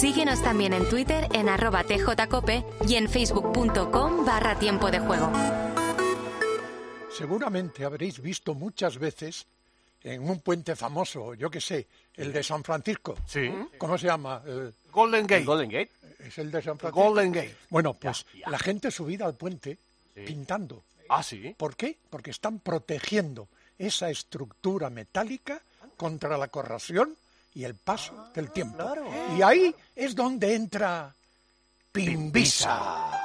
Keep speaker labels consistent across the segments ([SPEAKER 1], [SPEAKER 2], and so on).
[SPEAKER 1] Síguenos también en Twitter en @tjcope y en facebook.com/tiempo de juego.
[SPEAKER 2] Seguramente habréis visto muchas veces en un puente famoso, yo qué sé, el de San Francisco.
[SPEAKER 3] Sí.
[SPEAKER 2] ¿Cómo se llama?
[SPEAKER 3] Golden Gate.
[SPEAKER 4] Golden Gate.
[SPEAKER 2] ¿Es el de San Francisco?
[SPEAKER 3] Golden Gate.
[SPEAKER 2] Bueno, pues la gente subida al puente pintando.
[SPEAKER 3] Ah, sí.
[SPEAKER 2] ¿Por qué? Porque están protegiendo esa estructura metálica contra la corrosión y el paso del tiempo.
[SPEAKER 4] Claro.
[SPEAKER 2] Y ahí es donde entra Pimbisa.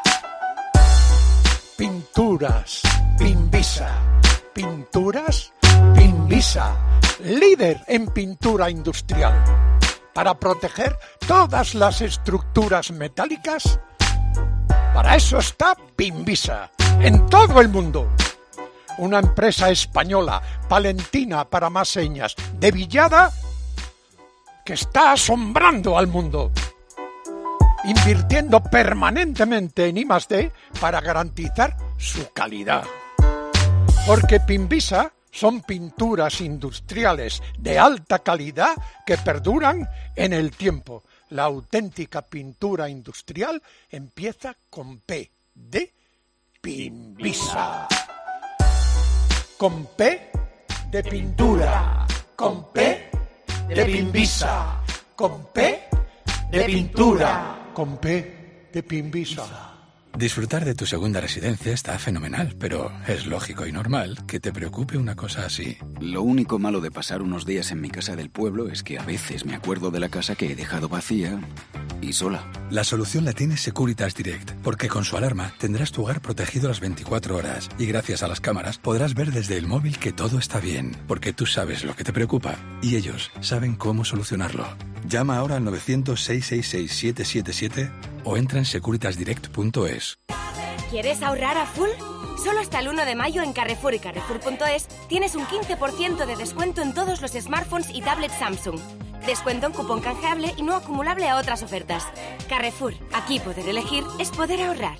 [SPEAKER 2] Pinturas Pimbisa. Pinturas Pimbisa. Líder en pintura industrial. Para proteger todas las estructuras metálicas. Para eso está Pimbisa. En todo el mundo. Una empresa española, palentina para más señas, de Villada, que está asombrando al mundo, invirtiendo permanentemente en I+D para garantizar su calidad. Porque Pimbisa son pinturas industriales de alta calidad que perduran en el tiempo. La auténtica pintura industrial empieza con P de Pimbisa. Con P de pintura, con P de Pimbisa, con P de pintura, con P de Pimbisa.
[SPEAKER 5] Disfrutar de tu segunda residencia está fenomenal, pero es lógico y normal que te preocupe una cosa así.
[SPEAKER 6] Lo único malo de pasar unos días en mi casa del pueblo es que a veces me acuerdo de la casa que he dejado vacía y sola.
[SPEAKER 5] La solución la tiene Securitas Direct, porque con su alarma tendrás tu hogar protegido las 24 horas y gracias a las cámaras podrás ver desde el móvil que todo está bien, porque tú sabes lo que te preocupa y ellos saben cómo solucionarlo. Llama ahora al 900-666-777 o entra en securitasdirect.es.
[SPEAKER 7] ¿Quieres ahorrar a full? Solo hasta el 1 de mayo en Carrefour y Carrefour.es tienes un 15% de descuento en todos los smartphones y tablets Samsung. Descuento en cupón canjeable y no acumulable a otras ofertas. Carrefour, aquí poder elegir es poder ahorrar.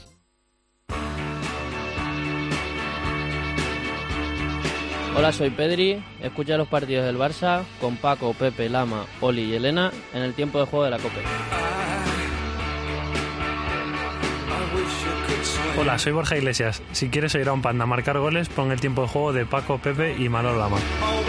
[SPEAKER 8] Hola, soy Pedri. Escucha los partidos del Barça con Paco, Pepe, Lama, Oli y Elena en el tiempo de juego de la COPE.
[SPEAKER 9] Hola, soy Borja Iglesias. Si quieres oír a un panda marcar goles, pon el tiempo de juego de Paco, Pepe y Manolo Lama.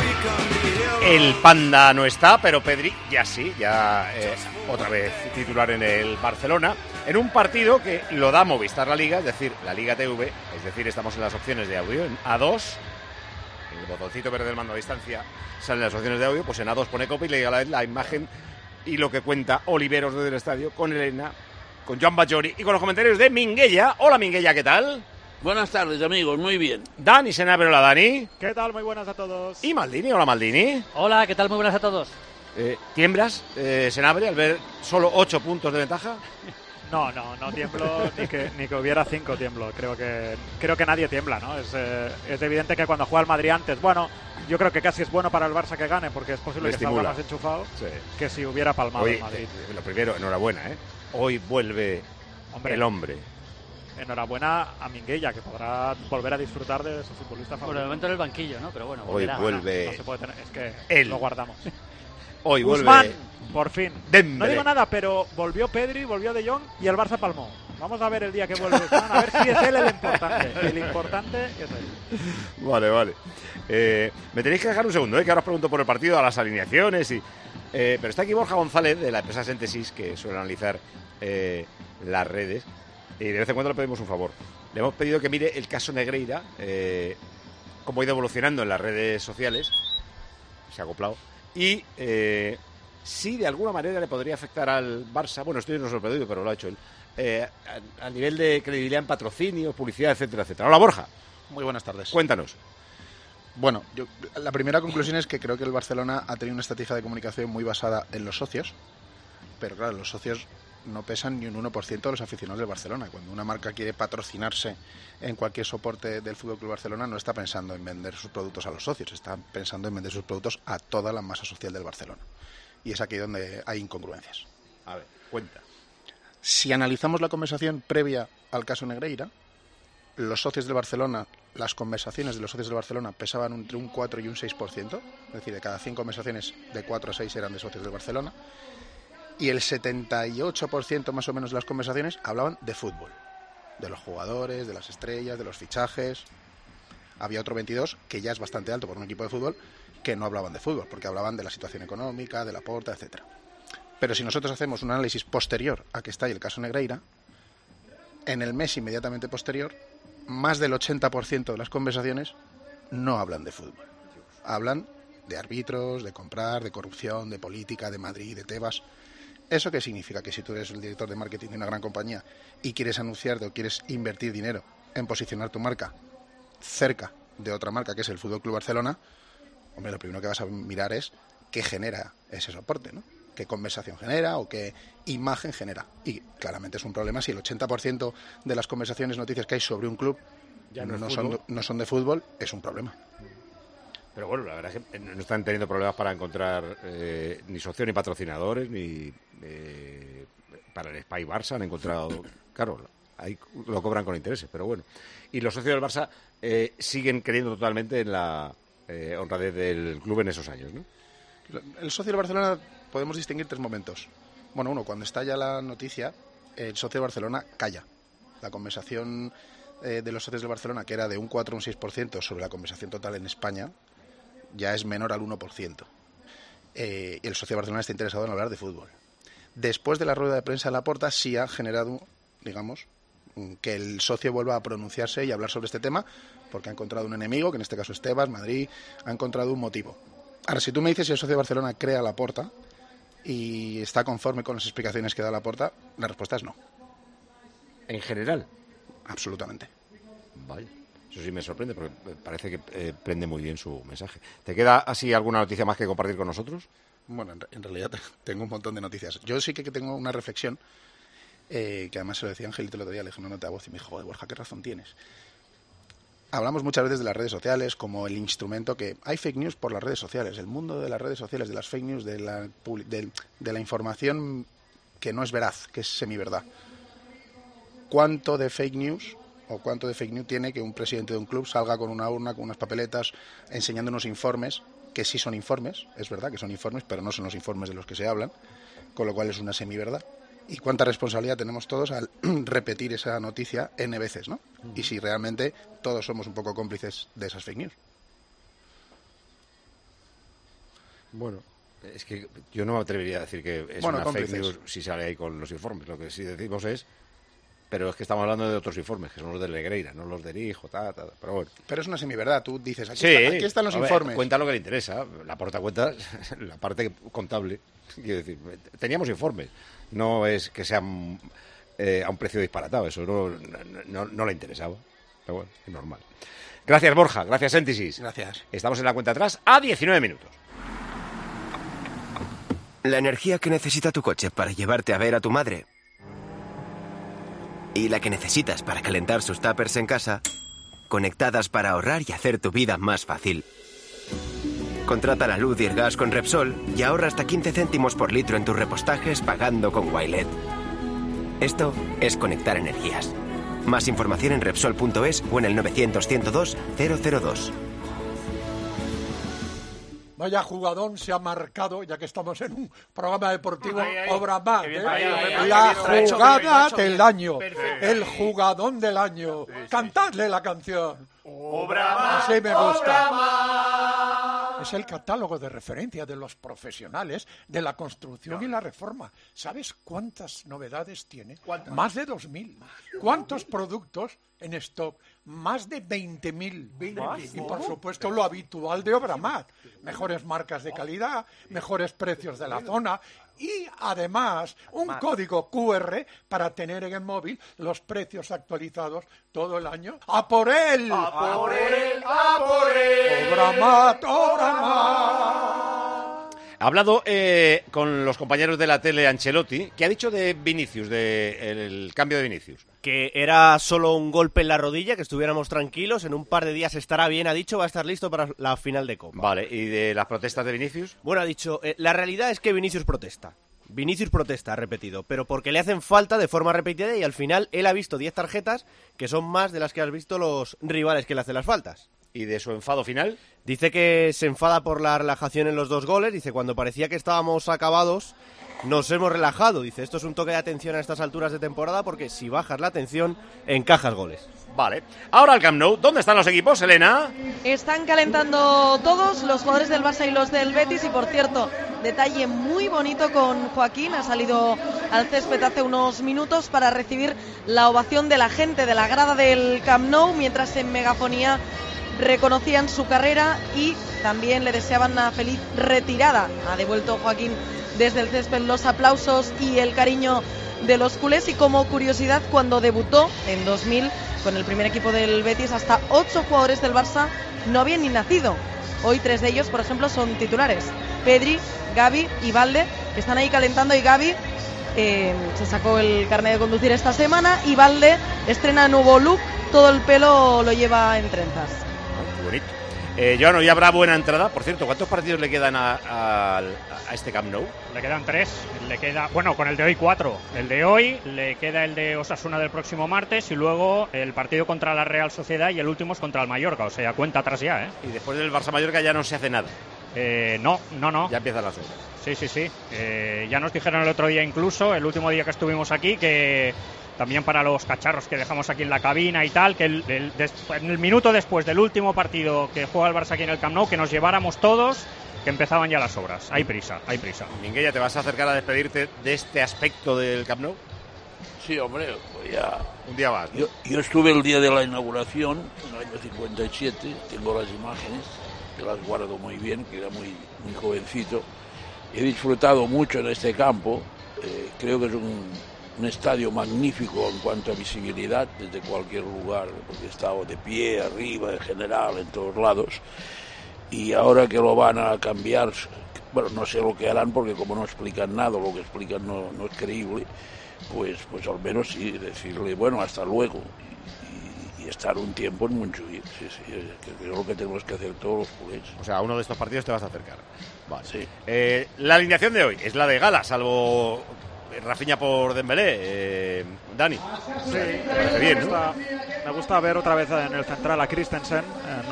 [SPEAKER 4] El panda no está, pero Pedri ya sí, otra vez titular en el Barcelona, en un partido que lo da Movistar la Liga, es decir, la Liga TV, es decir, estamos en las opciones de audio, en A2, el botoncito verde del mando a distancia, salen las opciones de audio, pues en A2 pone COPE y le llega la imagen y lo que cuenta Oliveros desde el estadio con Elena, con Joan Bajori y con los comentarios de Minguella. Hola Minguella, ¿qué tal?
[SPEAKER 10] Buenas tardes, amigos, muy bien.
[SPEAKER 4] Dani Senabre, hola Dani.
[SPEAKER 11] ¿Qué tal? Muy buenas a todos.
[SPEAKER 4] Y Maldini, hola Maldini.
[SPEAKER 12] Hola, ¿qué tal? Muy buenas a todos.
[SPEAKER 4] ¿Tiemblas, Senabre, al ver solo 8 puntos de ventaja?
[SPEAKER 11] No tiemblo, ni que hubiera 5 tiemblo. Creo que nadie tiembla, ¿no? Es evidente que cuando juega el Madrid antes, bueno, yo creo que casi es bueno para el Barça que gane, porque es posible que salga más enchufado que si hubiera palmado el Madrid.
[SPEAKER 4] Lo primero, enhorabuena, ¿eh? Hoy vuelve el hombre.
[SPEAKER 11] Enhorabuena a Minguella, que podrá volver a disfrutar de su futbolista favorito.
[SPEAKER 12] Por el momento en el banquillo, ¿no? Pero bueno,
[SPEAKER 4] hoy vuelve.
[SPEAKER 11] No se puede tener, es que lo guardamos.
[SPEAKER 4] Hoy
[SPEAKER 11] Guzmán,
[SPEAKER 4] vuelve.
[SPEAKER 11] por fin.
[SPEAKER 4] Dembélé.
[SPEAKER 11] No digo nada, pero volvió Pedri, volvió De Jong y el Barça palmó. Vamos a ver el día que vuelve Guzmán, a ver si es él el importante. El importante es él.
[SPEAKER 4] Vale. Me tenéis que dejar un segundo, que ahora os pregunto por el partido, a las alineaciones y... pero está aquí Borja González, de la empresa Síntesis, que suele analizar las redes, y de vez en cuando le pedimos un favor. Le hemos pedido que mire el caso Negreira, cómo ha ido evolucionando en las redes sociales, se ha acoplado, y si de alguna manera le podría afectar al Barça, bueno, esto yo no se lo he pedido, pero lo ha hecho él, a nivel de credibilidad en patrocinio, publicidad, etcétera, etcétera. Hola Borja.
[SPEAKER 13] Muy buenas tardes.
[SPEAKER 4] Cuéntanos.
[SPEAKER 13] Bueno, la primera conclusión es que creo que el Barcelona ha tenido una estrategia de comunicación muy basada en los socios, pero claro, los socios no pesan ni un 1% de los aficionados del Barcelona. Cuando una marca quiere patrocinarse en cualquier soporte del FC Barcelona, no está pensando en vender sus productos a los socios, está pensando en vender sus productos a toda la masa social del Barcelona. Y es aquí donde hay incongruencias.
[SPEAKER 4] A ver, cuenta.
[SPEAKER 13] Si analizamos la conversación previa al caso Negreira, los socios del Barcelona, las conversaciones de los socios del Barcelona pesaban entre un 4 y un 6%, es decir, de cada 5 conversaciones, de 4 a 6 eran de socios del Barcelona. Y el 78% más o menos de las conversaciones hablaban de fútbol, de los jugadores, de las estrellas, de los fichajes. Había otro 22%, que ya es bastante alto por un equipo de fútbol, que no hablaban de fútbol, porque hablaban de la situación económica, de Laporta, etcétera. Pero si nosotros hacemos un análisis posterior a que está ahí el caso Negreira, en el mes inmediatamente posterior, más del 80% de las conversaciones no hablan de fútbol. Hablan de árbitros, de comprar, de corrupción, de política, de Madrid, de Tebas. ¿Eso qué significa? Que si tú eres el director de marketing de una gran compañía y quieres anunciarte o quieres invertir dinero en posicionar tu marca cerca de otra marca que es el Fútbol Club Barcelona, hombre, lo primero que vas a mirar es qué genera ese soporte, ¿no? Qué conversación genera o qué imagen genera. Y claramente es un problema si el 80% de las conversaciones, noticias que hay sobre un club
[SPEAKER 4] ya
[SPEAKER 13] no son de fútbol, es un problema.
[SPEAKER 4] Pero bueno, la verdad es que no están teniendo problemas para encontrar ni socios ni patrocinadores, ni para el Spy Barça han encontrado... Claro, ahí lo cobran con intereses, pero bueno. Y los socios del Barça siguen creyendo totalmente en la honradez del club en esos años, ¿no?
[SPEAKER 13] El socio del Barcelona podemos distinguir 3 momentos. Bueno, uno, cuando estalla la noticia, el socio del Barcelona calla. La conversación de los socios del Barcelona, que era de un 4 o un 6% sobre la conversación total en España, ya es menor al 1%. Y el socio de Barcelona está interesado en hablar de fútbol. Después de la rueda de prensa de Laporta, sí ha generado, digamos, que el socio vuelva a pronunciarse y hablar sobre este tema, porque ha encontrado un enemigo, que en este caso es Tebas, Madrid, ha encontrado un motivo. Ahora, si tú me dices si el socio de Barcelona cree a Laporta y está conforme con las explicaciones que da Laporta, la respuesta es no.
[SPEAKER 4] ¿En general?
[SPEAKER 13] Absolutamente.
[SPEAKER 4] Vale. Eso sí me sorprende, porque parece que prende muy bien su mensaje. ¿Te queda así alguna noticia más que compartir con nosotros?
[SPEAKER 13] Bueno, en realidad tengo un montón de noticias. Yo sí que tengo una reflexión, que además se lo decía Angelito el otro día, le dije una nota de voz y me dijo, joder, Borja, ¿qué razón tienes? Hablamos muchas veces de las redes sociales como el instrumento que... Hay fake news por las redes sociales. El mundo de las redes sociales, de las fake news, de la información que no es veraz, que es semiverdad. ¿Cuánto de fake news o cuánto de fake news tiene que un presidente de un club salga con una urna, con unas papeletas, enseñando unos informes, que sí son informes, es verdad que son informes, pero no son los informes de los que se hablan, con lo cual es una semiverdad? Y cuánta responsabilidad tenemos todos al repetir esa noticia N veces, ¿no? Y si realmente todos somos un poco cómplices de esas fake news.
[SPEAKER 4] Bueno, es que yo no me atrevería a decir que es una fake news si sale ahí con los informes. Lo que sí decimos es... Pero es que estamos hablando de otros informes, que son los de Negreira, no los de Rijo, pero bueno.
[SPEAKER 13] Pero es una semiverdad, tú dices, aquí están los
[SPEAKER 4] informes.
[SPEAKER 13] informes.
[SPEAKER 4] Cuenta lo que le interesa, Laporta cuenta la parte contable. Quiero decir, teníamos informes, no es que sean a un precio disparatado, eso no le interesaba. Pero bueno, es normal. Gracias, Borja, gracias, Síntesis.
[SPEAKER 13] Gracias.
[SPEAKER 4] Estamos en la cuenta atrás a 19 minutos.
[SPEAKER 3] La energía que necesita tu coche para llevarte a ver a tu madre y la que necesitas para calentar sus tuppers en casa, conectadas para ahorrar y hacer tu vida más fácil. Contrata la luz y el gas con Repsol y ahorra hasta 15 céntimos por litro en tus repostajes pagando con Wilet. Esto es conectar energías. Más información en Repsol.es o en el 900-102-002.
[SPEAKER 2] Vaya jugadón se ha marcado, ya que estamos en un programa deportivo, Obramat, la jugada del año, el jugadón del año. Cantadle la canción.
[SPEAKER 14] Obramat,
[SPEAKER 2] así me gusta.
[SPEAKER 14] Obramat.
[SPEAKER 2] Es el catálogo de referencia de los profesionales de la construcción y la reforma. ¿Sabes cuántas novedades tiene?
[SPEAKER 14] ¿Cuántas?
[SPEAKER 2] Más de 2.000. ¿Cuántos productos en stock? Más de 20.000. Y por supuesto lo habitual de Obramat. Mejores marcas de calidad, mejores precios de la zona y además un código QR para tener en el móvil los precios actualizados todo el año. ¡A por él!
[SPEAKER 14] ¡A por él! ¡A por él!
[SPEAKER 2] Obramat, Obramat.
[SPEAKER 4] Ha hablado con los compañeros de la tele Ancelotti. ¿Qué ha dicho de Vinicius, del cambio de Vinicius?
[SPEAKER 15] Que era solo un golpe en la rodilla, que estuviéramos tranquilos, en un par de días estará bien, ha dicho, va a estar listo para la final de Copa.
[SPEAKER 4] Vale, ¿y de las protestas de Vinicius?
[SPEAKER 15] Bueno, ha dicho, la realidad es que Vinicius protesta, ha repetido, pero porque le hacen falta de forma repetida y al final él ha visto 10 tarjetas que son más de las que has visto los rivales que le hacen las faltas.
[SPEAKER 4] y de su enfado final.
[SPEAKER 15] Dice que se enfada por la relajación en los 2 goles. Dice, cuando parecía que estábamos acabados, nos hemos relajado. Dice, esto es un toque de atención a estas alturas de temporada porque si bajas la atención, encajas goles.
[SPEAKER 4] Vale. Ahora al Camp Nou. ¿Dónde están los equipos, Elena?
[SPEAKER 16] Están calentando todos los jugadores del Barça y los del Betis. Y por cierto, detalle muy bonito con Joaquín. Ha salido al césped hace unos minutos para recibir la ovación de la gente de la grada del Camp Nou, mientras en megafonía reconocían su carrera y también le deseaban una feliz retirada. Ha devuelto Joaquín desde el césped los aplausos y el cariño de los culés. Y como curiosidad, cuando debutó en 2000 con el primer equipo del Betis, hasta 8 jugadores del Barça no habían ni nacido. Hoy 3 de ellos, por ejemplo, son titulares: Pedri, Gavi y Valde, que están ahí calentando. Y Gavi se sacó el carnet de conducir esta semana, y Valde estrena nuevo look, todo el pelo lo lleva en trenzas.
[SPEAKER 4] Bonito. Joan, hoy habrá buena entrada. Por cierto, ¿cuántos partidos le quedan a este Camp Nou?
[SPEAKER 11] Le quedan 3. Le queda, bueno, con el de hoy 4. El de hoy, le queda el de Osasuna del próximo martes y luego el partido contra la Real Sociedad y el último es contra el Mallorca. O sea, cuenta atrás ya, ¿eh?
[SPEAKER 4] Y después del Barça-Mallorca ya no se hace nada.
[SPEAKER 11] No.
[SPEAKER 4] Ya empiezan las obras.
[SPEAKER 11] Sí. Ya nos dijeron el otro día, incluso, el último día que estuvimos aquí, que también para los cacharros que dejamos aquí en la cabina y tal, que en el minuto después del último partido que juega el Barça aquí en el Camp Nou, que nos lleváramos todos, que empezaban ya las obras. Hay prisa.
[SPEAKER 4] Minguella, ¿te vas a acercar a despedirte de este aspecto del Camp Nou?
[SPEAKER 10] Sí, hombre, pues ya...
[SPEAKER 4] Un día más, ¿no?
[SPEAKER 10] Yo estuve el día de la inauguración, en el año 57, tengo las imágenes, que las guardo muy bien, que era muy jovencito. He disfrutado mucho en este campo, creo que es un estadio magnífico en cuanto a visibilidad desde cualquier lugar, porque he estado de pie, arriba, en general, en todos lados, y ahora que lo van a cambiar, bueno, no sé lo que harán porque como no explican nada, lo que explican no es creíble, pues al menos sí decirle, bueno, hasta luego, y estar un tiempo en Montjuïc, sí, que es lo que tenemos que hacer todos los culés.
[SPEAKER 4] O sea, a uno de estos partidos te vas a acercar. Vale.
[SPEAKER 10] Sí.
[SPEAKER 4] La alineación de hoy es la de gala, salvo Rafinha por Dembélé. Dani.
[SPEAKER 11] Sí,
[SPEAKER 4] me parece bien, ¿no?
[SPEAKER 11] Me gusta ver otra vez en el central a Christensen.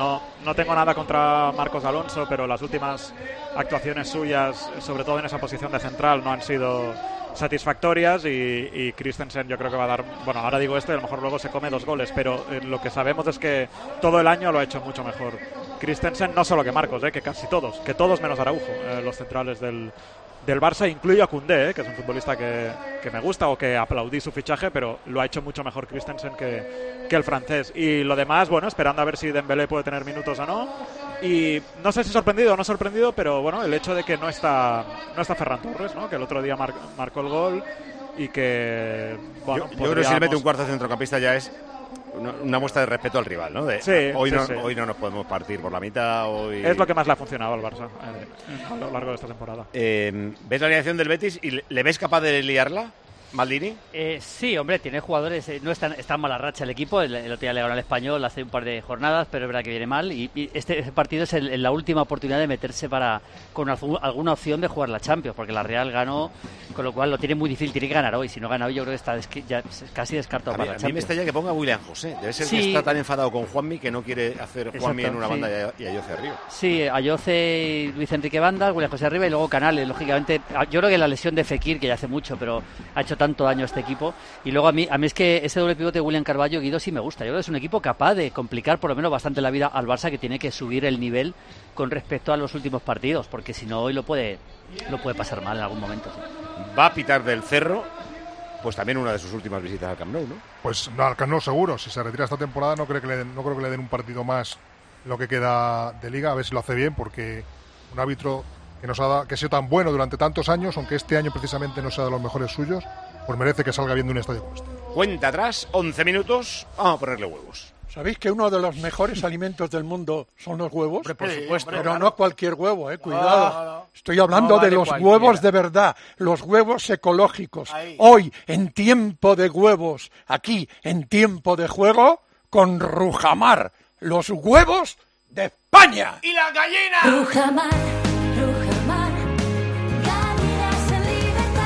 [SPEAKER 11] No tengo nada contra Marcos Alonso, pero las últimas actuaciones suyas, sobre todo en esa posición de central, no han sido satisfactorias y Christensen yo creo que va a dar, bueno, ahora digo esto y a lo mejor luego se come 2 goles, pero lo que sabemos es que todo el año lo ha hecho mucho mejor Christensen, no solo que Marcos, que casi todos menos Araujo, los centrales del Barça, incluyo a Koundé, que es un futbolista que me gusta o que aplaudí su fichaje, pero lo ha hecho mucho mejor Christensen que el francés. Y lo demás, bueno, esperando a ver si Dembélé puede tener minutos o no. Y no sé si sorprendido o no sorprendido, pero bueno, el hecho de que no está Ferran Torres, ¿no? Que el otro día marcó el gol y que, bueno,
[SPEAKER 4] yo creo que si le mete un cuarto centrocampista ya es una muestra de respeto al rival, ¿no? Hoy no nos podemos partir por la mitad. Hoy...
[SPEAKER 11] Es lo que más le ha funcionado al Barça a lo largo de esta temporada.
[SPEAKER 4] ¿Ves la alineación del Betis y le ves capaz de liarla, Maldini?
[SPEAKER 12] Sí, hombre, tiene jugadores, no está en mala racha el equipo. El otro día le ganó al Español hace un par de jornadas, pero es verdad que viene mal y este partido es la última oportunidad de meterse con alguna opción de jugar la Champions, porque la Real ganó, con lo cual lo tiene muy difícil, tiene que ganar hoy. Si no gana hoy, yo creo que está ya casi descartado para la Champions.
[SPEAKER 4] A mí me extraña que ponga a William José. Debe ser que está tan enfadado con Juanmi que no quiere hacer Juanmi en una banda y Ayoce arriba. Sí,
[SPEAKER 12] Ayoce, Luis Enrique banda, William José arriba y luego Canales, lógicamente. Yo creo que la lesión de Fekir, que ya hace mucho, pero ha hecho tanto daño a este equipo. Y luego a mí es que ese doble pivote de William Carvalho, Guido, sí me gusta. Yo creo que es un equipo capaz de complicar por lo menos bastante la vida al Barça, que tiene que subir el nivel con respecto a los últimos partidos, porque si no hoy lo puede pasar mal en algún momento. Sí.
[SPEAKER 4] Va a pitar del Cerro, pues también una de sus últimas visitas al Camp Nou, ¿no?
[SPEAKER 17] Pues no, al Camp Nou seguro. Si se retira esta temporada no creo que le den un partido más lo que queda de Liga, a ver si lo hace bien, porque un árbitro que ha sido tan bueno durante tantos años, aunque este año precisamente no sea de los mejores suyos, pues merece que salga bien de un estadio como este.
[SPEAKER 4] Cuenta atrás, 11 minutos, vamos a ponerle huevos.
[SPEAKER 2] ¿Sabéis que uno de los mejores alimentos del mundo son los huevos?
[SPEAKER 15] Por supuesto.
[SPEAKER 2] Pero no cualquier huevo, cuidado. No. Estoy hablando de los huevos de verdad, los huevos ecológicos. Ahí. Hoy, en tiempo de huevos, aquí, en tiempo de juego, con Rujamar, los huevos de España.
[SPEAKER 14] ¡Y las gallinas!
[SPEAKER 18] Rujamar, gallinas en libertad.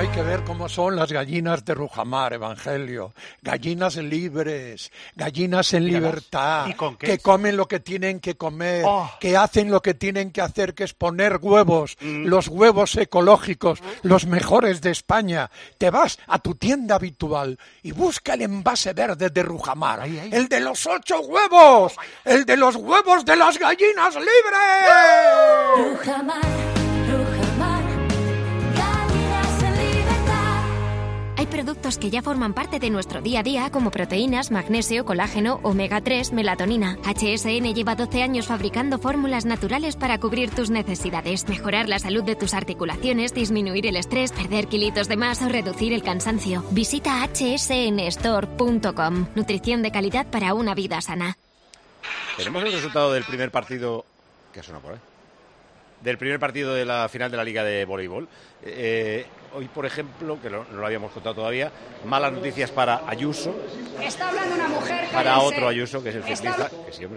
[SPEAKER 2] Hay que ver cómo son las gallinas de Rujamar, Evangelio. Gallinas libres, gallinas en libertad,
[SPEAKER 18] ¿Y con qué?
[SPEAKER 2] que comen lo que tienen que comer,
[SPEAKER 18] Oh.
[SPEAKER 2] que hacen lo que tienen que hacer, que es poner huevos, los huevos ecológicos, los mejores de España. Te vas a tu tienda habitual y busca el envase verde de Rujamar, el de los 8 huevos, el de los huevos de las gallinas libres.
[SPEAKER 19] Rujamar, Rujamar, gallinas en libertad.
[SPEAKER 1] Hay productos que ya forman parte de nuestro día a día, como proteínas, magnesio, colágeno, omega 3, melatonina. HSN lleva 12 años fabricando fórmulas naturales para cubrir tus necesidades, mejorar la salud de tus articulaciones, disminuir el estrés, perder kilitos de más o reducir el cansancio. Visita hsnstore.com. Nutrición de calidad para una vida sana.
[SPEAKER 4] Tenemos el resultado del primer partido... ¿Qué ha sonado por ahí? Del primer partido de la final de la Liga de Voleibol. Hoy, por ejemplo, que no lo habíamos contado todavía, malas noticias para Ayuso.
[SPEAKER 20] Está hablando una mujer.
[SPEAKER 4] Para otro Ayuso, que es el ciclista, que siempre,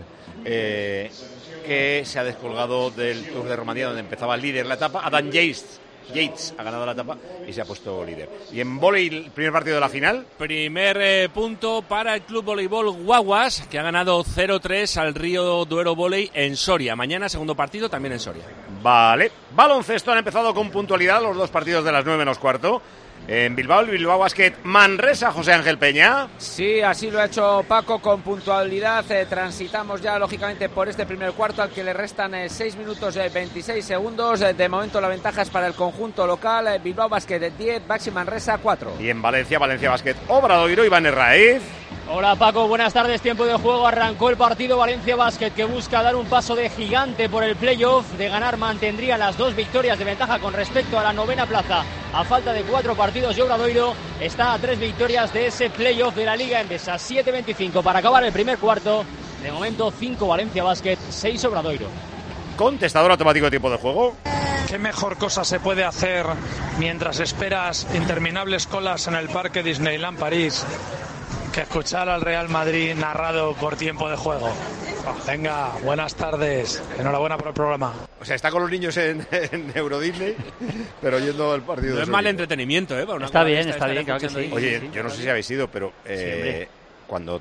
[SPEAKER 4] que se ha descolgado del Tour de Romandía, donde empezaba el líder la etapa. Adam Yates ha ganado la etapa y se ha puesto líder. Y en vóley, el primer partido de la final.
[SPEAKER 21] Primer punto para el Club Voleibol Guaguas, que ha ganado 0-3 al Río Duero Volley en Soria. Mañana, segundo partido, también en Soria.
[SPEAKER 4] Vale. Baloncesto, han empezado con puntualidad los dos partidos de las 9 menos cuarto. En Bilbao, el Bilbao Basket Manresa, José Ángel Peña.
[SPEAKER 22] Sí, así lo ha hecho Paco con puntualidad. Transitamos ya, lógicamente, por este primer cuarto al que le restan 6 minutos 26 segundos. De momento la ventaja es para el conjunto local. Bilbao Basket 10, Baxi Manresa 4.
[SPEAKER 4] Y en Valencia, Valencia Basket Obradoiro, Iván Herraiz.
[SPEAKER 23] Hola Paco, buenas tardes, tiempo de juego, arrancó el partido Valencia Basket, que busca dar un paso de gigante por el playoff. De ganar mantendría las 2 victorias de ventaja con respecto a la 9ª plaza a falta de 4 partidos, y Obradoiro está a 3 victorias de ese playoff de la Liga Endesa. 7:25 para acabar el primer cuarto, de momento 5 Valencia Basket, 6 Obradoiro.
[SPEAKER 4] Contestador automático de tiempo de juego.
[SPEAKER 24] ¿Qué mejor cosa se puede hacer mientras esperas interminables colas en el Parque Disneyland París que escuchar al Real Madrid narrado por tiempo de juego? Venga, buenas tardes, enhorabuena por el programa.
[SPEAKER 4] O sea, está con los niños en Euro Disney, pero yendo al partido.
[SPEAKER 21] No es mal entretenimiento, ¿eh? Para una
[SPEAKER 12] está bien,
[SPEAKER 21] claro
[SPEAKER 12] que sí.
[SPEAKER 4] Oye,
[SPEAKER 12] sí.
[SPEAKER 4] Yo no sé si habéis ido, pero cuando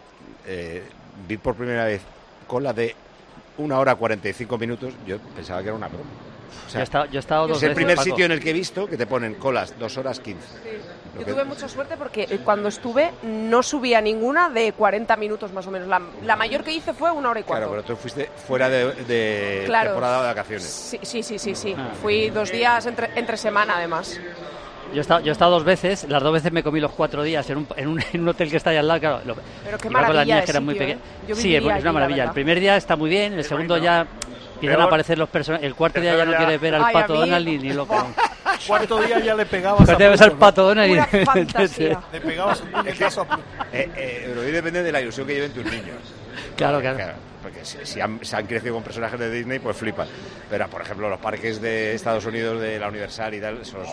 [SPEAKER 4] vi por primera vez cola de 1 hora 45 minutos, yo pensaba que era una broma. O sea,
[SPEAKER 12] yo he estado 2 veces.
[SPEAKER 4] Es el primer
[SPEAKER 12] Paco.
[SPEAKER 4] sitio en el que he visto que te ponen colas 2 horas 15.
[SPEAKER 25] Sí. Yo tuve mucha suerte porque cuando estuve no subía ninguna de 40 minutos más o menos. La mayor que hice fue 1 hora y cuarto.
[SPEAKER 4] Claro, pero tú fuiste fuera de
[SPEAKER 25] claro.
[SPEAKER 4] temporada de vacaciones.
[SPEAKER 25] Sí. Fui 2 días entre semana, además.
[SPEAKER 12] Yo he estado 2 veces, las 2 veces me comí los 4 días en un hotel que está ahí al lado. Claro,
[SPEAKER 25] pero qué
[SPEAKER 12] iba con las
[SPEAKER 25] maravilla
[SPEAKER 12] niñas que eran muy pequeñas. Sí, es una maravilla. El primer día está muy bien, el segundo ya empiezan a aparecer los personajes. El cuarto día ya no quieres ver al Pato Donald ni loco.
[SPEAKER 18] Cuarto día ya le pegabas
[SPEAKER 12] a ves al Pato Donald y
[SPEAKER 18] le pegabas un puñetazo.
[SPEAKER 4] Pero hoy depende de la ilusión que lleven tus niños.
[SPEAKER 12] Claro.
[SPEAKER 4] Porque si se han crecido con personajes de Disney, pues flipan. Pero, por ejemplo, los parques de Estados Unidos, de la Universal y tal, son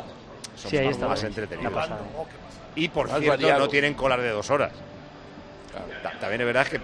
[SPEAKER 4] más entretenidos. Y, por cierto, no tienen colas de 2 horas. Claro. También es verdad que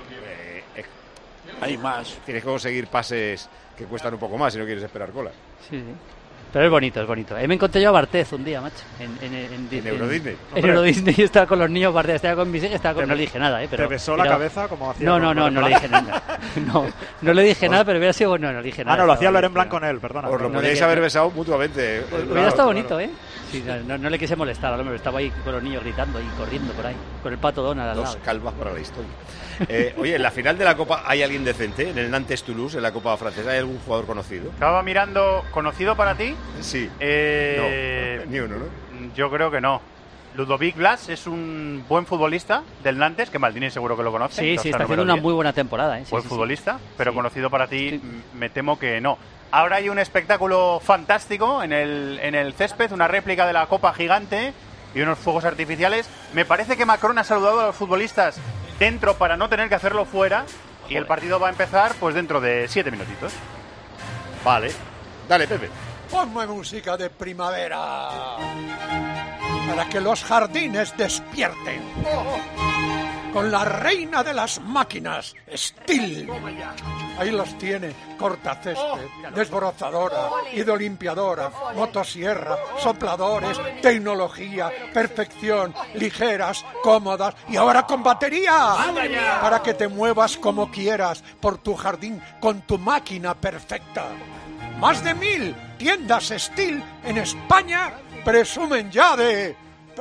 [SPEAKER 10] hay más.
[SPEAKER 4] Tienes que conseguir pases que cuestan un poco más si no quieres esperar colas.
[SPEAKER 12] Sí. Pero es bonito. Me encontré yo a Barthez un día, macho. En
[SPEAKER 4] Euro Disney.
[SPEAKER 12] En Euro Disney estaba con los niños Barthez, estaba con mis hijas, no le dije nada, pero...
[SPEAKER 11] ¿Te besó la cabeza como hacía?
[SPEAKER 12] No le dije nada. No le dije nada, pero hubiera sido bueno, no le dije nada.
[SPEAKER 11] No, lo hacía Loren Blanc con él, perdona.
[SPEAKER 4] Os lo podíais haber besado mutuamente.
[SPEAKER 12] Hubiera estado bonito, ¿eh? Sí, no le quise molestar, al hombre, estaba ahí con los niños gritando y corriendo por ahí, con el Pato Donald al lado.
[SPEAKER 4] 2 calvas para la historia. Oye, en la final de la Copa, ¿hay alguien decente? En el Nantes Toulouse, en la Copa francesa, ¿hay algún jugador conocido?
[SPEAKER 26] Estaba mirando, ¿conocido para ti?
[SPEAKER 4] Sí.
[SPEAKER 26] No,
[SPEAKER 4] ni uno, ¿no?
[SPEAKER 26] Yo creo que no. Ludovic Blas es un buen futbolista del Nantes, que Maldini seguro que lo conoce.
[SPEAKER 12] Sí, está haciendo una muy buena temporada.
[SPEAKER 26] Buen futbolista, pero conocido para ti, me temo que no. Ahora hay un espectáculo fantástico en el césped, una réplica de la Copa gigante y unos fuegos artificiales. Me parece que Macron ha saludado a los futbolistas dentro para no tener que hacerlo fuera. Y el partido va a empezar pues dentro de 7 minutitos.
[SPEAKER 4] Vale. Dale, Pepe.
[SPEAKER 2] Ponme música de primavera para que los jardines despierten. con la reina de las máquinas, Steel. Ahí los tiene, cortacésped, desbrozadora, hidrolimpiadora, motosierra, sopladores, tecnología, perfección, ligeras, cómodas y ahora con batería. Para que te muevas como quieras por tu jardín con tu máquina perfecta. Más de 1000 tiendas Steel en España presumen ya de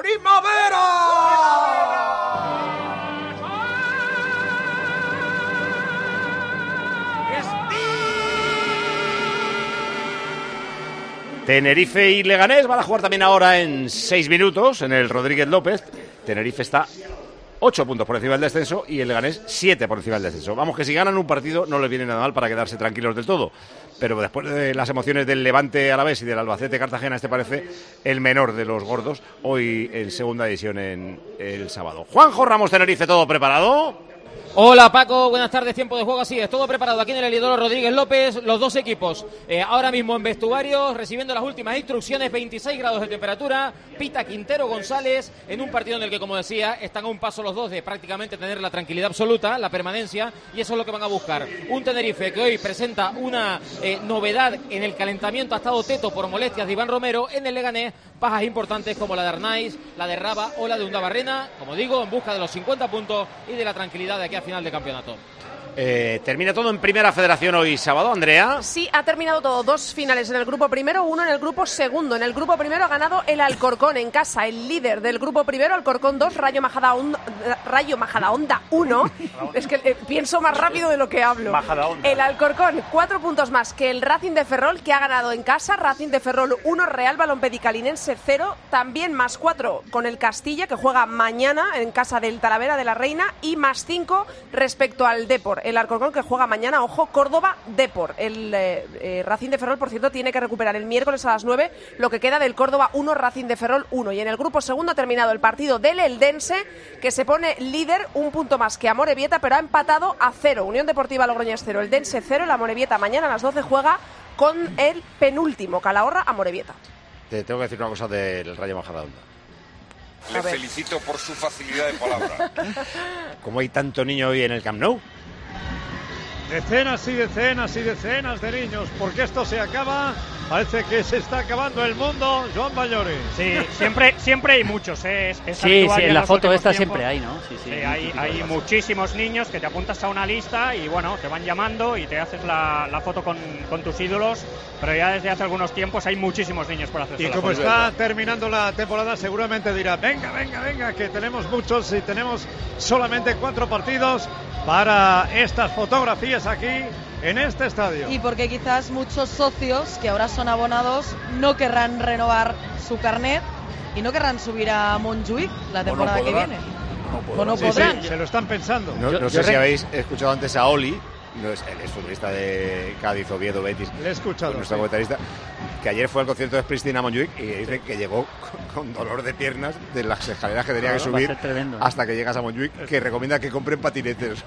[SPEAKER 2] primavera.
[SPEAKER 4] Tenerife y Leganés van a jugar también ahora en 6 minutos en el Rodríguez López. Tenerife está 8 puntos por encima del descenso y el Leganés 7 por encima del descenso. Vamos, que si ganan un partido no les viene nada mal para quedarse tranquilos del todo. Pero después de las emociones del Levante Alavés y del Albacete Cartagena, este parece el menor de los gordos, hoy en segunda división en el sábado. Juanjo Ramos, Tenerife, ¿todo preparado?
[SPEAKER 23] Hola Paco, buenas tardes, tiempo de juego, así es, todo preparado aquí en el Heliodoro Rodríguez López, los dos equipos ahora mismo en vestuarios, recibiendo las últimas instrucciones, 26 grados de temperatura, pita Quintero González, en un partido en el que, como decía, están a un paso los dos de prácticamente tener la tranquilidad absoluta, la permanencia, y eso es lo que van a buscar. Un Tenerife que hoy presenta una novedad en el calentamiento, ha estado teto por molestias de Iván Romero, en el Leganés, bajas importantes como la de Arnaiz, la de Raba o la de Undabarrena, como digo, en busca de los 50 puntos y de la tranquilidad de aquí a final de campeonato.
[SPEAKER 4] Termina todo en Primera Federación hoy sábado, Andrea.
[SPEAKER 25] Sí, ha terminado todo. 2 finales en el grupo primero, 1 en el grupo segundo. En el grupo primero ha ganado el Alcorcón en casa, el líder del grupo primero, Alcorcón 2, Rayo Majadahonda 1. Es que pienso más rápido de lo que hablo. El Alcorcón, 4 puntos más que el Racing de Ferrol, que ha ganado en casa. Racing de Ferrol 1, Real Balompedicalinense 0. También más 4 con el Castilla, que juega mañana en casa del Talavera de la Reina. Y más 5 respecto al Depor. El Alcorcón que juega mañana, ojo, Córdoba-Depor. El Racing de Ferrol, por cierto, tiene que recuperar el miércoles a las 9 lo que queda del Córdoba 1, Racing de Ferrol 1. Y en el grupo segundo ha terminado el partido del Eldense, que se pone líder, 1 punto más que Amorebieta, pero ha empatado a 0. Unión Deportiva Logroñés 0, Eldense 0. El Amorebieta mañana a las 12 juega con el penúltimo, Calahorra Amorebieta.
[SPEAKER 4] Te tengo que decir una cosa del Rayo Majadahonda.
[SPEAKER 5] Le felicito por su facilidad de palabra.
[SPEAKER 4] ¿Cómo hay tanto niño hoy en el Camp Nou?
[SPEAKER 6] Decenas y decenas y decenas de niños, porque esto se acaba, parece que se está acabando el mundo. Joan Ballori.
[SPEAKER 7] Sí, siempre hay muchos, es
[SPEAKER 12] sí, en la foto esta tiempos. Siempre hay, ¿no?
[SPEAKER 7] Sí, hay muchísimos niños que te apuntas a una lista y bueno, te van llamando y te haces la foto con tus ídolos, pero ya desde hace algunos tiempos hay muchísimos niños por hacerse
[SPEAKER 6] y
[SPEAKER 7] la
[SPEAKER 6] como
[SPEAKER 7] foto.
[SPEAKER 6] Está terminando la temporada, seguramente dirá, venga, que tenemos muchos y tenemos solamente 4 partidos para estas fotografías aquí en este estadio.
[SPEAKER 16] Y porque quizás muchos socios que ahora son abonados no querrán renovar su carnet y no querrán subir a Montjuic la temporada que viene. O no podrán.
[SPEAKER 6] Sí, se lo están pensando.
[SPEAKER 4] No sé si habéis escuchado antes a Oli, no es el futbolista de Cádiz, Oviedo, Betis.
[SPEAKER 6] Le he escuchado.
[SPEAKER 4] Nuestro comentarista, que ayer fue al concierto de Springsteen a Montjuic y dice que llegó con dolor de piernas de las escaleras que tenía que subir hasta que llegas a Montjuic, que recomienda que compren patinetes.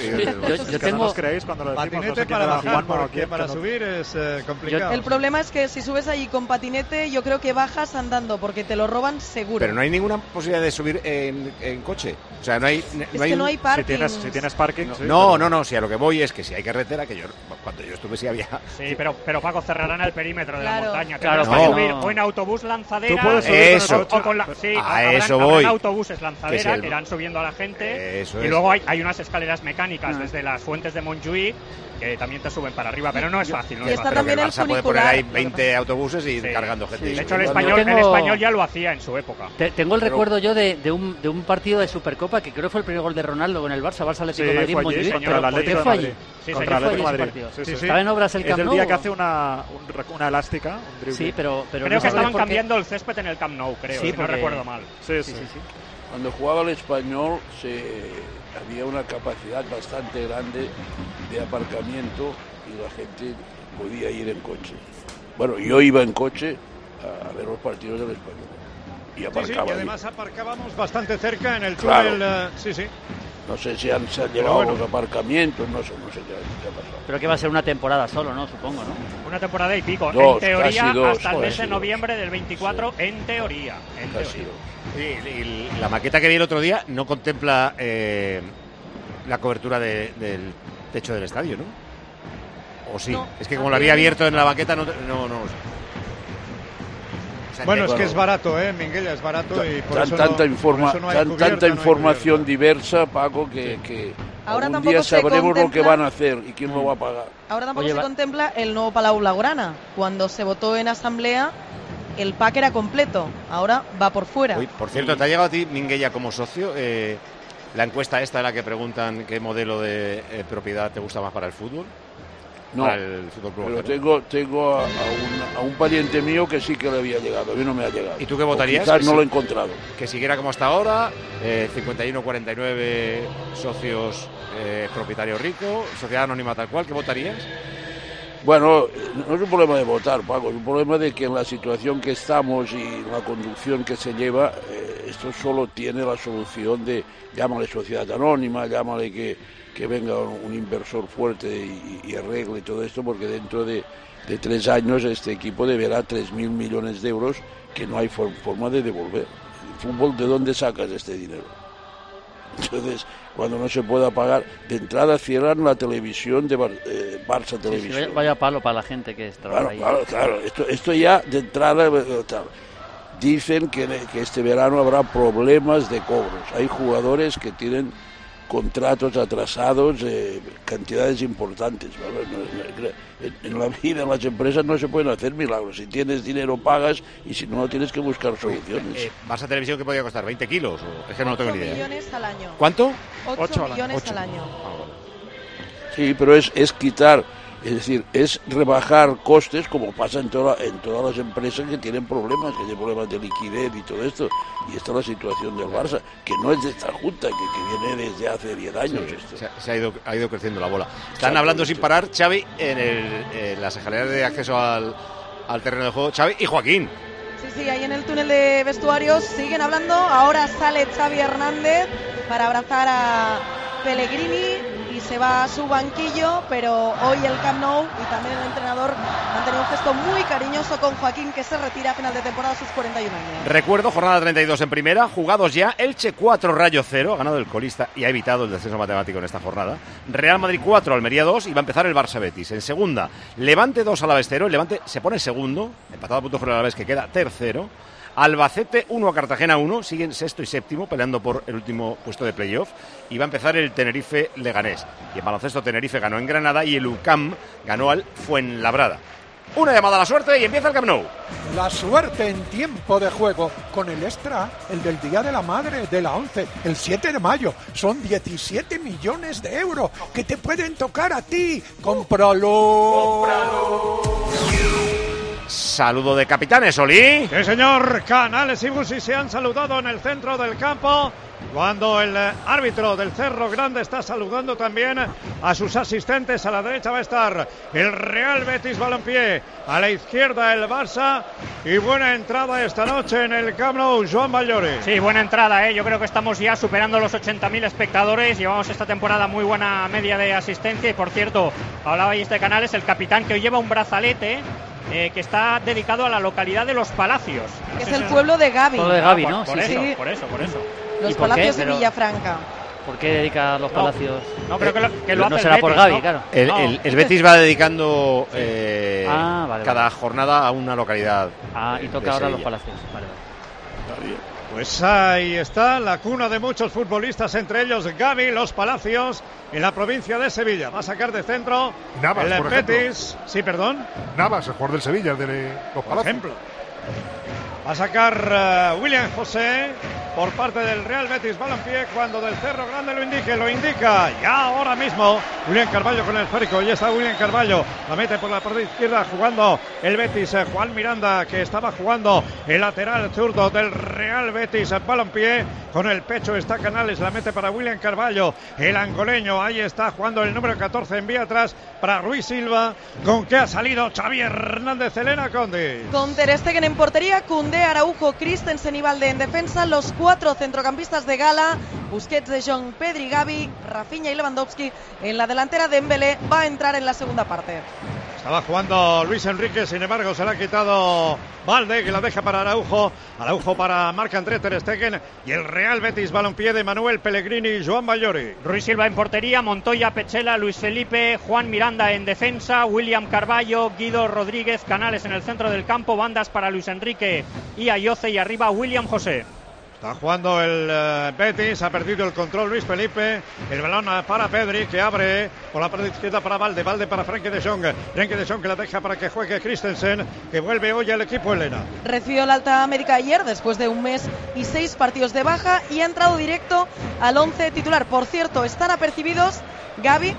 [SPEAKER 6] Yo tengo... ¿No creéis cuando lo decimos? Patinete para bajar, porque para subir es complicado.
[SPEAKER 16] El problema es que si subes allí con patinete, yo creo que bajas andando, porque te lo roban seguro.
[SPEAKER 4] Pero no hay ninguna posibilidad de subir en coche. O sea, no hay
[SPEAKER 16] parking.
[SPEAKER 6] Si tienes parking.
[SPEAKER 4] No, si a lo que voy es que si hay carretera, que yo cuando yo estuve sí había.
[SPEAKER 7] Sí, pero Paco, cerrarán el perímetro de la montaña.
[SPEAKER 4] Claro,
[SPEAKER 7] para subir o en autobús lanzadera.
[SPEAKER 6] Tú puedes subir
[SPEAKER 4] o
[SPEAKER 7] con la, sí, habrán autobuses lanzadera que irán subiendo a la gente. Y luego hay unas escaleras mecánicas desde las fuentes de Montjuic que también te suben para arriba, pero no es fácil.
[SPEAKER 16] Y está también el
[SPEAKER 4] funicular. Puede poner ahí 20 autobuses y cargando gente.
[SPEAKER 7] De hecho, el español ya lo hacía en su época.
[SPEAKER 12] Tengo el recuerdo yo de un partido de Supercopa que creo que fue el primer gol de Ronaldo con el Barça Atlético de Madrid.
[SPEAKER 6] Fue allí, contra el Atlético de Madrid.
[SPEAKER 12] Contra el Atlético de Madrid. Estaba en obras el Camp Nou.
[SPEAKER 6] Es el día que hace una elástica.
[SPEAKER 12] Sí, pero
[SPEAKER 7] creo que estaban cambiando el césped en el Camp Nou, creo, si no recuerdo mal.
[SPEAKER 6] Sí.
[SPEAKER 10] Cuando jugaba el Español había una capacidad bastante grande de aparcamiento y la gente podía ir en coche. Bueno, yo iba en coche a ver los partidos del Español y aparcaba.
[SPEAKER 6] Y además aparcábamos bastante cerca en el túnel.
[SPEAKER 10] No sé si han llevado a los aparcamientos, no sé qué ha pasado.
[SPEAKER 12] Pero que va a ser una temporada solo, ¿no? Supongo, ¿no?
[SPEAKER 7] Una temporada y pico.
[SPEAKER 10] Dos,
[SPEAKER 7] en teoría,
[SPEAKER 10] casi dos,
[SPEAKER 7] hasta el mes de
[SPEAKER 10] casi
[SPEAKER 7] noviembre del 24, en teoría.
[SPEAKER 4] Y la maqueta que vi el otro día no contempla la cobertura del techo del estadio, ¿no? ¿O sí?
[SPEAKER 16] No,
[SPEAKER 4] es que como lo había abierto en la maqueta, no.
[SPEAKER 6] Bueno, es que es barato, Minguella, es barato y por eso
[SPEAKER 10] tanta
[SPEAKER 6] no hay
[SPEAKER 10] información diversa, Paco, que
[SPEAKER 16] Ahora
[SPEAKER 10] algún
[SPEAKER 16] tampoco
[SPEAKER 10] día
[SPEAKER 16] se
[SPEAKER 10] sabremos lo que
[SPEAKER 16] contempla-
[SPEAKER 10] van a hacer y quién lo va a pagar.
[SPEAKER 16] Ahora tampoco se contempla el nuevo Palau Blaugrana. Cuando se votó en asamblea, el pack era completo. Ahora va por fuera.
[SPEAKER 4] Uy, por cierto, ¿te ha llegado a ti, Minguella, como socio, la encuesta esta en la que preguntan qué modelo de propiedad te gusta más para el fútbol?
[SPEAKER 10] No,
[SPEAKER 4] para el Fútbol Club
[SPEAKER 10] pero
[SPEAKER 4] Barcelona.
[SPEAKER 10] tengo a un pariente mío que sí que le había llegado, a mí no me ha llegado.
[SPEAKER 4] ¿Y tú qué
[SPEAKER 10] O
[SPEAKER 4] votarías?
[SPEAKER 10] quizás
[SPEAKER 4] Que
[SPEAKER 10] no
[SPEAKER 4] sí.
[SPEAKER 10] lo he encontrado.
[SPEAKER 4] Que siguiera como hasta ahora, 51-49 socios propietarios ricos, sociedad anónima tal cual, ¿qué votarías?
[SPEAKER 10] Bueno, no es un problema de votar, Paco, es un problema de que en la situación que estamos y la conducción que se lleva, esto solo tiene la solución de, llámale sociedad anónima, llámale que venga un inversor fuerte y arregle todo esto, porque dentro de 3 años este equipo deberá 3.000 millones de euros que no hay forma de devolver. ¿El fútbol de dónde sacas este dinero? Entonces, cuando no se pueda pagar, de entrada cierran la televisión de Barça Televisión.
[SPEAKER 12] Sí, vaya palo para la gente que trabaja ahí.
[SPEAKER 10] Claro. Esto ya de entrada tal. Dicen que este verano habrá problemas de cobros. Hay jugadores que tienen contratos atrasados, cantidades importantes. En la vida, en las empresas no se pueden hacer milagros. Si tienes dinero pagas y si no tienes que buscar soluciones.
[SPEAKER 4] ¿Barça Televisión qué podría costar? ¿20 kilos? Es que no tengo ni idea.
[SPEAKER 16] 8 millones al año.
[SPEAKER 4] ¿Cuánto?
[SPEAKER 16] 8 millones al año.
[SPEAKER 10] Sí, pero es quitar, es decir, es rebajar costes como pasa en todas las empresas que tienen problemas de liquidez y todo esto. Y esta es la situación del Barça, que no es de esta junta, que viene desde hace 10 años.
[SPEAKER 4] Sí,
[SPEAKER 10] esto.
[SPEAKER 4] se ha ido creciendo la bola. Están hablando sin parar Xavi en las escaleras de acceso al terreno de juego. Xavi y Joaquín.
[SPEAKER 16] Sí, ahí en el túnel de vestuarios siguen hablando. Ahora sale Xavi Hernández para abrazar a Pellegrini y se va a su banquillo, pero hoy el Camp Nou y también el entrenador han tenido un gesto muy cariñoso con Joaquín, que se retira a final de temporada a sus 41 años.
[SPEAKER 4] Recuerdo, jornada 32 en primera, jugados ya, Elche 4, Rayo 0, ha ganado el colista y ha evitado el descenso matemático en esta jornada. Real Madrid 4, Almería 2 y va a empezar el Barça Betis. En segunda, Levante 2, Alavés 0, el Levante se pone segundo, empatado a puntos con el Alavés que queda tercero. Albacete 1 a Cartagena 1, siguen sexto y séptimo peleando por el último puesto de playoff y va a empezar el Tenerife Leganés. Y en baloncesto Tenerife ganó en Granada y el UCAM ganó al Fuenlabrada. Una llamada a la suerte y empieza el Camp Nou.
[SPEAKER 2] La suerte en tiempo de juego con el extra, el del Día de la Madre de la 11, el 7 de mayo. Son 17 millones de euros que te pueden tocar a ti. ¡Cómpralo!
[SPEAKER 4] Saludo de capitanes, Oli.
[SPEAKER 6] Sí, señor. Canales y Busi se han saludado en el centro del campo, cuando el árbitro del Cerro Grande está saludando también a sus asistentes. A la derecha va a estar el Real Betis Balompié, a la izquierda el Barça, y buena entrada esta noche en el Camp Nou, Joan Vallori.
[SPEAKER 7] Sí, buena entrada, Yo creo que estamos ya superando los 80.000 espectadores. Llevamos esta temporada muy buena media de asistencia y, por cierto, hablabais de Canales, el capitán que hoy lleva un brazalete que está dedicado a la localidad de Los Palacios.
[SPEAKER 16] Que es el pueblo de Gavi.
[SPEAKER 12] Pueblo de Gavi, ¿no?
[SPEAKER 7] Por
[SPEAKER 12] Sí,
[SPEAKER 7] eso,
[SPEAKER 12] sí.
[SPEAKER 7] por eso.
[SPEAKER 16] Los
[SPEAKER 12] ¿Y por
[SPEAKER 16] Palacios
[SPEAKER 12] qué?
[SPEAKER 16] de
[SPEAKER 12] Pero-
[SPEAKER 16] Villafranca.
[SPEAKER 12] ¿Por qué dedica los Palacios?
[SPEAKER 7] No, pero que lo hace
[SPEAKER 12] no
[SPEAKER 7] el
[SPEAKER 12] será por
[SPEAKER 7] Betis,
[SPEAKER 12] Gavi,
[SPEAKER 7] ¿no?
[SPEAKER 12] claro.
[SPEAKER 4] El Betis va dedicando
[SPEAKER 12] Vale,
[SPEAKER 4] cada jornada a una localidad.
[SPEAKER 12] Y toca
[SPEAKER 4] de
[SPEAKER 12] ahora los
[SPEAKER 4] Sevilla.
[SPEAKER 12] Palacios. Vale.
[SPEAKER 6] Pues ahí está la cuna de muchos futbolistas, entre ellos Gavi, Los Palacios, en la provincia de Sevilla. Va a sacar de centro
[SPEAKER 3] Navas,
[SPEAKER 6] el
[SPEAKER 3] por ejemplo.
[SPEAKER 6] Betis. Sí, perdón.
[SPEAKER 3] Navas, el jugador del Sevilla, el de Los
[SPEAKER 6] Por
[SPEAKER 3] Palacios.
[SPEAKER 6] ejemplo. Va a sacar William José por parte del Real Betis Balompié, cuando del Cerro Grande lo indica. Ya ahora mismo William Carvalho con el esférico. Ya está William Carvalho. La mete por la parte izquierda jugando el Betis. Juan Miranda, que estaba jugando el lateral zurdo del Real Betis Balompié. Con el pecho está Canales. La mete para William Carvalho, el angoleño. Ahí está jugando el número 14. Envía atrás para Ruiz Silva. Con que ha salido Xavi Hernández, Elena Conde.
[SPEAKER 16] Con Ter Stegen en portería, Koundé, Araujo, Christensen y Valde en defensa, los 4 4 centrocampistas de gala: Busquets, De Jong, Pedri, Gavi, Rafinha y Lewandowski. En la delantera Dembélé va a entrar en la segunda parte.
[SPEAKER 6] Estaba jugando Luis Enrique, sin embargo se la ha quitado Valde, que la deja para Araujo. Araujo para Marc-André ter Stegen. Y el Real Betis Balompié de Manuel Pellegrini y Joan Bayori.
[SPEAKER 7] Ruiz Silva en portería, Montoya, Pechela, Luis Felipe, Juan Miranda en defensa, William Carballo, Guido Rodríguez, Canales en el centro del campo, bandas para Luis Enrique y Ayoce, y arriba William José.
[SPEAKER 6] Está jugando el Betis, ha perdido el control Luis Felipe, el balón para Pedri, que abre por la parte izquierda para Valde, Valde para Frenkie de Jong, Frenkie de Jong que la deja para que juegue Christensen, que vuelve hoy al equipo Elena.
[SPEAKER 16] Recibió la alta médica ayer después de 1 mes y 6 partidos de baja y ha entrado directo al 11 titular. Por cierto, están apercibidos Gavi,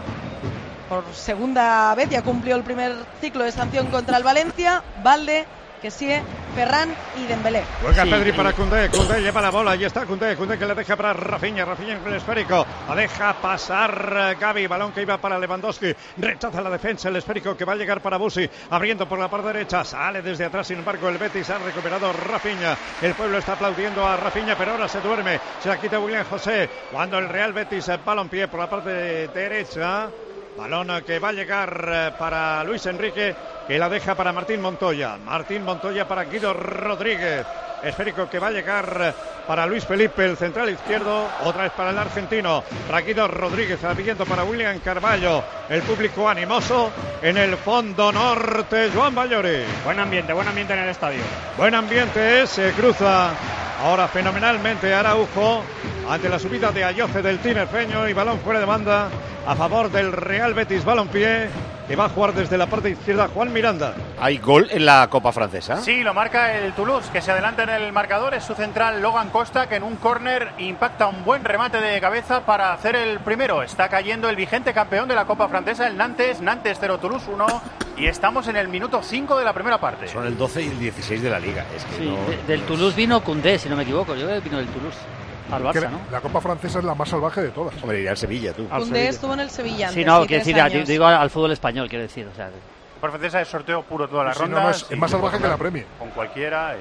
[SPEAKER 16] por segunda vez, ya cumplió el primer ciclo de sanción contra el Valencia, Valde, Kessie, Ferran y Dembélé.
[SPEAKER 6] Juega Pedri para Koundé, Koundé lleva la bola, y está Koundé que le deja para Rafinha, Rafinha en el esférico, la deja pasar Gavi, balón que iba para Lewandowski, rechaza la defensa, el esférico que va a llegar para Busi, abriendo por la parte derecha, sale desde atrás, sin embargo el Betis ha recuperado Rafinha, el pueblo está aplaudiendo a Rafinha, pero ahora se duerme, se la quita William José, cuando el Real Betis Balompié por la parte derecha, balón que va a llegar para Luis Enrique, que la deja para Martín Montoya para Guido Rodríguez, esférico que va a llegar para Luis Felipe, el central izquierdo, otra vez para el argentino, para Guido Rodríguez, abriendo para William Carballo, el público animoso en el fondo norte, Joan Bayori.
[SPEAKER 7] Buen ambiente en el estadio.
[SPEAKER 6] Buen ambiente, se cruza ahora fenomenalmente Araujo ante la subida de Ayoce del tinerfeño, y balón fuera de banda a favor del Real Betis Balompié, que va a jugar desde la parte izquierda Juan Miranda.
[SPEAKER 4] ¿Hay gol en la Copa Francesa?
[SPEAKER 26] Sí, lo marca el Toulouse, que se adelanta en el marcador. Es su central Logan Costa, que en un córner impacta un buen remate de cabeza para hacer el primero. Está cayendo el vigente campeón de la Copa Francesa, el Nantes 0, Toulouse 1, y estamos en el minuto 5 de la primera parte.
[SPEAKER 4] Son el 12 y el 16 de la Liga. Es que
[SPEAKER 12] sí,
[SPEAKER 4] no...
[SPEAKER 12] del Toulouse vino Koundé, si no me equivoco. Yo creo que vino del Toulouse al Barça, ¿no?
[SPEAKER 3] La Copa Francesa es la más salvaje de todas.
[SPEAKER 4] Hombre, irá al Sevilla, tú.
[SPEAKER 16] Koundé estuvo en el Sevilla antes,
[SPEAKER 12] sí, no, quiero decir, digo al fútbol español, quiero decir, o sea...
[SPEAKER 26] La Copa Francesa es sorteo puro todas las
[SPEAKER 3] sí,
[SPEAKER 26] rondas.
[SPEAKER 3] Es más salvaje que la Premier.
[SPEAKER 26] Con cualquiera.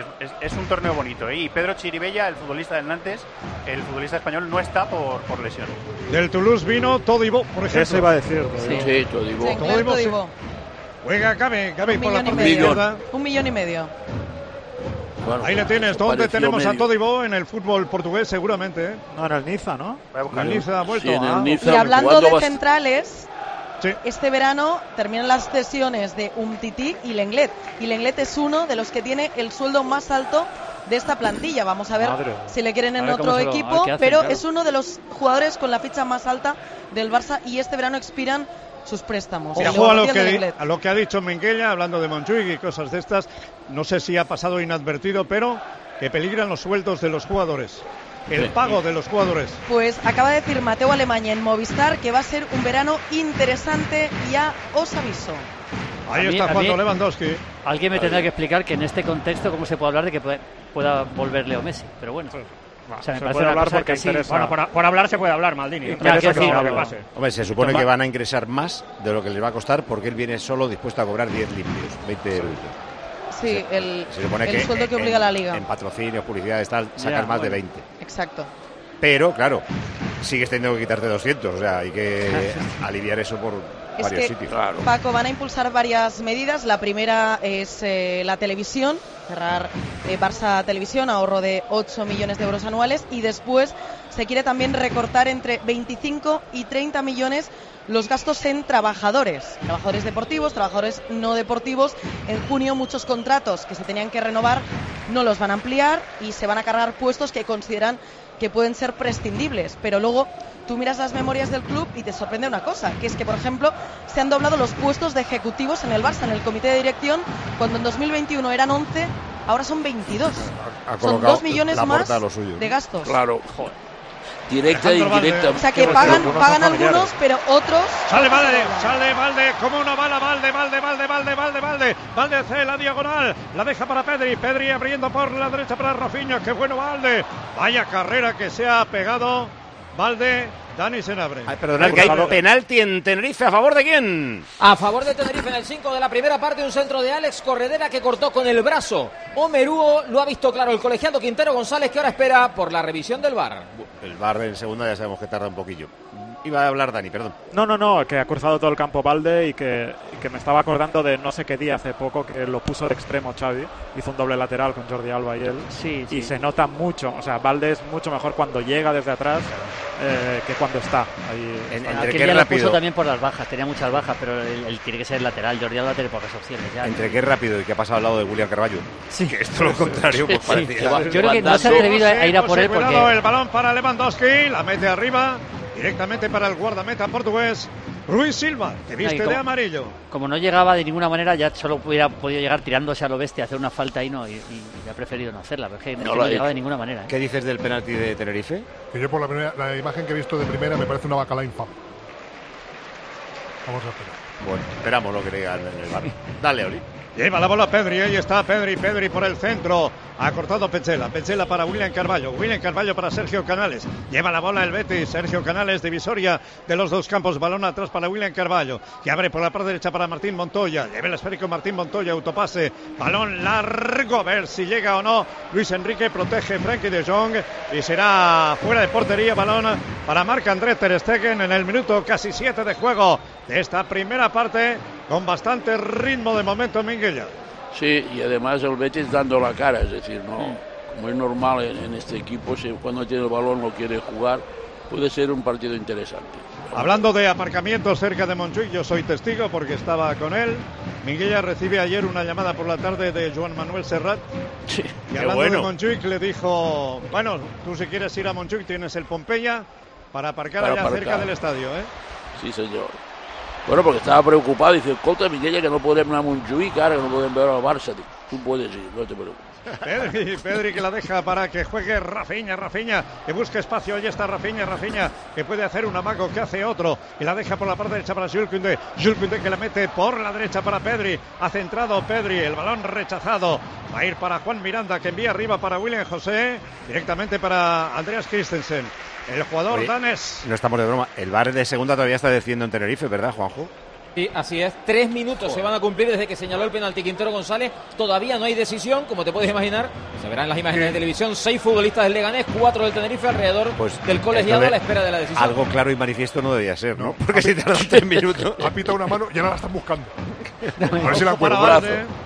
[SPEAKER 26] Es un torneo bonito. Y Pedro Chiribella, el futbolista del Nantes, el futbolista español, no está por lesión.
[SPEAKER 6] Del Toulouse vino Todibo, por ejemplo.
[SPEAKER 11] Eso iba a decir.
[SPEAKER 10] Sí, Todibo.
[SPEAKER 16] Todibo.
[SPEAKER 6] Juega Gavi por la parte izquierda.
[SPEAKER 16] 1,5 millones.
[SPEAKER 10] Bueno,
[SPEAKER 6] ahí le tienes. ¿Dónde tenemos a Todibo? En el fútbol portugués, seguramente, ¿eh?
[SPEAKER 11] No, en el Niza, ¿no?
[SPEAKER 6] En el Niza ha vuelto.
[SPEAKER 10] Sí, en el Niza,
[SPEAKER 16] y hablando de centrales,
[SPEAKER 6] sí,
[SPEAKER 16] este verano terminan las cesiones de Umtiti y Lenglet. Y Lenglet es uno de los que tiene el sueldo más alto de esta plantilla. Vamos a ver si le quieren en otro equipo, pero es uno de los jugadores con la ficha más alta del Barça, y este verano expiran sus préstamos.
[SPEAKER 6] Ojo a lo que ha dicho Minguella, hablando de Montjuic y cosas de estas. No sé si ha pasado inadvertido, pero que peligran los sueldos de los jugadores, el pago de los jugadores.
[SPEAKER 16] Pues acaba de decir Mateo Alemanya en Movistar que va a ser un verano interesante, ya os aviso.
[SPEAKER 6] Ahí está jugando Lewandowski.
[SPEAKER 12] Alguien me tendrá que explicar que en este contexto cómo se puede hablar de que pueda volver Leo Messi, pero bueno.
[SPEAKER 11] O sea, me parece una cosa que interesa.
[SPEAKER 7] Bueno, por hablar se puede hablar, Maldini.
[SPEAKER 4] Hombre, se supone que van a ingresar más de lo que les va a costar, porque él viene solo dispuesto a cobrar 10 limpios, 20 euros.
[SPEAKER 16] Sí,
[SPEAKER 4] se supone
[SPEAKER 16] el sueldo que obliga la Liga.
[SPEAKER 4] En patrocinio, publicidad, sacar más de 20.
[SPEAKER 16] Exacto.
[SPEAKER 4] Pero, claro, sigues teniendo que quitarte 200, o sea, hay que aliviar eso por varios sitios.
[SPEAKER 16] Claro. Paco, van a impulsar varias medidas. La primera es la televisión, cerrar Barça Televisión, ahorro de 8 millones de euros anuales, y después se quiere también recortar entre 25 y 30 millones los gastos en trabajadores deportivos, trabajadores no deportivos. En junio muchos contratos que se tenían que renovar no los van a ampliar y se van a cargar puestos que consideran que pueden ser prescindibles, pero luego tú miras las memorias del club y te sorprende una cosa, que es que, por ejemplo, se han doblado los puestos de ejecutivos en el Barça, en el comité de dirección, cuando en 2021 eran 11, ahora son 22. Son 2 millones más de gastos.
[SPEAKER 10] Claro, joder. Directa e indirecta.
[SPEAKER 16] O sea que pagan algunos, pero otros...
[SPEAKER 6] Sale Valde, como una bala, Valde hace la diagonal, la deja para Pedri abriendo por la derecha para Rafinha, qué bueno Valde, vaya carrera que se ha pegado Valde, Dani Senabre.
[SPEAKER 4] Perdonad, que hay penalti en Tenerife. ¿A favor de quién?
[SPEAKER 22] A favor de Tenerife en el 5 de la primera parte, un centro de Alex Corredera que cortó con el brazo. Omerúo lo ha visto claro el colegiado Quintero González, que ahora espera por la revisión del VAR.
[SPEAKER 4] El VAR en segunda ya sabemos que tarda un poquillo. Iba a hablar Dani, perdón.
[SPEAKER 11] No, que ha cruzado todo el campo Valde y que me estaba acordando de no sé qué día hace poco que lo puso de extremo Xavi. Hizo un doble lateral con Jordi Alba y él.
[SPEAKER 12] Sí.
[SPEAKER 11] Y se nota mucho. O sea, Valde es mucho mejor cuando llega desde atrás que cuando está ahí.
[SPEAKER 12] Aquel día lo puso también por las bajas, tenía muchas bajas, pero él tiene que ser lateral. Jordi Alba tiene pocas opciones ya.
[SPEAKER 4] Entre qué rápido y qué ha pasado al lado de William Carballo. Sí. Que esto lo contrario, pues parecía.
[SPEAKER 12] Yo creo que no se ha atrevido a ir a por él porque...
[SPEAKER 6] El balón para Lewandowski, la mete arriba, directamente para el guardameta portugués, Rui Silva, que viste de amarillo.
[SPEAKER 12] Como no llegaba de ninguna manera, ya solo hubiera podido llegar tirándose a lo bestia, hacer una falta y ha preferido no hacerla, porque no llegaba de ninguna manera.
[SPEAKER 4] ¿Qué dices del penalti de Tenerife?
[SPEAKER 3] Que yo por la imagen que he visto de primera me parece una bacala infame. Vamos a esperar.
[SPEAKER 4] Bueno, esperamos lo que digan en el VAR. Dale, Oli.
[SPEAKER 6] Lleva la bola Pedri, ahí está Pedri por el centro, ha cortado Petzela para William Carballo para Sergio Canales, lleva la bola el Betis, Sergio Canales, divisoria de los dos campos, balón atrás para William Carballo, que abre por la parte derecha para Martín Montoya, lleva el esférico Martín Montoya, autopase, balón largo, a ver si llega o no, Luis Enrique protege Frenkie de Jong y será fuera de portería, balón para Marc-André ter Stegen en el minuto casi 7 de juego de esta primera parte, con bastante ritmo de momento Minguella.
[SPEAKER 10] Sí, y además el Betis dando la cara, es decir, no, como es normal en este equipo, si cuando tiene el balón lo quiere jugar, puede ser un partido interesante.
[SPEAKER 6] Hablando de aparcamientos cerca de Montjuic, yo soy testigo porque estaba con él. Minguella recibe ayer una llamada por la tarde de Joan Manuel Serrat.
[SPEAKER 10] Sí,
[SPEAKER 6] y hablando de Montjuic le dijo, bueno, tú si quieres ir a Montjuic tienes el Pompeya para aparcar allá cerca del estadio, ¿eh?
[SPEAKER 10] Sí, señor. Bueno, porque estaba preocupado, dice, escolta, Minguella, que no podem anar a Montjuïc, ara que no podem veure al Barça. Tú puedes ir, no te preocupes.
[SPEAKER 6] Pedri que la deja para que juegue Rafinha, que busca espacio, ahí está Rafinha, que puede hacer un amago, que hace otro, y la deja por la parte derecha para Jules Koundé, que la mete por la derecha para Pedri, ha centrado Pedri, el balón rechazado, va a ir para Juan Miranda, que envía arriba para William José, directamente para Andreas Christensen. El jugador danés.
[SPEAKER 4] No estamos de broma. El VAR de segunda todavía está decidiendo en Tenerife, ¿verdad, Juanjo?
[SPEAKER 22] Sí, así es. 3 minutos se van a cumplir desde que señaló el penalti Quintero González. Todavía no hay decisión, como te puedes imaginar. Se verán las imágenes de televisión. 6 futbolistas del Leganés, 4 del Tenerife alrededor del colegiado a la espera de la decisión.
[SPEAKER 4] Algo claro y manifiesto no debía ser, ¿no? Porque si tardan 3 minutos.
[SPEAKER 3] Ha pitado una mano y ahora la están buscando.
[SPEAKER 6] A ver si la encuentro.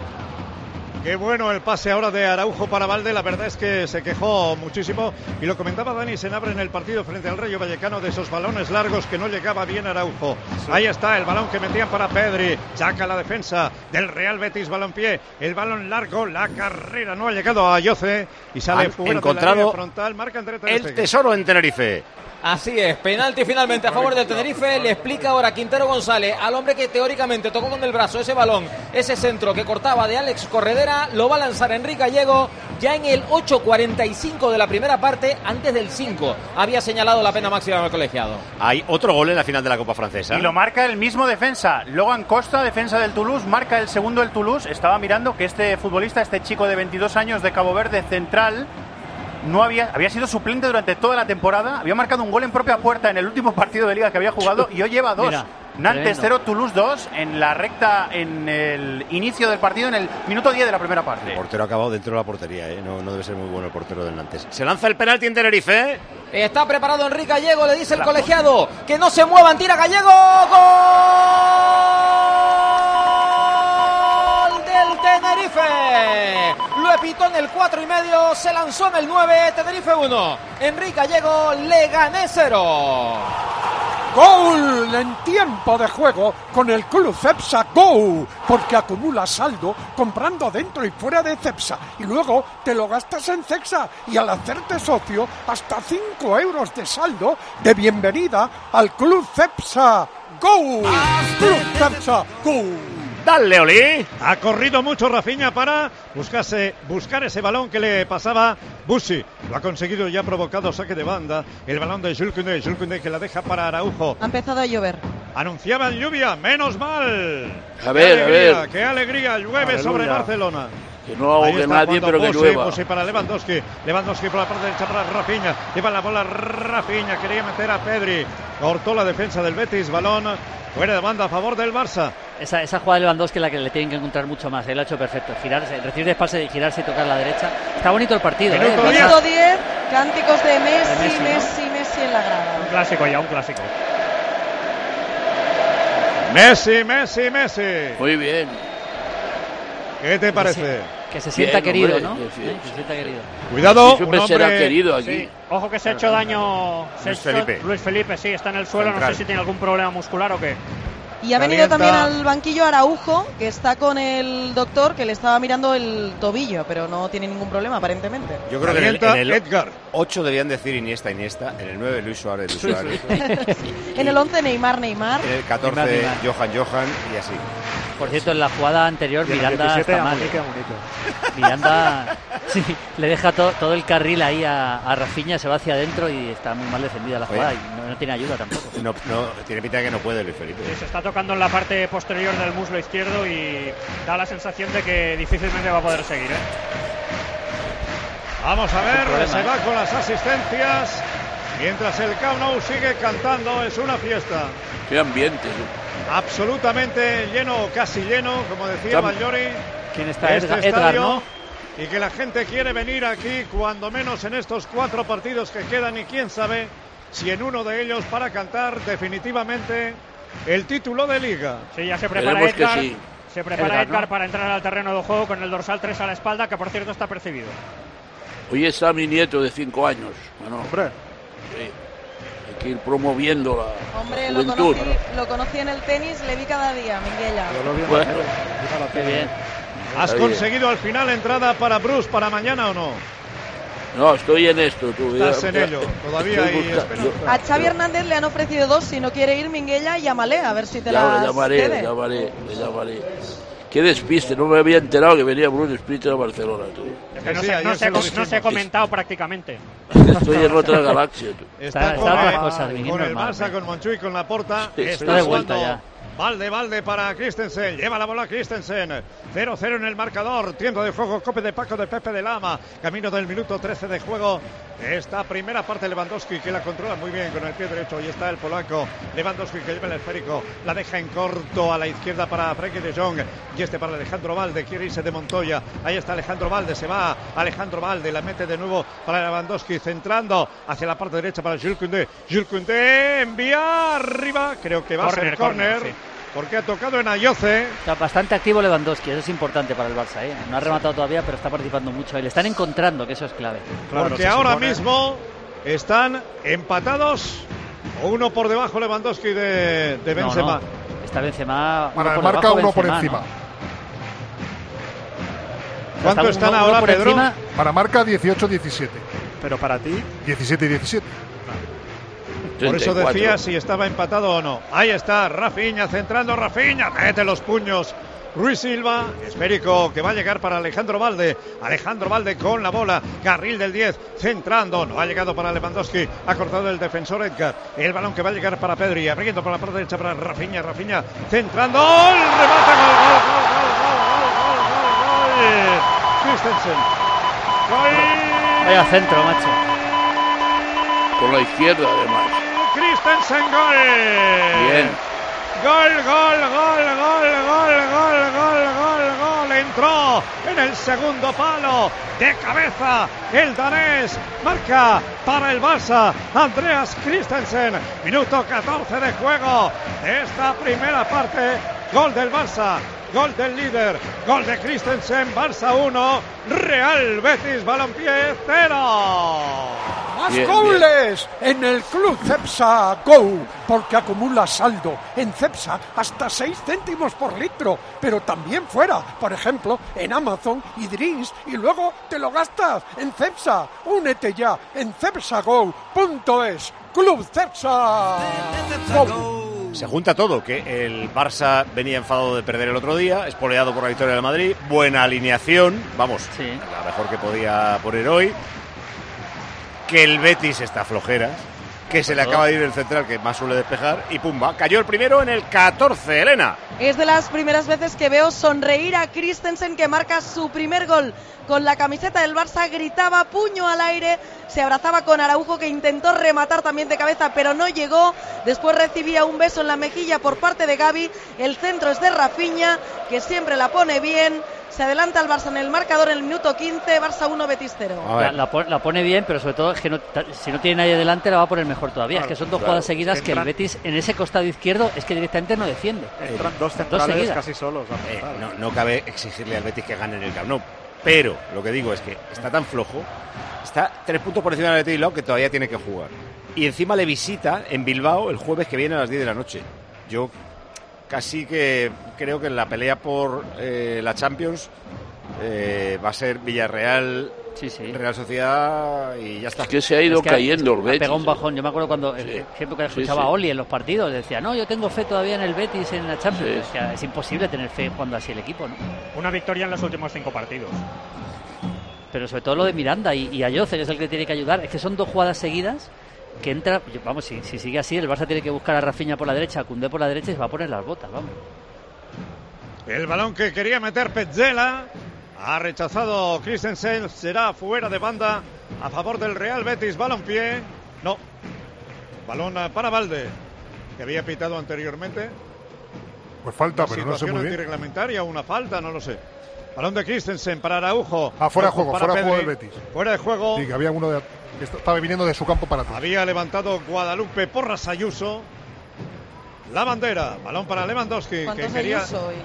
[SPEAKER 6] Qué bueno el pase ahora de Araujo para Valde, la verdad es que se quejó muchísimo y lo comentaba Dani Senabre en el partido frente al Rayo Vallecano de esos balones largos que no llegaba bien Araujo. Sí. Ahí está el balón que metían para Pedri, saca la defensa del Real Betis Balompié, el balón largo, la carrera no ha llegado a Ayoce y sale fuera de la línea frontal, Marc-André ter Stegen.
[SPEAKER 4] El tesoro en Tenerife.
[SPEAKER 22] Así es, penalti finalmente a favor del Tenerife, le explica ahora Quintero González al hombre que teóricamente tocó con el brazo ese balón, ese centro que cortaba de Alex Corredera, lo va a lanzar Enrique Gallego ya en el 8:45 de la primera parte, antes del 5, había señalado la pena máxima del colegiado.
[SPEAKER 4] Hay otro gol en la final de la Copa Francesa.
[SPEAKER 26] Y lo marca el mismo defensa, Logan Costa, defensa del Toulouse, marca el segundo el Toulouse, estaba mirando que este futbolista, este chico de 22 años de Cabo Verde, central, había sido suplente durante toda la temporada, había marcado un gol en propia puerta en el último partido de liga que había jugado y hoy lleva 2. Mira, Nantes 0, Toulouse 2 en la recta, en el inicio del partido, en el minuto 10 de la primera parte.
[SPEAKER 4] El portero ha acabado dentro de la portería, ¿eh? No debe ser muy bueno el portero del Nantes. Se lanza el penalti en Tenerife, ¿eh?
[SPEAKER 22] Está preparado Enrique Gallego, le dice el colegiado que no se muevan, tira Gallego, ¡gol del Tenerife! Lo pitó en el 4,5, se lanzó en el 9, Tenerife 1, Enrique Gallego, Leganés 0.
[SPEAKER 2] Gol en tiempo de juego con el Club Cepsa Go, porque acumula saldo comprando dentro y fuera de Cepsa y luego te lo gastas en Cepsa y al hacerte socio hasta 5 euros de saldo de bienvenida al Club Cepsa Go. Club Cepsa Go.
[SPEAKER 4] ¡Dale, Oli!
[SPEAKER 6] Ha corrido mucho Rafinha para buscar ese balón que le pasaba Bussi. Lo ha conseguido y ha provocado saque de banda. El balón de Jules Koundé que la deja para Araujo.
[SPEAKER 16] Ha empezado a llover.
[SPEAKER 6] Anunciaban lluvia, menos mal.
[SPEAKER 10] A ver.
[SPEAKER 6] ¡Qué alegría! Llueve sobre Barcelona.
[SPEAKER 10] Que no ahogue nadie, pero que llueva.
[SPEAKER 6] Musi para Lewandowski. Lewandowski por la parte derecha para Rafinha. Lleva la bola Rafinha. Quería meter a Pedri. Cortó la defensa del Betis. Balón fuera de banda a favor del Barça.
[SPEAKER 12] Esa jugada de Lewandowski es la que le tienen que encontrar mucho más. Él lo ha hecho perfecto. Girarse, recibir de pase, girarse y tocar la derecha. Está bonito el partido.
[SPEAKER 16] Minuto 10. Cánticos de Messi en la grada.
[SPEAKER 7] Un clásico ya, un clásico.
[SPEAKER 6] Messi.
[SPEAKER 10] Muy bien.
[SPEAKER 6] ¿Qué te parece?
[SPEAKER 12] Que se sienta
[SPEAKER 10] bien,
[SPEAKER 12] querido,
[SPEAKER 10] hombre,
[SPEAKER 12] ¿no?
[SPEAKER 10] sí.
[SPEAKER 12] Que se sienta querido.
[SPEAKER 6] Cuidado,
[SPEAKER 10] un hombre será querido aquí.
[SPEAKER 7] Sí. Ojo que se ha hecho daño
[SPEAKER 4] Luis
[SPEAKER 7] Felipe, sí, está en el suelo.
[SPEAKER 4] Central.
[SPEAKER 7] No sé si tiene algún problema muscular o qué.
[SPEAKER 16] Y ha venido también al banquillo Araujo, que está con el doctor, que le estaba mirando el tobillo, pero no tiene ningún problema, aparentemente.
[SPEAKER 4] Yo creo que en el
[SPEAKER 6] Edgar.
[SPEAKER 4] 8 debían decir Iniesta, en el 9 Luis Suárez.
[SPEAKER 16] En el 11 Neymar.
[SPEAKER 4] En el 14
[SPEAKER 12] Neymar.
[SPEAKER 4] Johan y así.
[SPEAKER 12] Por cierto, en la jugada anterior Miranda está mal.
[SPEAKER 11] Bonito.
[SPEAKER 12] Miranda le deja todo el carril ahí a Rafinha, se va hacia adentro y está muy mal defendida la jugada.
[SPEAKER 4] Oye.
[SPEAKER 12] Y no tiene ayuda tampoco.
[SPEAKER 4] No, tiene pinta de que no puede Luis Felipe.
[SPEAKER 7] Sí, se está tocando en la parte posterior del muslo izquierdo y da la sensación de que difícilmente va a poder seguir.
[SPEAKER 6] Vamos a ver, se va con las asistencias. Mientras el Camp Nou sigue cantando, es una fiesta.
[SPEAKER 10] Qué ambiente.
[SPEAKER 6] Absolutamente lleno, casi lleno, como decía Bagliori.
[SPEAKER 12] ¿Quién está?
[SPEAKER 6] Este
[SPEAKER 12] Edgar,
[SPEAKER 6] estadio,
[SPEAKER 12] ¿no?
[SPEAKER 6] Y que la gente quiere venir aquí, cuando menos en estos 4 partidos que quedan, y quién sabe si en uno de ellos para cantar definitivamente el título de Liga.
[SPEAKER 7] Sí, ya se prepara
[SPEAKER 10] Esperemos
[SPEAKER 7] Edgar.
[SPEAKER 10] que sí.
[SPEAKER 7] Se prepara Edgar,
[SPEAKER 12] ¿no?
[SPEAKER 7] para entrar al terreno de juego con el dorsal 3 a la espalda, que por cierto está percibido.
[SPEAKER 10] Hoy está mi nieto de 5 años. Bueno,
[SPEAKER 6] Hombre.
[SPEAKER 10] sí. Hay que ir promoviendo la
[SPEAKER 16] Hombre,
[SPEAKER 10] juventud.
[SPEAKER 16] lo conocí en el tenis, le vi cada día, Minguella.
[SPEAKER 10] Bueno,
[SPEAKER 12] Qué bien.
[SPEAKER 6] ¿Has
[SPEAKER 10] Está bien.
[SPEAKER 6] conseguido al final entrada para Bruce para mañana o no?
[SPEAKER 10] no, estoy en esto. Tú.
[SPEAKER 6] Estás en ello, todavía
[SPEAKER 10] Estoy
[SPEAKER 6] hay
[SPEAKER 10] buscando.
[SPEAKER 6] esperanza.
[SPEAKER 16] A Xavi Hernández le han ofrecido 2, si no quiere ir Minguella, llámale, a ver si te
[SPEAKER 10] Ya
[SPEAKER 16] las
[SPEAKER 10] le llamaré,
[SPEAKER 16] cede.
[SPEAKER 10] le llamaré. Qué despiste, no me había enterado que venía Bruce Springsteen a Barcelona. Tú.
[SPEAKER 7] Es que no
[SPEAKER 6] Sí,
[SPEAKER 7] se,
[SPEAKER 6] ayer
[SPEAKER 7] no
[SPEAKER 6] se
[SPEAKER 7] se,
[SPEAKER 6] lo
[SPEAKER 7] no
[SPEAKER 6] dijimos.
[SPEAKER 7] se ha comentado prácticamente.
[SPEAKER 10] Estoy en otra galaxia. Tú.
[SPEAKER 6] Está con,
[SPEAKER 12] otras cosas, Miguel,
[SPEAKER 6] con el
[SPEAKER 12] normal,
[SPEAKER 6] Barça, con Monchu y con Laporta.
[SPEAKER 10] Sí,
[SPEAKER 6] Está
[SPEAKER 12] de vuelta
[SPEAKER 6] jugando
[SPEAKER 12] ya.
[SPEAKER 6] Valde para Christensen. Lleva la bola Christensen. 0-0 en el marcador. Tiempo de juego. Cope de Paco de Pepe de Lama. Camino del minuto 13 de juego. Esta primera parte Lewandowski, que la controla muy bien con el pie derecho. Ahí está el polaco. Lewandowski, que lleva el esférico. La deja en corto a la izquierda para Frenkie de Jong. Y este para Alejandro Valde. Quiere irse de Montoya. Ahí está Alejandro Valde. Se va Alejandro Valde. La mete de nuevo para Lewandowski. Centrando hacia la parte derecha para Jules Koundé. Jules Koundé envía arriba. Creo que va a ser córner.
[SPEAKER 7] Sí.
[SPEAKER 6] Porque ha tocado en Ayoce.
[SPEAKER 12] Está bastante activo Lewandowski, eso es importante para el Barça, ¿eh? No ha rematado todavía, pero está participando mucho. Y le están encontrando, que eso es clave.
[SPEAKER 6] Claro, porque ahora mismo están empatados. Uno por debajo Lewandowski de Benzema.
[SPEAKER 12] No. Está Benzema.
[SPEAKER 3] Para el
[SPEAKER 12] por
[SPEAKER 3] marca
[SPEAKER 12] debajo,
[SPEAKER 3] uno por
[SPEAKER 12] Benzema,
[SPEAKER 3] encima.
[SPEAKER 12] ¿no?
[SPEAKER 6] ¿Cuánto
[SPEAKER 12] Está
[SPEAKER 6] están
[SPEAKER 12] uno
[SPEAKER 6] ahora,
[SPEAKER 12] por
[SPEAKER 6] Pedro?
[SPEAKER 12] encima.
[SPEAKER 3] Para marca 18-17.
[SPEAKER 11] Pero para ti,
[SPEAKER 3] 17-17.
[SPEAKER 6] Por eso
[SPEAKER 10] 34.
[SPEAKER 6] decía si estaba empatado o no. Ahí está Rafinha, centrando Rafinha, mete los puños. Ruiz Silva, esférico que va a llegar para Alejandro Valde. Alejandro Valde con la bola, carril del 10, centrando, no ha llegado para Lewandowski, ha cortado el defensor Edgar. El balón que va a llegar para Pedri, abriendo por la parte derecha para Rafinha, centrando, ¡gol! Remate, gol. Christensen. Gol.
[SPEAKER 12] Vaya centro, macho.
[SPEAKER 10] Por la izquierda, además.
[SPEAKER 6] Christensen, gol.
[SPEAKER 10] Bien.
[SPEAKER 6] Gol. Entró en el segundo palo. De cabeza, el danés. Marca para el Barça. Andreas Christensen. Minuto 14 de juego de esta primera parte. Gol del Barça. Gol del líder. Gol de Christensen. Barça 1. Real Betis Balompié 0.
[SPEAKER 2] ¡Más
[SPEAKER 10] Bien,
[SPEAKER 2] goles en el Club Cepsa Go! Porque acumula saldo en Cepsa hasta 6 céntimos por litro, pero también fuera, por ejemplo, en Amazon y Drinks, y luego te lo gastas en Cepsa. Únete ya en cepsago.es. Club Cepsa Go.
[SPEAKER 4] Se junta todo, que el Barça venía enfadado de perder el otro día, espoleado por la victoria del Madrid, buena alineación, vamos,
[SPEAKER 12] Sí.
[SPEAKER 4] la mejor que podía poner hoy, que el Betis está flojera, que se le acaba de ir el central, que más suele despejar, y pumba, cayó el primero en el 14, Elena.
[SPEAKER 16] Es de las primeras veces que veo sonreír a Christensen, que marca su primer gol con la camiseta del Barça, gritaba puño al aire, se abrazaba con Araujo, que intentó rematar también de cabeza, pero no llegó, después recibía un beso en la mejilla por parte de Gavi, el centro es de Rafinha, que siempre la pone bien. Se adelanta el Barça en el marcador en el minuto 15, Barça 1, Betis 0.
[SPEAKER 12] La pone bien, pero sobre todo es que si no tiene nadie delante la va a poner mejor todavía.
[SPEAKER 11] Claro,
[SPEAKER 12] es que son dos jugadas seguidas que el Betis en ese costado izquierdo es que directamente no defiende.
[SPEAKER 11] Entran dos centrales casi solos.
[SPEAKER 4] No cabe exigirle al Betis que gane en el Camp Nou, pero lo que digo es que está tan flojo, está 3 puntos por encima del Betis Bilbao, que todavía tiene que jugar. Y encima le visita en Bilbao el jueves que viene a las 10 de la noche. Yo casi que creo que en la pelea por la Champions va a ser Villarreal, Real Sociedad y ya está.
[SPEAKER 10] Es que se ha ido cayendo el Betis.
[SPEAKER 12] Pegó un bajón. Yo me acuerdo cuando siempre que escuchaba a Oli en los partidos, decía, no, yo tengo fe todavía en el Betis en la Champions. O sea, es imposible tener fe cuando así el equipo, ¿no?
[SPEAKER 7] Una victoria en los últimos 5 partidos.
[SPEAKER 12] Pero sobre todo lo de Miranda y Ayoce, que es el que tiene que ayudar. Es que son 2 jugadas seguidas que entra, vamos, si sigue así, el Barça tiene que buscar a Rafinha por la derecha, a Koundé por la derecha y se va a poner las botas, vamos.
[SPEAKER 6] El balón que quería meter Petzela ha rechazado Christensen, será fuera de banda a favor del Real Betis Balompié. No, balón para Valde, que había pitado anteriormente.
[SPEAKER 3] Pues falta, pero no sé muy bien.
[SPEAKER 6] Antirreglamentaria, una falta, no lo sé. Balón de Christensen para Araujo.
[SPEAKER 3] Fuera de juego del Betis.
[SPEAKER 6] Fuera de juego.
[SPEAKER 3] Sí, que había uno que estaba viniendo de su campo para atrás.
[SPEAKER 6] Había levantado Guadalupe Porras Ayuso. La bandera, balón para Lewandowski, que quería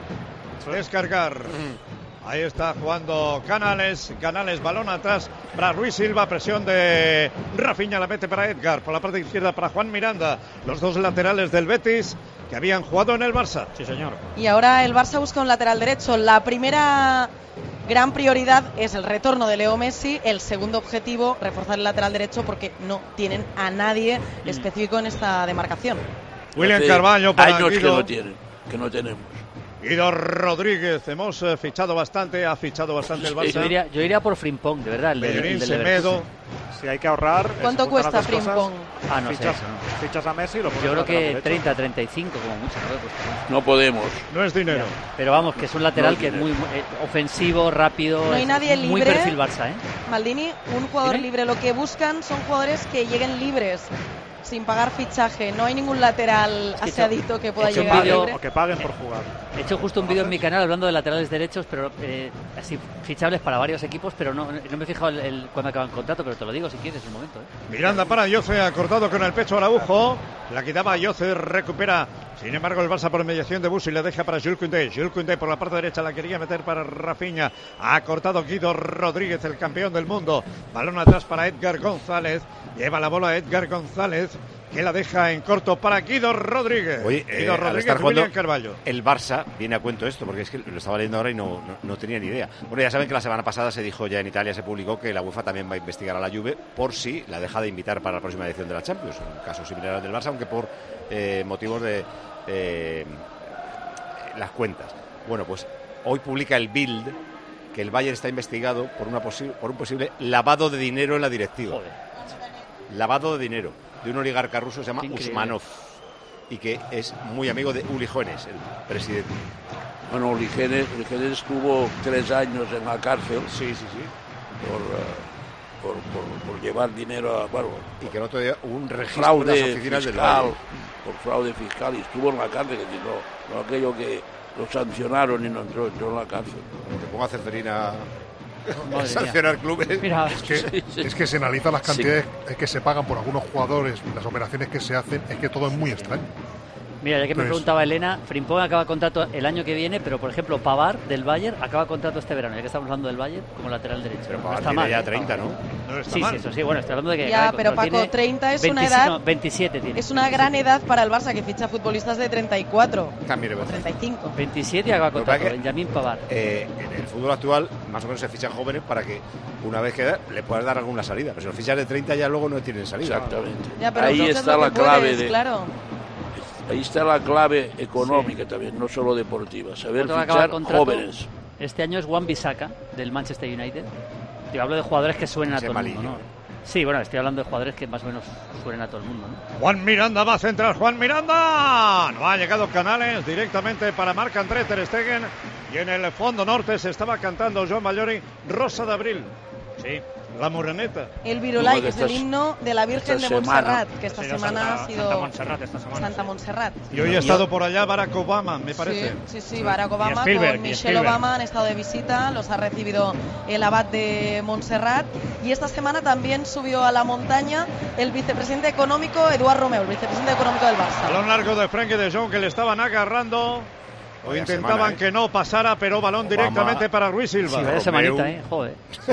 [SPEAKER 6] descargar. Ahí está jugando Canales, balón atrás para Ruiz Silva, presión de Rafinha, la mete para Edgar, por la parte izquierda para Juan Miranda, los 2 laterales del Betis que habían jugado en el Barça.
[SPEAKER 7] Sí, señor.
[SPEAKER 16] Y ahora el Barça busca un lateral derecho. La primera gran prioridad es el retorno de Leo Messi, el segundo objetivo, reforzar el lateral derecho, porque no tienen a nadie específico en esta demarcación.
[SPEAKER 6] William Carvalho para
[SPEAKER 10] años
[SPEAKER 6] Guido.
[SPEAKER 10] que no tenemos.
[SPEAKER 6] Guido Rodríguez, hemos fichado bastante, ha fichado bastante el Barça.
[SPEAKER 12] Yo iría por Frimpong, de verdad.
[SPEAKER 6] Bellerín, Semedo.
[SPEAKER 11] Si hay que ahorrar.
[SPEAKER 16] ¿Cuánto cuesta Frimpong?
[SPEAKER 12] No sé.
[SPEAKER 11] Fichas a Messi y lo pones.
[SPEAKER 12] Yo creo que 30, 35 como mucho.
[SPEAKER 10] No podemos.
[SPEAKER 6] No es dinero.
[SPEAKER 12] Pero vamos, que es un lateral que es muy ofensivo, rápido.
[SPEAKER 16] No hay nadie libre.
[SPEAKER 12] Muy perfil Barça, ¿eh?
[SPEAKER 16] Maldini, un jugador libre. Lo que buscan son jugadores que lleguen libres, sin pagar fichaje. No hay ningún lateral aseadito que pueda llegar libre.
[SPEAKER 11] O que paguen por jugar.
[SPEAKER 12] He hecho justo un vídeo en mi canal hablando de laterales derechos, pero así fichables para varios equipos, pero no me he fijado cuando acaban el contrato, pero te lo digo si quieres un momento.
[SPEAKER 6] Miranda para Ayoce, ha cortado con el pecho Araujo, la quitaba Ayoce, recupera. Sin embargo, el Barça por mediación de Busi le deja para Jules Koundé. Jules Koundé por la parte derecha la quería meter para Rafinha. Ha cortado Guido Rodríguez, el campeón del mundo. Balón atrás para Edgar González. Lleva la bola Edgar González, que la deja en corto para Guido Rodríguez.
[SPEAKER 4] Oye,
[SPEAKER 6] Guido
[SPEAKER 4] al
[SPEAKER 6] Rodríguez,
[SPEAKER 4] estar
[SPEAKER 6] William Carvalho.
[SPEAKER 4] El Barça viene a cuento esto, porque es que lo estaba leyendo ahora y no tenía ni idea. Bueno, ya saben que la semana pasada se dijo, ya en Italia se publicó que la UEFA también va a investigar a la Juve por si la deja de invitar para la próxima edición de la Champions. Un caso similar al del Barça, aunque por motivos de las cuentas. Bueno, pues hoy publica el Bild que el Bayern está investigado por un posible lavado de dinero en la directiva. Lavado de dinero de un oligarca ruso, se llama Usmanov, y que es muy amigo de Uli Hoeneß, el presidente.
[SPEAKER 10] Bueno, Uli Hoeneß estuvo 3 años en la cárcel.
[SPEAKER 4] Sí.
[SPEAKER 10] Por llevar dinero a... Bueno,
[SPEAKER 4] y que no te un registro
[SPEAKER 10] fraude
[SPEAKER 4] de las oficinas
[SPEAKER 10] fiscal,
[SPEAKER 4] del Bayern.
[SPEAKER 10] por fraude fiscal, y estuvo en la cárcel, no aquello que lo sancionaron y no entró en la cárcel.
[SPEAKER 4] Te pongo a Ceferina sancionar clubes.
[SPEAKER 12] Mira,
[SPEAKER 3] es que se analizan las cantidades que se pagan por algunos jugadores, las operaciones que se hacen, es que todo es muy extraño.
[SPEAKER 12] Mira, ya que me preguntaba Elena, Frimpong acaba contrato el año que viene, pero por ejemplo Pavard del Bayern acaba contrato este verano, ya que estamos hablando del Bayern como lateral derecho.
[SPEAKER 4] Pero
[SPEAKER 12] no
[SPEAKER 4] está mal, ya 30, ¿no?
[SPEAKER 6] Sí,
[SPEAKER 12] eso sí, bueno, estoy hablando de que...
[SPEAKER 16] Ya, pero Paco, 30 es
[SPEAKER 12] 27,
[SPEAKER 16] una edad...
[SPEAKER 12] No, 27 tiene.
[SPEAKER 16] Es una gran edad para el Barça, que ficha futbolistas de 34.
[SPEAKER 4] También
[SPEAKER 16] o 35.
[SPEAKER 12] 27 y acaba contrato, Benjamín Pavard.
[SPEAKER 4] En el fútbol actual, más o menos se fichan jóvenes para que una vez que le puedas dar alguna salida. Pero si los fichas de 30 ya luego no tienen salida.
[SPEAKER 10] Exactamente.
[SPEAKER 16] Ya, pero
[SPEAKER 10] ahí está la clave
[SPEAKER 16] claro.
[SPEAKER 10] Ahí está la clave económica también, no solo deportiva. Saber fichar jóvenes.
[SPEAKER 12] Este año es Wan-Bissaka del Manchester United. Yo hablo de jugadores que suenan a todo el mundo, ¿no? Sí, bueno, estoy hablando de jugadores que más o menos suelen a todo el mundo, ¿no?
[SPEAKER 6] Juan Miranda va a centrar. Juan Miranda. No ha llegado Canales directamente para Marc André ter Stegen. Y en el fondo norte se estaba cantando Joan Ballori, Rosa de Abril. Sí, la moreneta.
[SPEAKER 16] El Virolai, que es el himno de la Virgen de Montserrat, que esta semana ha sido Santa Montserrat.
[SPEAKER 6] Y hoy ha estado por allá Barack Obama, me parece.
[SPEAKER 16] Sí, Barack Obama con Michelle Obama han estado de visita, los ha recibido el abad de Montserrat. Y esta semana también subió a la montaña el vicepresidente económico Eduard Romeu, el vicepresidente económico del Barça.
[SPEAKER 6] Balón largo de Frenkie de Jong, que le estaban agarrando. O intentaban que no pasara, pero balón directamente para Ruiz Silva.
[SPEAKER 12] Sí, vaya semanita, joder.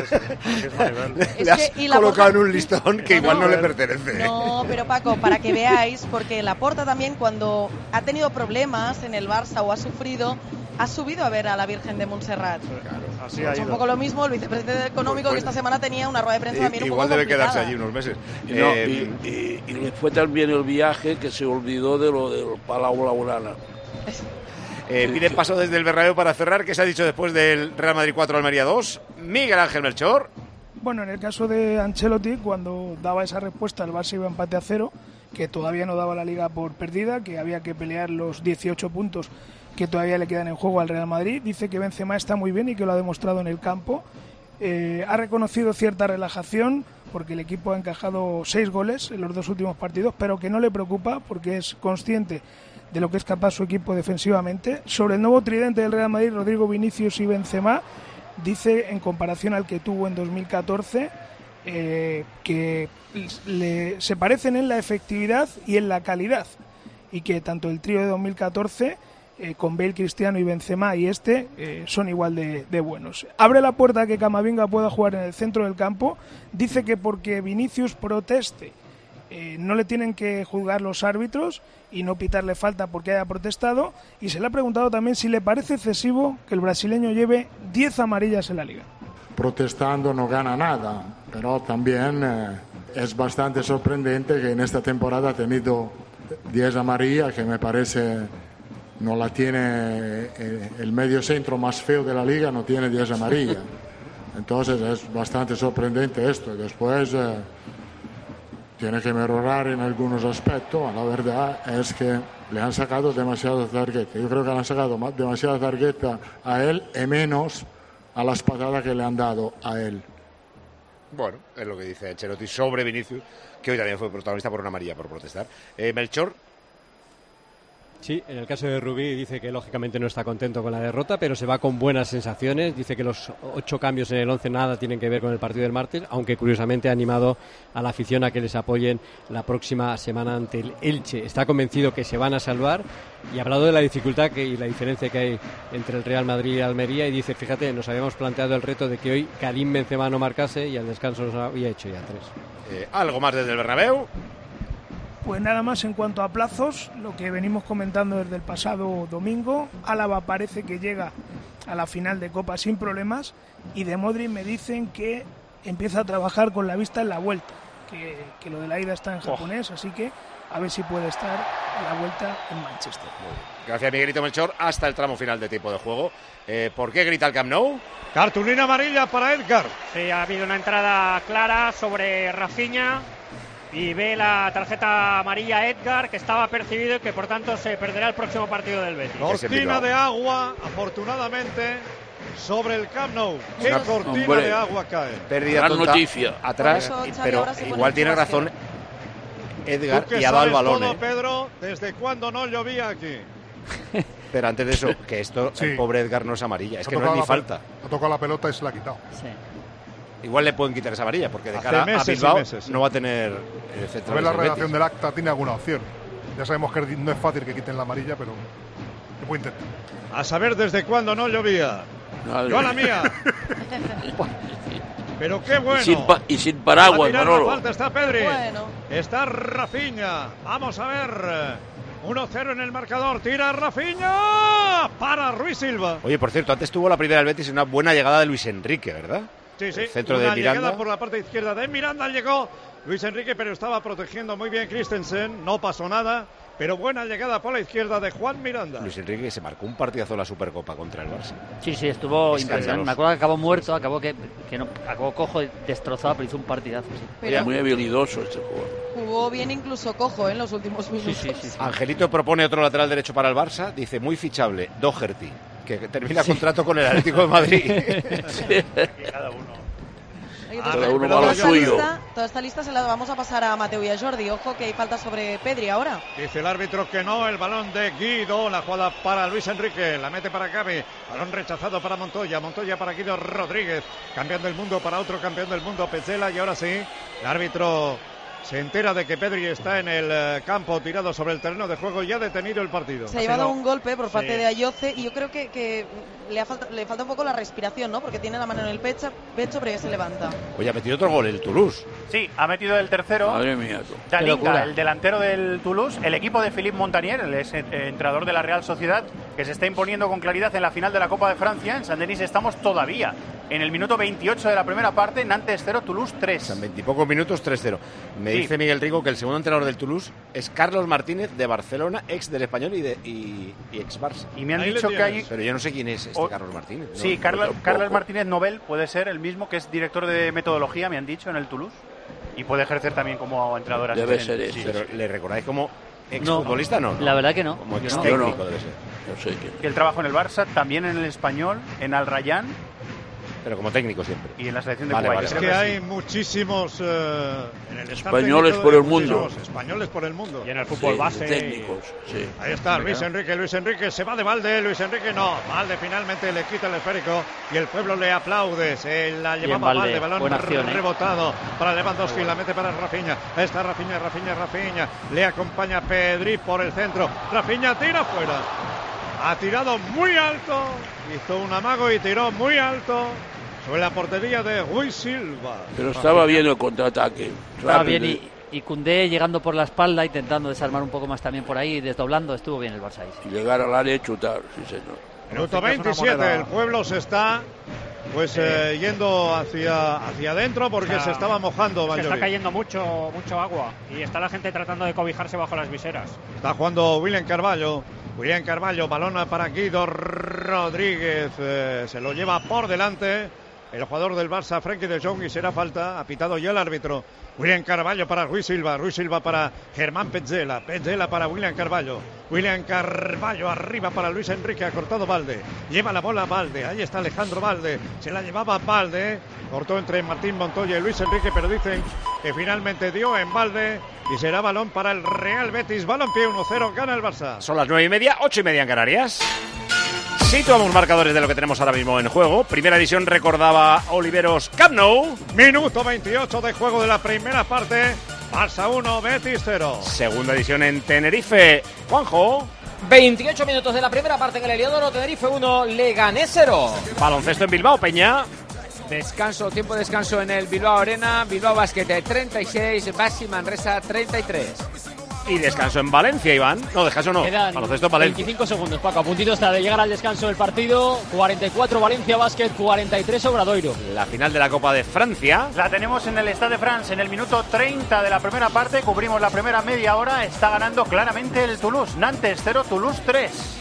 [SPEAKER 4] Le has colocado en un listón que igual no le pertenece.
[SPEAKER 16] No, pero Paco, para que veáis, porque Laporta también cuando ha tenido problemas en el Barça o ha sufrido, ha subido a ver a la Virgen de Montserrat.
[SPEAKER 6] Claro, así
[SPEAKER 16] es un poco lo mismo, el vicepresidente económico que esta semana tenía una rueda de prensa también un poco
[SPEAKER 4] igual debe
[SPEAKER 16] complicada.
[SPEAKER 4] quedarse allí unos meses.
[SPEAKER 10] Y le fue también el viaje que se olvidó de lo del Palau Blaugrana.
[SPEAKER 4] Pide paso desde el Bernabéu para cerrar. ¿Qué se ha dicho después del Real Madrid 4 Almería 2? Miguel Ángel Melchor.
[SPEAKER 8] Bueno, en el caso de Ancelotti, cuando daba esa respuesta, el Barça iba empate a 0, que todavía no daba la Liga por perdida, que había que pelear los 18 puntos que todavía le quedan en juego al Real Madrid. Dice que Benzema está muy bien y que lo ha demostrado en el campo. Ha reconocido cierta relajación porque el equipo ha encajado 6 goles en los 2 últimos partidos, pero que no le preocupa porque es consciente de lo que es capaz su equipo defensivamente. Sobre el nuevo tridente del Real Madrid, Rodrigo, Vinicius y Benzema, dice en comparación al que tuvo en 2014 que se parecen en la efectividad y en la calidad, y que tanto el trío de 2014 con Bale, Cristiano y Benzema y son igual de buenos. Abre la puerta a que Camavinga pueda jugar en el centro del campo. Dice que porque Vinicius proteste no le tienen que juzgar los árbitros y no pitarle falta porque haya protestado, y se le ha preguntado también si le parece excesivo que el brasileño lleve 10 amarillas en la Liga.
[SPEAKER 9] Protestando no gana nada, pero también es bastante sorprendente que en esta temporada ha tenido 10 amarillas, que me parece no la tiene el medio centro más feo de la Liga, no tiene 10 amarillas. Entonces es bastante sorprendente esto. Y después tiene que mejorar en algunos aspectos. La verdad es que le han sacado demasiadas tarjetas. Yo creo que le han sacado demasiadas tarjetas a él y menos a las patadas que le han dado a él.
[SPEAKER 4] Bueno, es lo que dice Ancelotti sobre Vinicius, que hoy también fue protagonista por una amarilla por protestar. Melchor.
[SPEAKER 13] Sí, en el caso de Rubí dice que lógicamente no está contento con la derrota, pero se va con buenas sensaciones. Dice que los 8 cambios en el 11 nada tienen que ver con el partido del martes, aunque curiosamente ha animado a la afición a que les apoyen la próxima semana ante el Elche. Está convencido que se van a salvar y ha hablado de la dificultad y la diferencia que hay entre el Real Madrid y Almería, y dice, fíjate, nos habíamos planteado el reto de que hoy Karim Benzema no marcase y al descanso nos había hecho ya 3.
[SPEAKER 4] ¿Algo más desde el Bernabéu?
[SPEAKER 8] Pues nada más en cuanto a plazos, lo que venimos comentando desde el pasado domingo. Álava parece que llega a la final de Copa sin problemas, y de Modric me dicen que empieza a trabajar con la vista en la vuelta, que lo de la ida está en japonés, así que a ver si puede estar a la vuelta en Manchester.
[SPEAKER 4] Gracias, Miguelito Melchor. Hasta el tramo final de tiempo de juego. ¿Por qué grita el Camp Nou?
[SPEAKER 6] Cartulina amarilla para Edgar.
[SPEAKER 7] Sí, ha habido una entrada clara sobre Rafinha y ve la tarjeta amarilla Edgar, que estaba percibido y que por tanto se perderá el próximo partido del Betis.
[SPEAKER 6] Cortina de agua, afortunadamente, sobre el Camp Nou. ¿Qué cortina de agua cae?
[SPEAKER 4] Pérdida
[SPEAKER 10] Gran
[SPEAKER 4] tonta
[SPEAKER 10] noticia.
[SPEAKER 4] Atrás, pero igual tiene razón Edgar
[SPEAKER 6] Tú que
[SPEAKER 4] y ha dado el
[SPEAKER 6] sabes
[SPEAKER 4] balón.
[SPEAKER 6] todo, Pedro, ¿desde cuándo no llovía aquí?
[SPEAKER 4] Pero antes de eso, que esto,
[SPEAKER 3] Sí.
[SPEAKER 4] el pobre Edgar no es amarilla, es
[SPEAKER 3] Ha
[SPEAKER 4] que no
[SPEAKER 3] tocado
[SPEAKER 4] es ni
[SPEAKER 3] la
[SPEAKER 4] falta.
[SPEAKER 3] Ha tocado la pelota y se la ha quitado.
[SPEAKER 12] Sí.
[SPEAKER 4] Igual le pueden quitar esa amarilla, porque de
[SPEAKER 3] Hace
[SPEAKER 4] cara a
[SPEAKER 3] meses y
[SPEAKER 4] Bilbao
[SPEAKER 3] meses, sí.
[SPEAKER 4] no va a tener
[SPEAKER 3] A ver
[SPEAKER 4] centrales
[SPEAKER 3] la
[SPEAKER 4] del
[SPEAKER 3] redacción
[SPEAKER 4] Betis.
[SPEAKER 3] del acta, tiene alguna opción. Ya sabemos que no es fácil que quiten la amarilla, pero se puede intentar.
[SPEAKER 6] A saber desde cuándo no llovía. Yo a la mía. Pero qué bueno.
[SPEAKER 10] Y sin paraguas,
[SPEAKER 6] A tirar
[SPEAKER 10] Manolo.
[SPEAKER 6] la falta está Pedri.
[SPEAKER 16] Bueno.
[SPEAKER 6] Está Rafinha. Vamos a ver. 1-0 en el marcador. Tira Rafinha para Ruiz Silva.
[SPEAKER 4] Oye, por cierto, antes tuvo la primera del Betis en una buena llegada de Luis Enrique, ¿verdad?
[SPEAKER 6] Sí, sí.
[SPEAKER 4] El centro
[SPEAKER 6] Una
[SPEAKER 4] de Miranda.
[SPEAKER 6] llegada por la parte izquierda de Miranda. Llegó Luis Enrique, pero estaba protegiendo muy bien Christensen. No pasó nada. pero buena llegada por la izquierda de Juan Miranda.
[SPEAKER 4] Luis Enrique se marcó un partidazo en la Supercopa contra el Barça.
[SPEAKER 12] Sí, estuvo impresionante. Me acuerdo que acabó muerto, acabó cojo, destrozado, pero hizo un partidazo. Sí.
[SPEAKER 10] Era muy habilidoso este jugador.
[SPEAKER 16] Jugó bien incluso cojo en los últimos minutos.
[SPEAKER 12] Sí.
[SPEAKER 4] Angelito propone otro lateral derecho para el Barça, dice muy fichable, Doherty, que termina contrato con el Atlético de Madrid.
[SPEAKER 26] Cada uno.
[SPEAKER 10] Cada uno va a lo suyo.
[SPEAKER 16] Toda esta lista se la vamos a pasar a Mateu y a Jordi. Ojo que hay falta sobre Pedri ahora.
[SPEAKER 6] Dice el árbitro que no, el balón de Guido, la jugada para Luis Enrique, la mete para Gavi, balón rechazado para Montoya para Guido Rodríguez, campeón del mundo para otro campeón del mundo, Petzela, y ahora sí, el árbitro se entera de que Pedri está en el campo tirado sobre el terreno de juego y ha detenido el partido.
[SPEAKER 16] Se ha llevado un golpe por parte de Ayoce y yo creo que le falta un poco la respiración, ¿no? Porque tiene la mano en el pecho pero ya se levanta.
[SPEAKER 4] Oye, ha metido otro gol el Toulouse.
[SPEAKER 26] Sí, ha metido el tercero.
[SPEAKER 10] Madre mía.
[SPEAKER 26] Dalinga, el delantero del Toulouse, el equipo de Philippe Montanier, el entrenador de la Real Sociedad, que se está imponiendo con claridad en la final de la Copa de Francia. En Saint-Denis estamos todavía en el minuto 28 de la primera parte, Nantes 0, Toulouse 3.
[SPEAKER 4] En 20 y pocos minutos, 3-0. Me dice Miguel Rico que el segundo entrenador del Toulouse es Carlos Martínez, de Barcelona, ex del Español y ex Barça.
[SPEAKER 26] Y me han dicho que hay...
[SPEAKER 4] Pero yo no sé quién es Carlos Martínez.
[SPEAKER 26] Sí, Carlos Martínez Nobel puede ser el mismo, que es director de metodología, me han dicho, en el Toulouse. Y puede ejercer también como entrenador
[SPEAKER 10] asistente.
[SPEAKER 26] Debe ser
[SPEAKER 10] sí,
[SPEAKER 4] pero ¿le recordáis como exfutbolista? No,
[SPEAKER 12] la verdad que no.
[SPEAKER 4] Como ex técnico debe ser.
[SPEAKER 10] No sé qué.
[SPEAKER 26] Y él trabajó en el Barça, también en el Español, en Al Rayyan.
[SPEAKER 4] Pero como técnico siempre.
[SPEAKER 26] Y en la selección de Kuwait.
[SPEAKER 6] Es que hay muchísimos en el
[SPEAKER 10] españoles por el mundo.
[SPEAKER 6] Españoles por el mundo.
[SPEAKER 7] Y en el fútbol base.
[SPEAKER 10] Técnicos, sí.
[SPEAKER 6] Ahí está Luis Enrique se va de Valde. Luis Enrique no. Valde finalmente le quita el esférico y el pueblo le aplaude. Se la llevaba Valde. Balón rebotado para Lewandowski. La mete para Rafinha. Ahí está Rafinha. Le acompaña Pedri por el centro. Rafinha tira fuera. Ha tirado muy alto. Hizo un amago y tiró muy alto sobre la portería de Rui Silva.
[SPEAKER 10] Pero estaba bien el contraataque.
[SPEAKER 12] Estaba bien y Koundé llegando por la espalda, intentando desarmar un poco más también por ahí, desdoblando, estuvo bien el Barça ahí.
[SPEAKER 10] Y llegar al área y chutar, sí señor.
[SPEAKER 6] Minuto 27, el pueblo se está yendo hacia adentro porque se estaba mojando.
[SPEAKER 7] Se está cayendo mucho agua y está la gente tratando de cobijarse bajo las viseras.
[SPEAKER 6] Está jugando William Carvalho, balón para Guido Rodríguez, se lo lleva por delante el jugador del Barça, Frenkie de Jong, y será falta, ha pitado ya el árbitro. William Carvalho para Rui Silva para Germán Petzela para William Carvalho arriba para Luis Enrique, ha cortado Valde, lleva la bola Valde, ahí está Alejandro Valde, se la llevaba Valde, cortó entre Martín Montoya y Luis Enrique, pero dicen que finalmente dio en Valde y será balón para el Real Betis, balompié 1-0, gana el Barça.
[SPEAKER 4] Son las 9:30, 8:30 en Canarias. Situamos marcadores de lo que tenemos ahora mismo en juego. Primera edición recordaba Oliveros Camp Nou.
[SPEAKER 6] Minuto 28 de juego de la primera parte. Barça 1, Betis 0.
[SPEAKER 4] Segunda edición en Tenerife. Juanjo.
[SPEAKER 23] 28 minutos de la primera parte en el Heliodoro. Tenerife 1, Leganés 0.
[SPEAKER 4] Baloncesto en Bilbao, Peña.
[SPEAKER 22] Tiempo de descanso en el Bilbao Arena. Bilbao Basket 36, Baxi Manresa 33.
[SPEAKER 4] Y descanso en Valencia, Iván. No, descanso no.
[SPEAKER 23] Baloncesto en Valencia. 25 segundos, Paco. A puntito está de llegar al descanso del partido. 44 Valencia Basket, 43 Obradoiro.
[SPEAKER 4] La final de la Copa de Francia.
[SPEAKER 26] La tenemos en el Stade de France en el minuto 30 de la primera parte. Cubrimos la primera media hora. Está ganando claramente el Toulouse. Nantes 0, Toulouse 3.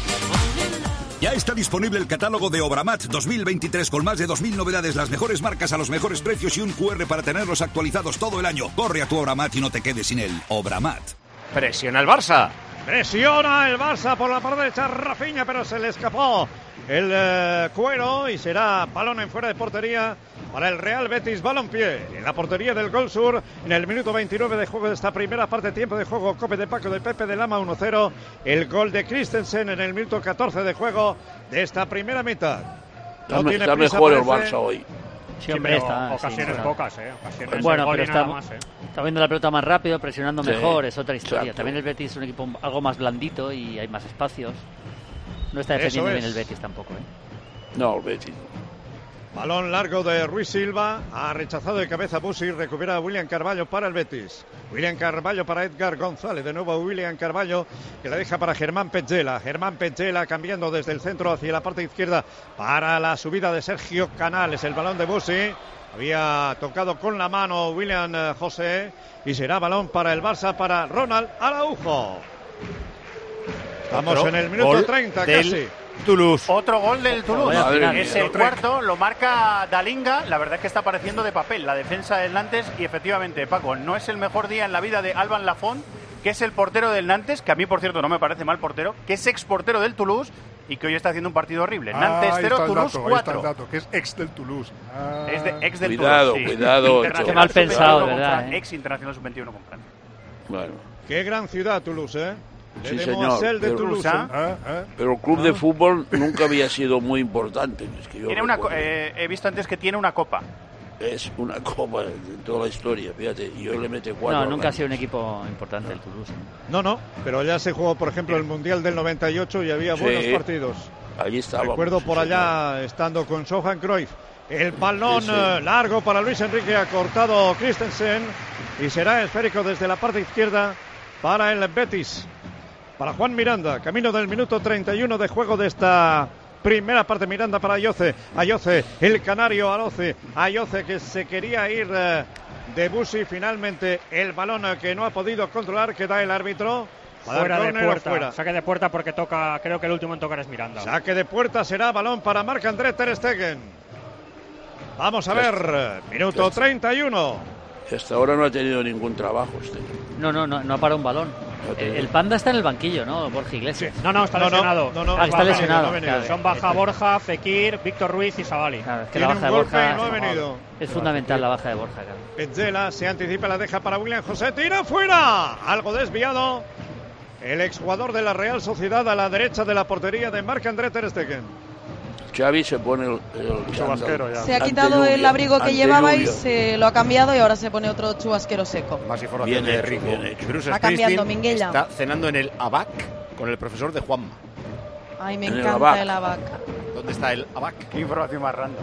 [SPEAKER 1] Ya está disponible el catálogo de Obramat 2023 con más de 2.000 novedades, las mejores marcas a los mejores precios y un QR para tenerlos actualizados todo el año. Corre a tu Obramat y no te quedes sin él. Obramat.
[SPEAKER 4] Presiona el Barça.
[SPEAKER 6] Presiona el Barça por la parte derecha, Rafinha, pero se le escapó el cuero y será balón en fuera de portería para el Real Betis Balompié. En la portería del Gol Sur, en el minuto 29 de juego de esta primera parte, tiempo de juego, Cope de Paco de Pepe de Lama 1-0. El gol de Christensen en el minuto 14 de juego de esta primera mitad.
[SPEAKER 10] No tiene está prisa, mejor parece. El Barça hoy.
[SPEAKER 7] Sí, hombre, está, ocasiones pocas, ocasiones
[SPEAKER 12] bueno, pero está viendo la pelota más rápido, presionando mejor, es otra historia. Exacto. También el Betis es un equipo algo más blandito y hay más espacios. No está defendiendo bien el Betis tampoco,
[SPEAKER 10] No, el Betis.
[SPEAKER 6] Balón largo de Ruiz Silva, ha rechazado de cabeza Busi, recupera a William Carvalho para el Betis. William Carvalho para Edgar González, de nuevo William Carvalho, que la deja para Germán Petzela. Germán Petzela cambiando desde el centro hacia la parte izquierda para la subida de Sergio Canales. El balón de Busi, había tocado con la mano William José y será balón para el Barça, para Ronald Araujo. Estamos en el minuto 30 casi.
[SPEAKER 4] Toulouse.
[SPEAKER 26] Otro gol del Toulouse. Es el
[SPEAKER 6] Lautrec.
[SPEAKER 26] cuarto, lo marca Dalinga. La verdad es que está pareciendo de papel la defensa del Nantes. Y efectivamente, Paco, no es el mejor día en la vida de Alban Lafont, que es el portero del Nantes, que a mí, por cierto, no me parece mal portero, que es ex portero del Toulouse y que hoy está haciendo un partido horrible. Nantes 0, Toulouse 4.
[SPEAKER 3] Ahí está el dato, que es ex del Toulouse.
[SPEAKER 26] Es de ex del
[SPEAKER 10] Cuidado,
[SPEAKER 26] Toulouse.
[SPEAKER 10] cuidado.
[SPEAKER 12] Qué mal pensado, ¿verdad?
[SPEAKER 26] Ex internacional sub-21 con Francia.
[SPEAKER 10] Bueno.
[SPEAKER 6] Qué gran ciudad Toulouse, ¿eh?
[SPEAKER 10] Sí,
[SPEAKER 6] Le
[SPEAKER 10] señor,
[SPEAKER 6] Demoiselle de
[SPEAKER 10] pero-
[SPEAKER 6] Toulouse.
[SPEAKER 10] Pero el club de fútbol nunca había sido muy importante. Es que yo
[SPEAKER 26] Tiene una,
[SPEAKER 10] recuerdo.
[SPEAKER 26] he visto antes que tiene una copa.
[SPEAKER 10] Es una copa en toda la historia, fíjate. Yo le metí 4.
[SPEAKER 12] No, nunca ha sido un equipo importante el Toulouse.
[SPEAKER 6] No, pero ya se jugó, por ejemplo, el Mundial del 98 y había
[SPEAKER 10] Sí.
[SPEAKER 6] buenos partidos.
[SPEAKER 10] Allí estábamos.
[SPEAKER 6] Recuerdo por
[SPEAKER 10] sí,
[SPEAKER 6] allá estando con Johan Cruyff. El balón
[SPEAKER 10] Sí.
[SPEAKER 6] largo para Luis Enrique, ha cortado Christensen y será esférico desde la parte izquierda para el Betis. Para Juan Miranda, camino del minuto 31 de juego de esta primera parte. Miranda para Ayoce. Ayoce, el canario Aroce. Ayoce que se quería ir de Busi. Finalmente el balón que no ha podido controlar, que da el árbitro.
[SPEAKER 7] Fuera de
[SPEAKER 6] Córner o
[SPEAKER 7] puerta.
[SPEAKER 6] fuera.
[SPEAKER 7] Saque de puerta porque toca, creo que el último en tocar es Miranda.
[SPEAKER 6] Saque de puerta será balón para Marc-André Ter Stegen. Vamos a ver, minuto 31.
[SPEAKER 10] Hasta ahora no ha tenido ningún trabajo este.
[SPEAKER 12] No ha parado un balón. El Panda está en el banquillo, ¿no? Borja Iglesias.
[SPEAKER 7] No, está lesionado.
[SPEAKER 12] Ah, está lesionado.
[SPEAKER 7] Claro. Son baja Borja, Fekir, Víctor Ruiz y Savali.
[SPEAKER 12] Claro, es que la baja de Borja es fundamental, la baja de Borja. Claro.
[SPEAKER 6] Petzela se anticipa, la deja para William José, tira fuera, algo desviado. El exjugador de la Real Sociedad a la derecha de la portería de Marc-André Ter Stegen.
[SPEAKER 10] Xavi se pone el
[SPEAKER 6] chubasquero ya.
[SPEAKER 16] Se ha quitado el abrigo que llevabais, se lo ha cambiado y ahora se pone otro chubasquero seco.
[SPEAKER 4] Más información de Rico. Bruce
[SPEAKER 16] Va cambiando,
[SPEAKER 4] Springsteen
[SPEAKER 16] Minguella.
[SPEAKER 4] está cenando en el ABAC con el profesor de Juanma.
[SPEAKER 16] Ay, me
[SPEAKER 4] En el
[SPEAKER 16] encanta
[SPEAKER 4] ABAC.
[SPEAKER 16] el ABAC.
[SPEAKER 4] ¿Dónde está el ABAC?
[SPEAKER 26] Qué información más random.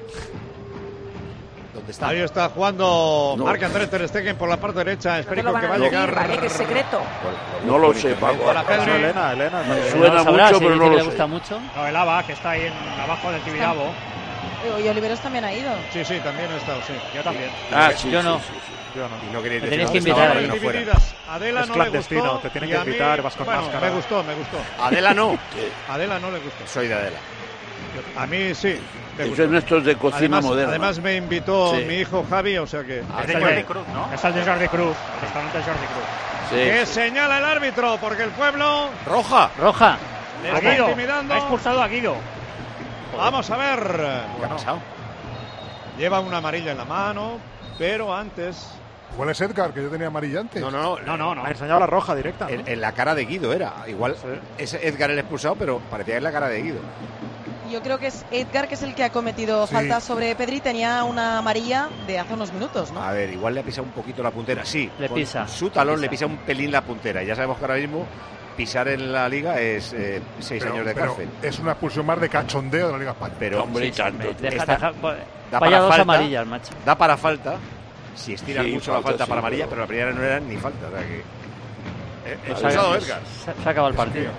[SPEAKER 4] ¿Dónde está?
[SPEAKER 6] Ahí está jugando Marc-André Ter Stegen por la parte derecha, esférico
[SPEAKER 25] lo
[SPEAKER 6] que
[SPEAKER 25] van
[SPEAKER 6] va a
[SPEAKER 25] a decir,
[SPEAKER 6] llegar.
[SPEAKER 25] ¿vale? Que es secreto.
[SPEAKER 10] No lo sé, Paco.
[SPEAKER 6] Para Pedri.
[SPEAKER 18] Elena.
[SPEAKER 10] Me suena mucho, pero no lo sé.
[SPEAKER 12] mucho.
[SPEAKER 7] No, el ABA, que está ahí abajo del Tibidabo.
[SPEAKER 16] Y Oliveros también ha ido.
[SPEAKER 6] Sí, también ha estado, sí.
[SPEAKER 7] Yo también.
[SPEAKER 12] Yo no.
[SPEAKER 4] Y no quería
[SPEAKER 12] Me
[SPEAKER 4] decir
[SPEAKER 12] tenéis
[SPEAKER 4] nada,
[SPEAKER 12] que
[SPEAKER 4] estaba
[SPEAKER 12] invitar.
[SPEAKER 4] para que no fuera.
[SPEAKER 6] Divididas. Adela
[SPEAKER 18] Es
[SPEAKER 6] no le
[SPEAKER 18] clandestino,
[SPEAKER 6] gustó.
[SPEAKER 18] te tienen
[SPEAKER 6] y
[SPEAKER 18] que
[SPEAKER 6] a mí,
[SPEAKER 18] invitar, vas con
[SPEAKER 6] bueno,
[SPEAKER 18] máscara.
[SPEAKER 6] me gustó.
[SPEAKER 4] Adela no.
[SPEAKER 6] Adela no le gustó.
[SPEAKER 4] Soy de Adela.
[SPEAKER 6] A mí sí. me
[SPEAKER 10] Eso
[SPEAKER 6] gustó.
[SPEAKER 10] es nuestros de cocina moderna.
[SPEAKER 6] Además me invitó
[SPEAKER 10] Sí.
[SPEAKER 6] mi hijo Javi, o sea que...
[SPEAKER 26] Es de Jordi Cruz, ¿no?
[SPEAKER 7] Es el de Jordi Cruz. El restaurante Jordi Cruz.
[SPEAKER 10] Sí,
[SPEAKER 6] que
[SPEAKER 10] sí.
[SPEAKER 6] señala el árbitro, porque el pueblo
[SPEAKER 4] Roja.
[SPEAKER 6] le
[SPEAKER 7] A
[SPEAKER 6] está
[SPEAKER 7] Guido.
[SPEAKER 6] intimidando.
[SPEAKER 7] Ha expulsado a Guido.
[SPEAKER 6] Vamos a ver.
[SPEAKER 4] ¿Qué ha pasado?
[SPEAKER 6] Lleva una amarilla en la mano, pero antes...
[SPEAKER 3] Igual es Edgar, que yo tenía amarilla antes.
[SPEAKER 7] No.
[SPEAKER 18] Ha enseñado la roja directa. ¿no?
[SPEAKER 4] En la cara de Guido era. Igual es Edgar el expulsado, pero parecía que es la cara de Guido.
[SPEAKER 16] Yo creo que es Edgar, que es el que ha cometido
[SPEAKER 3] Sí.
[SPEAKER 16] falta sobre Pedri. Tenía una amarilla de hace unos minutos, ¿no?
[SPEAKER 4] A ver, igual le ha pisado un poquito la puntera. Sí,
[SPEAKER 12] Le
[SPEAKER 4] con
[SPEAKER 12] pisa.
[SPEAKER 4] su talón
[SPEAKER 12] Le
[SPEAKER 4] le
[SPEAKER 12] pisa.
[SPEAKER 4] pisa un pelín la puntera. Y ya sabemos que ahora mismo pisar en la liga es 6 años de
[SPEAKER 3] pero
[SPEAKER 4] cárcel.
[SPEAKER 3] es una expulsión más de cachondeo de la Liga Española.
[SPEAKER 4] Pero
[SPEAKER 10] Hombre, y tanto.
[SPEAKER 4] Esta- da
[SPEAKER 12] Vaya
[SPEAKER 4] para
[SPEAKER 12] dos
[SPEAKER 4] falta,
[SPEAKER 12] amarillas, macho.
[SPEAKER 4] Da para falta. Si estiran
[SPEAKER 10] Sí,
[SPEAKER 4] mucho la
[SPEAKER 10] falta,
[SPEAKER 4] falta
[SPEAKER 10] sí,
[SPEAKER 4] para amarilla,
[SPEAKER 10] pero-
[SPEAKER 4] pero la primera no era ni falta. O sea que.
[SPEAKER 12] Se
[SPEAKER 4] Expulsado
[SPEAKER 12] ha-
[SPEAKER 4] Edgar.
[SPEAKER 12] se ha acabado el partido.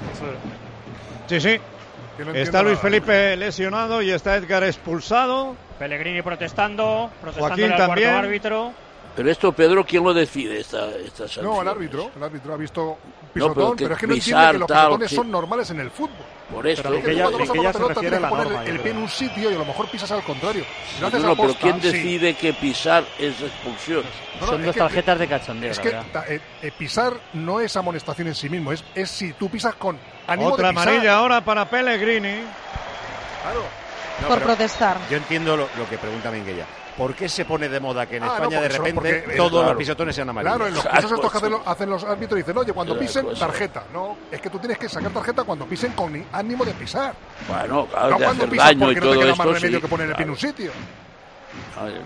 [SPEAKER 6] Sí.
[SPEAKER 3] Que no
[SPEAKER 6] Está
[SPEAKER 3] entiendo
[SPEAKER 6] Luis
[SPEAKER 3] nada.
[SPEAKER 6] Felipe lesionado y está Edgar expulsado.
[SPEAKER 7] Pellegrini protestándole
[SPEAKER 6] Joaquín
[SPEAKER 7] al cuarto
[SPEAKER 6] también.
[SPEAKER 7] árbitro.
[SPEAKER 10] Pero esto, Pedro, ¿quién lo decide esta sanción?
[SPEAKER 3] No, el árbitro ha visto
[SPEAKER 10] No, pero
[SPEAKER 3] pisotón,
[SPEAKER 10] que
[SPEAKER 3] pero es que no
[SPEAKER 10] pisar,
[SPEAKER 3] entiende que los
[SPEAKER 10] tal,
[SPEAKER 3] pisotones
[SPEAKER 10] que-
[SPEAKER 3] son normales en el fútbol.
[SPEAKER 10] Por eso.
[SPEAKER 18] Pero
[SPEAKER 3] Es que
[SPEAKER 18] que
[SPEAKER 3] tú
[SPEAKER 18] ya-
[SPEAKER 3] cuando vas a
[SPEAKER 18] que
[SPEAKER 3] por
[SPEAKER 18] ya
[SPEAKER 3] la
[SPEAKER 18] se
[SPEAKER 3] pelota
[SPEAKER 18] refiere
[SPEAKER 3] tienes
[SPEAKER 18] a la
[SPEAKER 3] que poner
[SPEAKER 18] norma, yo
[SPEAKER 3] el pie
[SPEAKER 18] creo.
[SPEAKER 3] en un sitio y a lo mejor pisas al contrario. Si lo haces
[SPEAKER 10] No, pero
[SPEAKER 3] aposta,
[SPEAKER 10] ¿quién
[SPEAKER 3] sí.
[SPEAKER 10] decide que pisar es expulsión?
[SPEAKER 12] Son
[SPEAKER 3] es
[SPEAKER 12] dos
[SPEAKER 3] que-
[SPEAKER 12] tarjetas de cachondeo,
[SPEAKER 3] Es
[SPEAKER 12] la
[SPEAKER 3] que
[SPEAKER 12] verdad.
[SPEAKER 3] pisar no es amonestación en sí mismo, es si tú pisas con ánimo
[SPEAKER 6] Otra
[SPEAKER 3] de pisar.
[SPEAKER 6] amarilla ahora para Pellegrini.
[SPEAKER 3] Claro.
[SPEAKER 4] No,
[SPEAKER 16] Por
[SPEAKER 4] pero
[SPEAKER 16] protestar.
[SPEAKER 4] Yo entiendo lo que pregunta Minguella. ¿Por qué se pone de moda que en
[SPEAKER 3] Ah, no,
[SPEAKER 4] España de
[SPEAKER 3] porque
[SPEAKER 4] repente
[SPEAKER 3] porque-
[SPEAKER 4] todos
[SPEAKER 10] claro.
[SPEAKER 4] los pisotones sean amarillos?
[SPEAKER 3] Claro, en los
[SPEAKER 10] Exacto,
[SPEAKER 3] pisos estos que
[SPEAKER 10] sí.
[SPEAKER 3] hacen los árbitros dicen, oye, cuando
[SPEAKER 10] Claro,
[SPEAKER 3] pisen,
[SPEAKER 10] pues,
[SPEAKER 3] tarjeta. No, es que tú tienes que sacar tarjeta cuando pisen con ánimo de pisar.
[SPEAKER 10] Bueno, claro,
[SPEAKER 3] No
[SPEAKER 10] de
[SPEAKER 3] cuando
[SPEAKER 10] hacer
[SPEAKER 3] pisas
[SPEAKER 10] daño y
[SPEAKER 3] porque no te
[SPEAKER 10] todo
[SPEAKER 3] queda más
[SPEAKER 10] esto,
[SPEAKER 3] remedio
[SPEAKER 10] sí.
[SPEAKER 3] que poner el pie en
[SPEAKER 10] Claro.
[SPEAKER 3] un sitio.
[SPEAKER 10] Ay,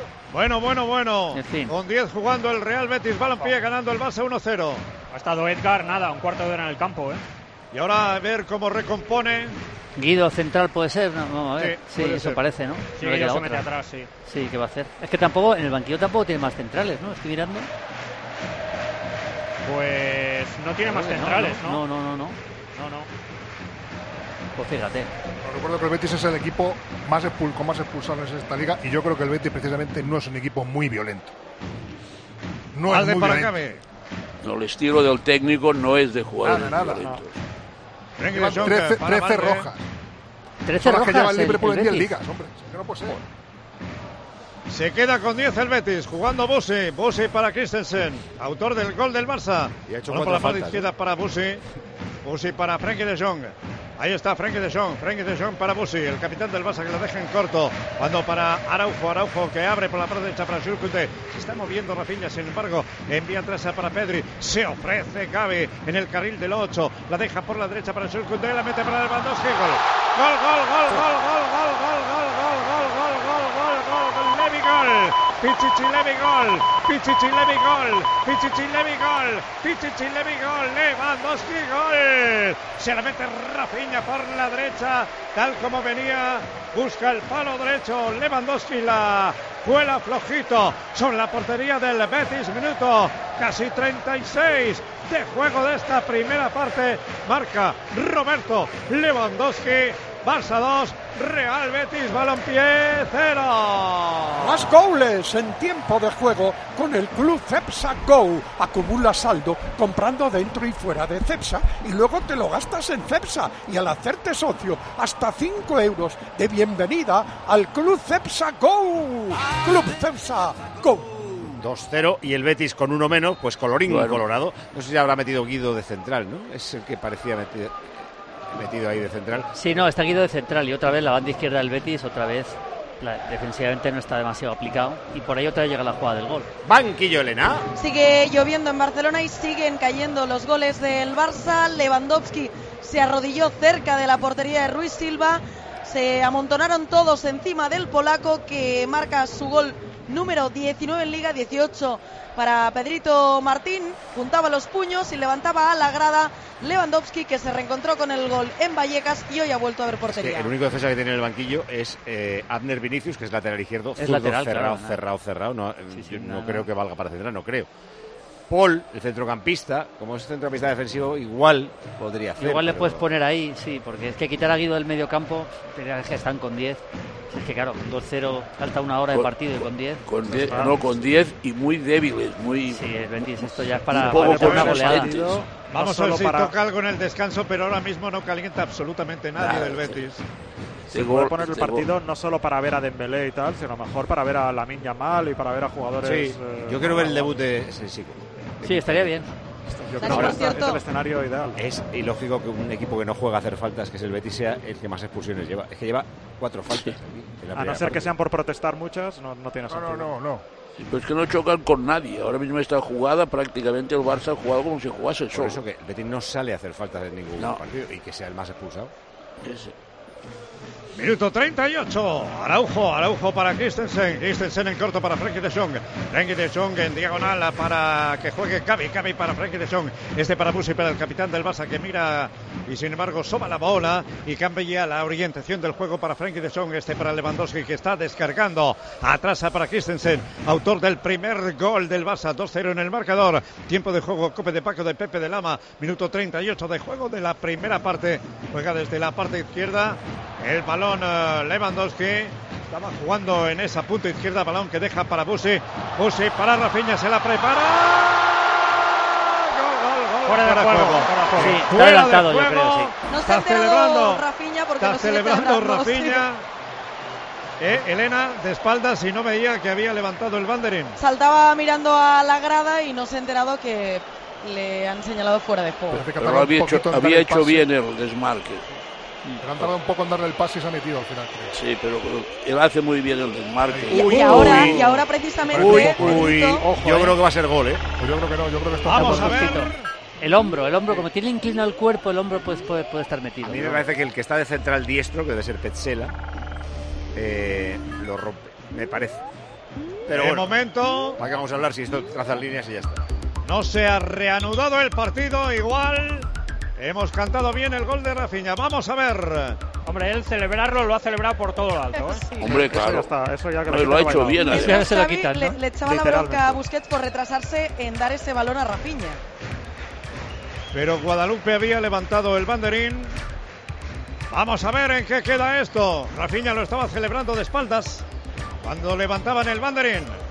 [SPEAKER 6] Bueno.
[SPEAKER 12] En fin.
[SPEAKER 6] Con 10 jugando el Real Betis Balompié, ganando el Barça 1-0.
[SPEAKER 7] Ha estado Edgar, nada, un cuarto de hora en el campo, ¿eh?
[SPEAKER 6] Y ahora a ver cómo recompone.
[SPEAKER 12] Guido central puede ser, no, vamos a ver.
[SPEAKER 6] Sí,
[SPEAKER 12] Sí,
[SPEAKER 6] puede
[SPEAKER 12] eso
[SPEAKER 6] ser.
[SPEAKER 12] parece, ¿no?
[SPEAKER 7] Sí,
[SPEAKER 12] No le
[SPEAKER 7] ya
[SPEAKER 12] queda
[SPEAKER 7] se mete
[SPEAKER 12] otra.
[SPEAKER 7] atrás, sí.
[SPEAKER 12] Sí, ¿qué va a hacer? Es que tampoco, en el banquillo tampoco tiene más centrales, ¿no? Estoy mirando.
[SPEAKER 7] Pues no tiene más centrales, ¿no?
[SPEAKER 12] No. Pues fíjate.
[SPEAKER 3] Os recuerdo que el Betis es el equipo con más expulsiones en esta liga y yo creo que el Betis precisamente no es un equipo muy violento. No es
[SPEAKER 6] Alde
[SPEAKER 3] muy
[SPEAKER 6] para
[SPEAKER 3] violento.
[SPEAKER 6] Cami.
[SPEAKER 10] No, el estilo del técnico no es de jugadores
[SPEAKER 3] Nada.
[SPEAKER 10] violentos.
[SPEAKER 3] 13 rojas.
[SPEAKER 12] 13 rojas.
[SPEAKER 3] Que lleva el Liverpool en 10
[SPEAKER 12] Betis.
[SPEAKER 3] ligas, hombre. Que no puede ser.
[SPEAKER 6] Se queda con 10 el Betis, jugando Busi para Christensen, autor del gol del Barça.
[SPEAKER 4] Y ha hecho
[SPEAKER 6] Por la
[SPEAKER 4] 4
[SPEAKER 6] parte
[SPEAKER 4] faltas,
[SPEAKER 6] izquierda para Busi para Frenkie de Jong. Ahí está Frenkie de Jong para Busi, el capitán del Barça, que lo deja en corto. Cuando para Araujo que abre por la parte derecha para Jules Koundé. Se está moviendo Rafinha, sin embargo, envía atrás para Pedri. Se ofrece Gavi en el carril del 8. La deja por la derecha para Jules Koundé, la mete para Lewandowski. Gol. Levi gol. Pichichi Levi gol. Lewandowski gol. Se la mete Rafinha por la derecha, tal como venía, busca el palo derecho, Lewandowski la cuela flojito sobre la portería del Betis, minuto casi 36 de juego de esta primera parte, marca Roberto Lewandowski. Barça 2, Real Betis Balompié 0.
[SPEAKER 2] Más goles en tiempo de juego con el Club Cepsa Go. Acumula saldo comprando dentro y fuera de Cepsa y luego te lo gastas en Cepsa. Y al hacerte socio, hasta 5 euros de bienvenida al Club Cepsa Go. Club Cepsa Go.
[SPEAKER 4] 2-0 y el Betis con uno menos, pues colorín colorado. No sé si habrá metido Guido de central, ¿no? Es el que parecía metido ahí de central.
[SPEAKER 12] Sí, no, está Guido de central y otra vez la banda izquierda del Betis, otra vez defensivamente no está demasiado aplicado y por ahí otra vez llega la jugada del gol.
[SPEAKER 4] Banquillo, Elena.
[SPEAKER 16] Sigue lloviendo en Barcelona y siguen cayendo los goles del Barça. Lewandowski se arrodilló cerca de la portería de Ruiz Silva. Se amontonaron todos encima del polaco, que marca su gol número 19 en Liga, 18 para Pedrito Martín. Juntaba los puños y levantaba a la grada Lewandowski, que se reencontró con el gol en Vallecas y hoy ha vuelto a ver portería.
[SPEAKER 4] Es que el único defensa que tiene en el banquillo es Abner Vinicius, que es lateral izquierdo.
[SPEAKER 12] Es lateral,
[SPEAKER 4] cerrado. No, no creo que valga para central, no creo. Paul, el centrocampista, como es centrocampista defensivo, igual podría hacer.
[SPEAKER 12] Igual le puedes poner ahí, sí, porque es que quitar a Guido del medio campo, pero es que están con 10. Es que claro, 2-0, falta una hora de partido y con 10.
[SPEAKER 10] Con 10 y muy débiles, muy...
[SPEAKER 12] Sí, el Betis, esto ya es para
[SPEAKER 6] una
[SPEAKER 12] goleada.
[SPEAKER 6] Vamos a ver si toca algo en el descanso, pero ahora mismo no calienta absolutamente nadie del Betis.
[SPEAKER 11] Se puede poner el partido no solo para ver a Dembélé y tal, sino mejor para ver a Lamine Yamal y para ver a jugadores...
[SPEAKER 4] Sí, yo quiero ver el debut de Sensico.
[SPEAKER 12] Sí, estaría bien.
[SPEAKER 11] Yo creo que es el escenario ideal.
[SPEAKER 4] Es ilógico que un equipo que no juega a hacer faltas, que es el Betis, sea el que más expulsiones lleva. Es que lleva 4 faltas.
[SPEAKER 11] A no ser que sean por protestar muchas, no tiene sentido.
[SPEAKER 3] No.
[SPEAKER 10] Sí, pero es que no chocan con nadie. Ahora mismo esta jugada, prácticamente el Barça ha jugado como si jugase solo.
[SPEAKER 4] Por eso que el Betis no sale a hacer faltas en ningún partido y que sea el más expulsado.
[SPEAKER 6] Minuto 38, Araujo para Christensen en corto para Frenkie de Jong en diagonal para que juegue Gavi para Frenkie de Jong, para Busi, para el capitán del Barça, que mira y sin embargo soba la bola y cambia la orientación del juego para Frenkie de Jong, para Lewandowski, que está descargando, atrasa para Christensen, autor del primer gol del Barça, 2-0 en el marcador. Tiempo de juego, Cope de Paco de Pepe de Lama, minuto 38 de juego de la primera parte. Juega desde la parte izquierda el balón Lewandowski, estaba jugando en esa punta izquierda, balón que deja para Busi para Rafinha, se la prepara. Gol.
[SPEAKER 12] Fuera de juego. Sí, está
[SPEAKER 6] Fuera
[SPEAKER 12] adelantado,
[SPEAKER 6] de
[SPEAKER 12] yo creo, sí.
[SPEAKER 16] No está celebrando Rafinha porque
[SPEAKER 6] está
[SPEAKER 16] no sigue
[SPEAKER 6] celebrando
[SPEAKER 16] celebrando,
[SPEAKER 6] Rafinha. Elena, de espaldas, y no veía que había levantado el banderín.
[SPEAKER 16] Saltaba mirando a la grada y no se ha enterado que le han señalado fuera de juego.
[SPEAKER 10] Pero había hecho bien el desmarque.
[SPEAKER 3] Pero han tardado un poco en darle el pase y se ha metido al final.
[SPEAKER 10] Sí, pero él hace muy bien el desmarque.
[SPEAKER 16] Y ahora precisamente...
[SPEAKER 4] Yo creo que va a ser gol,
[SPEAKER 3] Pues yo creo que no, yo creo que esto
[SPEAKER 6] Vamos a ver.
[SPEAKER 12] El hombro, como tiene inclinado el cuerpo, el hombro puede estar metido.
[SPEAKER 4] A mí me parece que el que está de central diestro, que debe ser Petzela, lo rompe, me parece. Pero
[SPEAKER 6] de
[SPEAKER 4] bueno,
[SPEAKER 6] momento...
[SPEAKER 4] ¿para qué vamos a hablar si esto traza líneas y ya está?
[SPEAKER 6] No se ha reanudado el partido, igual... Hemos cantado bien el gol de Rafinha. Vamos a ver.
[SPEAKER 7] Hombre, él celebrarlo lo ha celebrado por todo lo alto, ¿eh?
[SPEAKER 16] Sí.
[SPEAKER 10] Hombre, claro.
[SPEAKER 11] Eso ya que
[SPEAKER 10] lo ha hecho bien.
[SPEAKER 12] Se lo quitan, ¿no?
[SPEAKER 16] Le echaba la bronca a Busquets por retrasarse en dar ese balón a Rafinha.
[SPEAKER 6] Pero Guadalupe había levantado el banderín. Vamos a ver en qué queda esto. Rafinha lo estaba celebrando de espaldas cuando levantaban el banderín.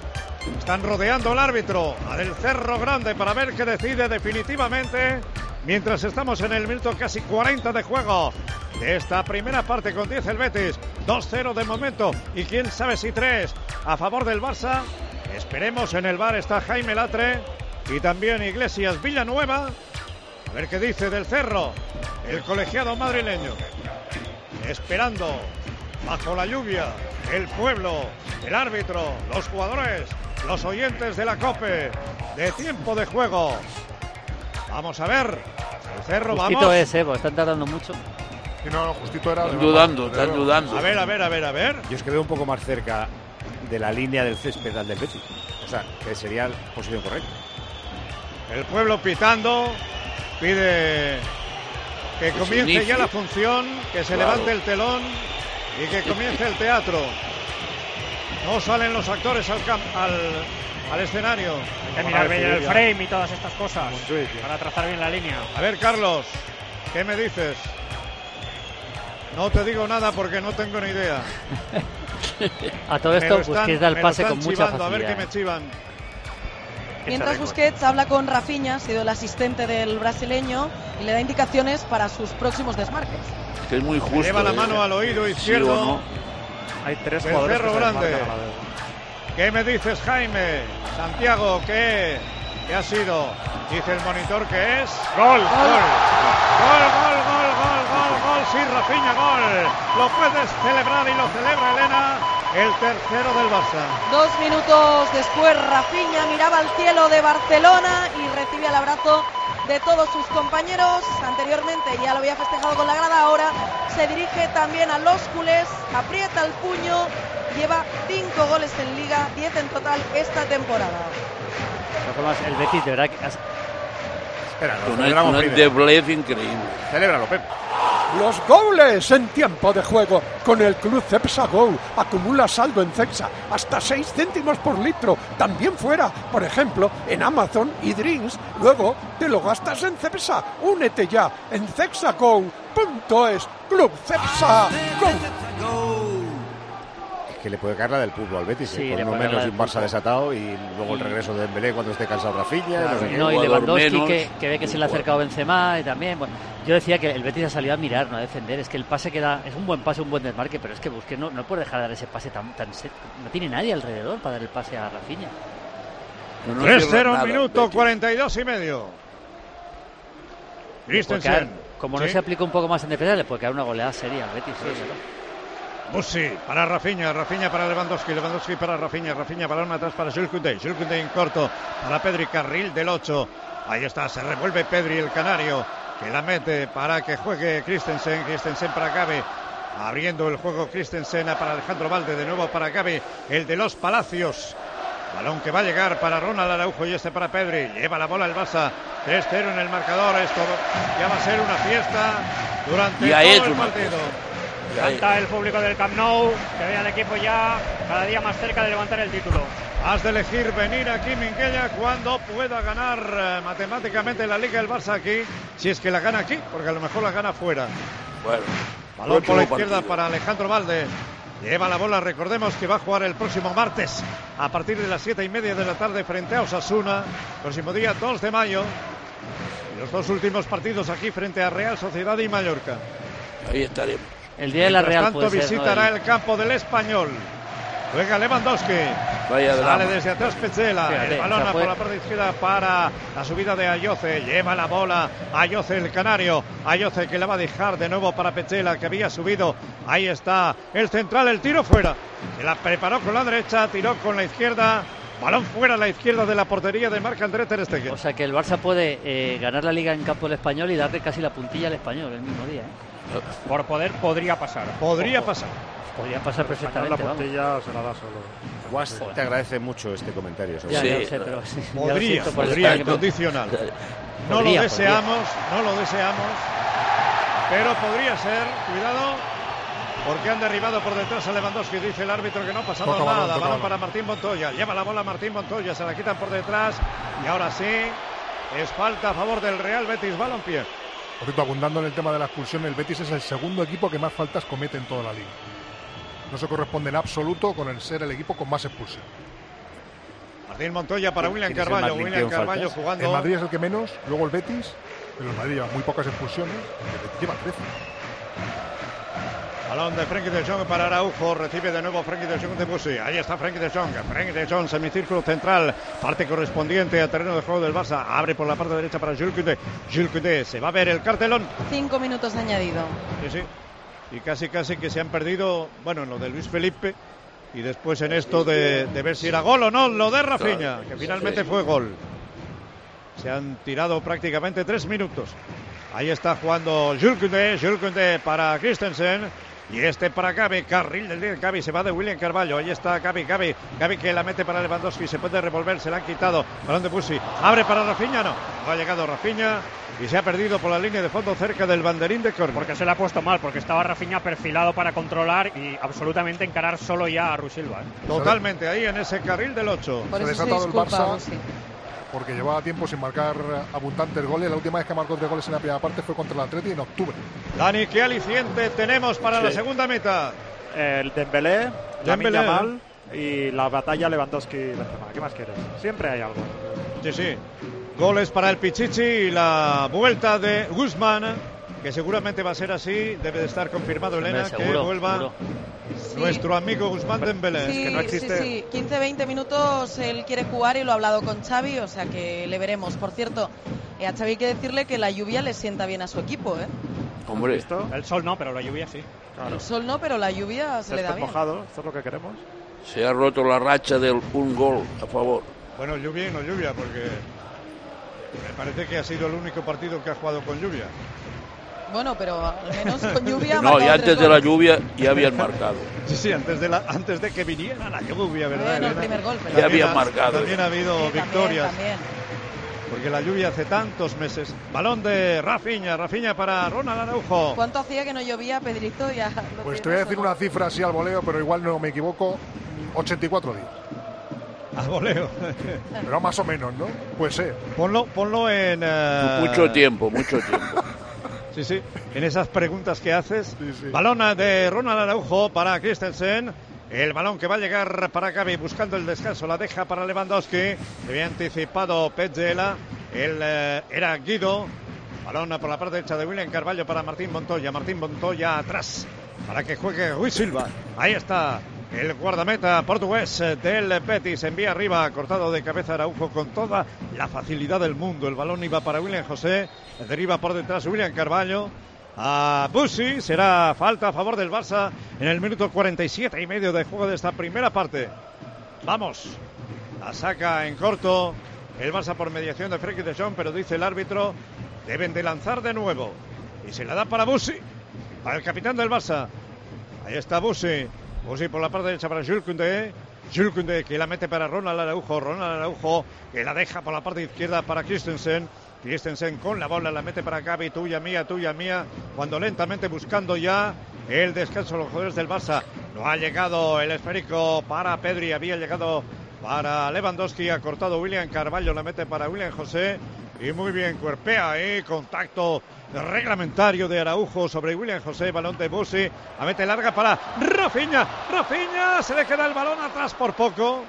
[SPEAKER 6] Están rodeando al árbitro, a del Cerro Grande, para ver qué decide definitivamente. Mientras estamos en el minuto casi 40 de juego de esta primera parte con 10 el Betis. 2-0 de momento y quién sabe si 3 a favor del Barça. Esperemos, en el bar está Jaime Latre y también Iglesias Villanueva. A ver qué dice del Cerro, el colegiado madrileño. Esperando, bajo la lluvia, el pueblo, el árbitro, los jugadores, los oyentes de la COPE, de tiempo de juego. Vamos a ver, el Cerro,
[SPEAKER 12] justito
[SPEAKER 6] vamos.
[SPEAKER 12] porque están tardando mucho.
[SPEAKER 3] Y no, justito era...
[SPEAKER 10] Están dudando.
[SPEAKER 6] A ver.
[SPEAKER 4] Yo es que veo un poco más cerca de la línea del césped al del Betis. O sea, que sería la posición correcta.
[SPEAKER 6] El pueblo pitando, pide que comience ya la función, que se levante el telón y que comience el teatro. No salen los actores al escenario.
[SPEAKER 7] Hay que mirar bien el frame y todas estas cosas para trazar bien la línea.
[SPEAKER 6] A ver, Carlos, ¿qué me dices? No te digo nada porque no tengo ni idea.
[SPEAKER 12] A todo esto, Busquets da el pase con mucha facilidad.
[SPEAKER 6] A ver qué me chivan.
[SPEAKER 16] Mientras Busquets habla con Rafinha, ha sido el asistente del brasileño, y le da indicaciones para sus próximos desmarques.
[SPEAKER 10] Que es muy justo.
[SPEAKER 6] Lleva la mano al oído izquierdo.
[SPEAKER 10] Sí, no.
[SPEAKER 11] Hay 3
[SPEAKER 6] del
[SPEAKER 11] jugadores
[SPEAKER 6] Cerro
[SPEAKER 11] que
[SPEAKER 6] Grande. ¿Qué me dices, Jaime? Santiago, ¿qué ha sido? Dice el monitor que es... ¡Gol! Sí, Rafinha, gol. Lo puedes celebrar y lo celebra Elena, el tercero del Barça.
[SPEAKER 16] 2 minutos después, Rafinha miraba al cielo de Barcelona y recibía el abrazo de todos sus compañeros. Anteriormente ya lo había festejado con la grada, ahora se dirige también a los culés, aprieta el puño, lleva 5 goles en Liga, 10 en total esta temporada.
[SPEAKER 12] El Betis, de verdad que...
[SPEAKER 4] Espera,
[SPEAKER 10] una deblez increíble.
[SPEAKER 4] Celébralo, Pep.
[SPEAKER 2] Los goles en tiempo de juego. Con el Club Cepsa Go acumula saldo en Cepsa hasta 6 céntimos por litro. También fuera, por ejemplo, en Amazon y Drinks. Luego te lo gastas en Cepsa. Únete ya en cepsago.es. Club Cepsa Go.
[SPEAKER 4] Es que le puede caer la del fútbol al Betis,
[SPEAKER 12] sí,
[SPEAKER 4] con uno menos y un Barça desatado, y luego el regreso de Dembélé cuando esté cansado Rafinha.
[SPEAKER 12] No, y Lewandowski que ve que se le ha acercado Benzema y también. Bueno, yo decía que el Betis ha salido a mirar, no a defender. Es que el pase que da es un buen pase, un buen desmarque, pero es que Busquets no puede dejar de dar ese pase tan no tiene nadie alrededor para dar el pase a Rafinha.
[SPEAKER 6] 3-0, minuto 42 y medio. Christensen.
[SPEAKER 12] Como no se aplica un poco más en defensa, le puede caer una goleada seria al Betis.
[SPEAKER 6] Bussi para Rafinha para Lewandowski para Rafinha balón atrás para Jules Koundé en corto para Pedri, carril del 8. Ahí está, se revuelve Pedri, el canario, que la mete para que juegue Christensen para Gavi, abriendo el juego Christensen para Alejandro Valde, de nuevo para Gavi, el de los Palacios. Balón que va a llegar para Ronald Araujo y para Pedri. Lleva la bola el Barça. 3-0 en el marcador. Esto ya va a ser una fiesta durante todo el partido.
[SPEAKER 7] Canta el público del Camp Nou, que ve al equipo ya cada día más cerca de levantar el título.
[SPEAKER 6] Has de elegir venir aquí, Minguella, cuando pueda ganar matemáticamente la Liga el Barça aquí, si es que la gana aquí, porque a lo mejor la gana fuera.
[SPEAKER 10] Bueno,
[SPEAKER 6] balón por la izquierda para Alejandro Valde. Lleva la bola, recordemos que va a jugar el próximo martes a partir de las 7:30 de la tarde frente a Osasuna, próximo día 2 de mayo. Y los 2 últimos partidos aquí frente a Real Sociedad y Mallorca.
[SPEAKER 10] Ahí estaremos.
[SPEAKER 12] El día de la Real
[SPEAKER 6] puede ser, visitará el campo del Español. Juega Lewandowski. Sale desde atrás Petzela. Fíjate, el balón por la parte izquierda para la subida de Ayoce. Lleva la bola Ayoce, el canario. Ayoce que la va a dejar de nuevo para Petzela, que había subido. Ahí está el central, el tiro fuera. Se la preparó con la derecha, tiró con la izquierda. Balón fuera a la izquierda de la portería de Marc-André ter Stegen.
[SPEAKER 12] O sea que el Barça puede ganar la Liga en campo del Español y darle casi la puntilla al Español el mismo día.
[SPEAKER 7] Por poder, podría pasar.
[SPEAKER 6] Podría pasar
[SPEAKER 12] perfectamente.
[SPEAKER 11] La puntilla se la da solo.
[SPEAKER 4] Guas te agradece mucho este comentario.
[SPEAKER 12] Ya sé, pero
[SPEAKER 6] podría, incondicional. No lo deseamos, pero podría ser. Cuidado, porque han derribado por detrás a Lewandowski. Dice el árbitro que no ha pasado nada. Balón para Martín Montoya. Lleva la bola Martín Montoya, se la quitan por detrás. Y ahora sí, es falta a favor del Real Betis Balompié.
[SPEAKER 3] Por cierto, abundando en el tema de la expulsión, el Betis es el segundo equipo que más faltas comete en toda la liga. No se corresponde en absoluto con el ser el equipo con más expulsión.
[SPEAKER 6] Martín Montoya para William
[SPEAKER 4] ¿Quién es el
[SPEAKER 6] Carballo.
[SPEAKER 4] más
[SPEAKER 6] William
[SPEAKER 4] limpio en
[SPEAKER 6] Carballo
[SPEAKER 4] faltas?
[SPEAKER 6] jugando.
[SPEAKER 3] El Madrid es el que menos, luego el Betis, pero el Madrid lleva muy pocas expulsiones, el Betis lleva 13.
[SPEAKER 6] Balón de Frenkie de Jong para Araujo, recibe de nuevo Frenkie de Jong de Busi. Ahí está Frenkie de Jong, semicírculo central, parte correspondiente al terreno de juego del Barça. Abre por la parte derecha para Jules Koundé. Se va a ver el cartelón.
[SPEAKER 16] 5 minutos de añadido.
[SPEAKER 6] Sí. Y casi que se han perdido, bueno, en lo de Luis Felipe y después en esto de ver si era gol o no, lo de Rafinha, que finalmente fue gol. Se han tirado prácticamente 3 minutos. Ahí está jugando Jules Koundé para Christensen. Y para Gavi, carril del 10, Gavi se va de William Carballo, ahí está Gavi que la mete para Lewandowski, se puede revolver, se la han quitado, balón de Busi, abre para Rafinha, no ha llegado Rafinha y se ha perdido por la línea de fondo cerca del banderín de córner.
[SPEAKER 7] Porque se le ha puesto mal, porque estaba Rafinha perfilado para controlar y absolutamente encarar solo ya a Rui Silva.
[SPEAKER 6] Totalmente, ahí en ese carril del 8.
[SPEAKER 3] Se ha desatado el Barça porque llevaba tiempo sin marcar abundantes goles. La última vez que marcó 3 goles en la primera parte fue contra el Atleti en octubre.
[SPEAKER 6] Dani, ¿qué aliciente tenemos para la segunda mitad?
[SPEAKER 11] El Dembélé, Lamine Yamal y la batalla Lewandowski-Benzema. ¿Qué más quieres? Siempre hay algo.
[SPEAKER 6] Sí. Goles para el Pichichi y la vuelta de Guzmán, que seguramente va a ser así. Debe de estar confirmado, Elena, que vuelva nuestro amigo Guzmán Dembélé.
[SPEAKER 16] Sí,
[SPEAKER 6] que no existe.
[SPEAKER 16] Sí. 15-20 minutos él quiere jugar y lo ha hablado con Xavi, o sea que le veremos. Por cierto, a Xavi hay que decirle que la lluvia le sienta bien a su equipo, ¿eh?
[SPEAKER 10] Hombre,
[SPEAKER 7] el sol no, pero la lluvia sí.
[SPEAKER 16] Claro. El sol no, pero la lluvia se le da bien.
[SPEAKER 11] Mojado, esto es lo que queremos.
[SPEAKER 10] Se ha roto la racha del un gol a favor.
[SPEAKER 6] Bueno, lluvia y no lluvia, porque me parece que ha sido el único partido que ha jugado con lluvia.
[SPEAKER 16] Bueno, pero al menos con lluvia.
[SPEAKER 10] No, y antes de la lluvia ya habían marcado.
[SPEAKER 6] Sí, antes de que viniera la lluvia, ¿verdad?
[SPEAKER 16] Bueno, el primer gol.
[SPEAKER 10] Ya habían marcado.
[SPEAKER 6] También ha habido victorias.
[SPEAKER 16] También.
[SPEAKER 6] Porque la lluvia hace tantos meses. Balón de Rafinha para Ronald Araujo.
[SPEAKER 16] ¿Cuánto hacía que no llovía, Pedrito? Ya
[SPEAKER 3] pues te voy a decir una cifra así al voleo, pero igual no me equivoco. 84 días.
[SPEAKER 6] Al voleo.
[SPEAKER 3] Pero más o menos, ¿no? Pues sí.
[SPEAKER 6] Ponlo en...
[SPEAKER 10] Mucho tiempo.
[SPEAKER 6] Sí, en esas preguntas que haces. Sí. Balón de Ronald Araujo para Christensen. El balón que va a llegar para Gavi buscando el descanso, la deja para Lewandowski. Se había anticipado Petzela. Era Guido. Balón por la parte derecha de William Carballo para Martín Montoya atrás para que juegue Rui Silva. Ahí está el guardameta portugués del Betis. Envía arriba, cortado de cabeza Araujo con toda la facilidad del mundo. El balón iba para William José. Deriva por detrás William Carballo. A Busi, será falta a favor del Barça en el minuto 47 y medio de juego de esta primera parte. Vamos, la saca en corto el Barça por mediación de Frenkie de Jong, pero dice el árbitro, deben de lanzar de nuevo. Y se la da para Busi, para el capitán del Barça. Ahí está Busi por la parte derecha para Jules Koundé, que la mete para Ronald Araujo, que la deja por la parte izquierda para Christensen con la bola, la mete para Gavi, tuya mía, cuando lentamente buscando ya el descanso de los jugadores del Barça. No ha llegado el esférico para Pedri, había llegado para Lewandowski, ha cortado William Carballo, la mete para William José y muy bien, cuerpea ahí, contacto reglamentario de Araujo sobre William José, balón de Busi, la mete larga para Rafinha, se le queda el balón atrás por poco,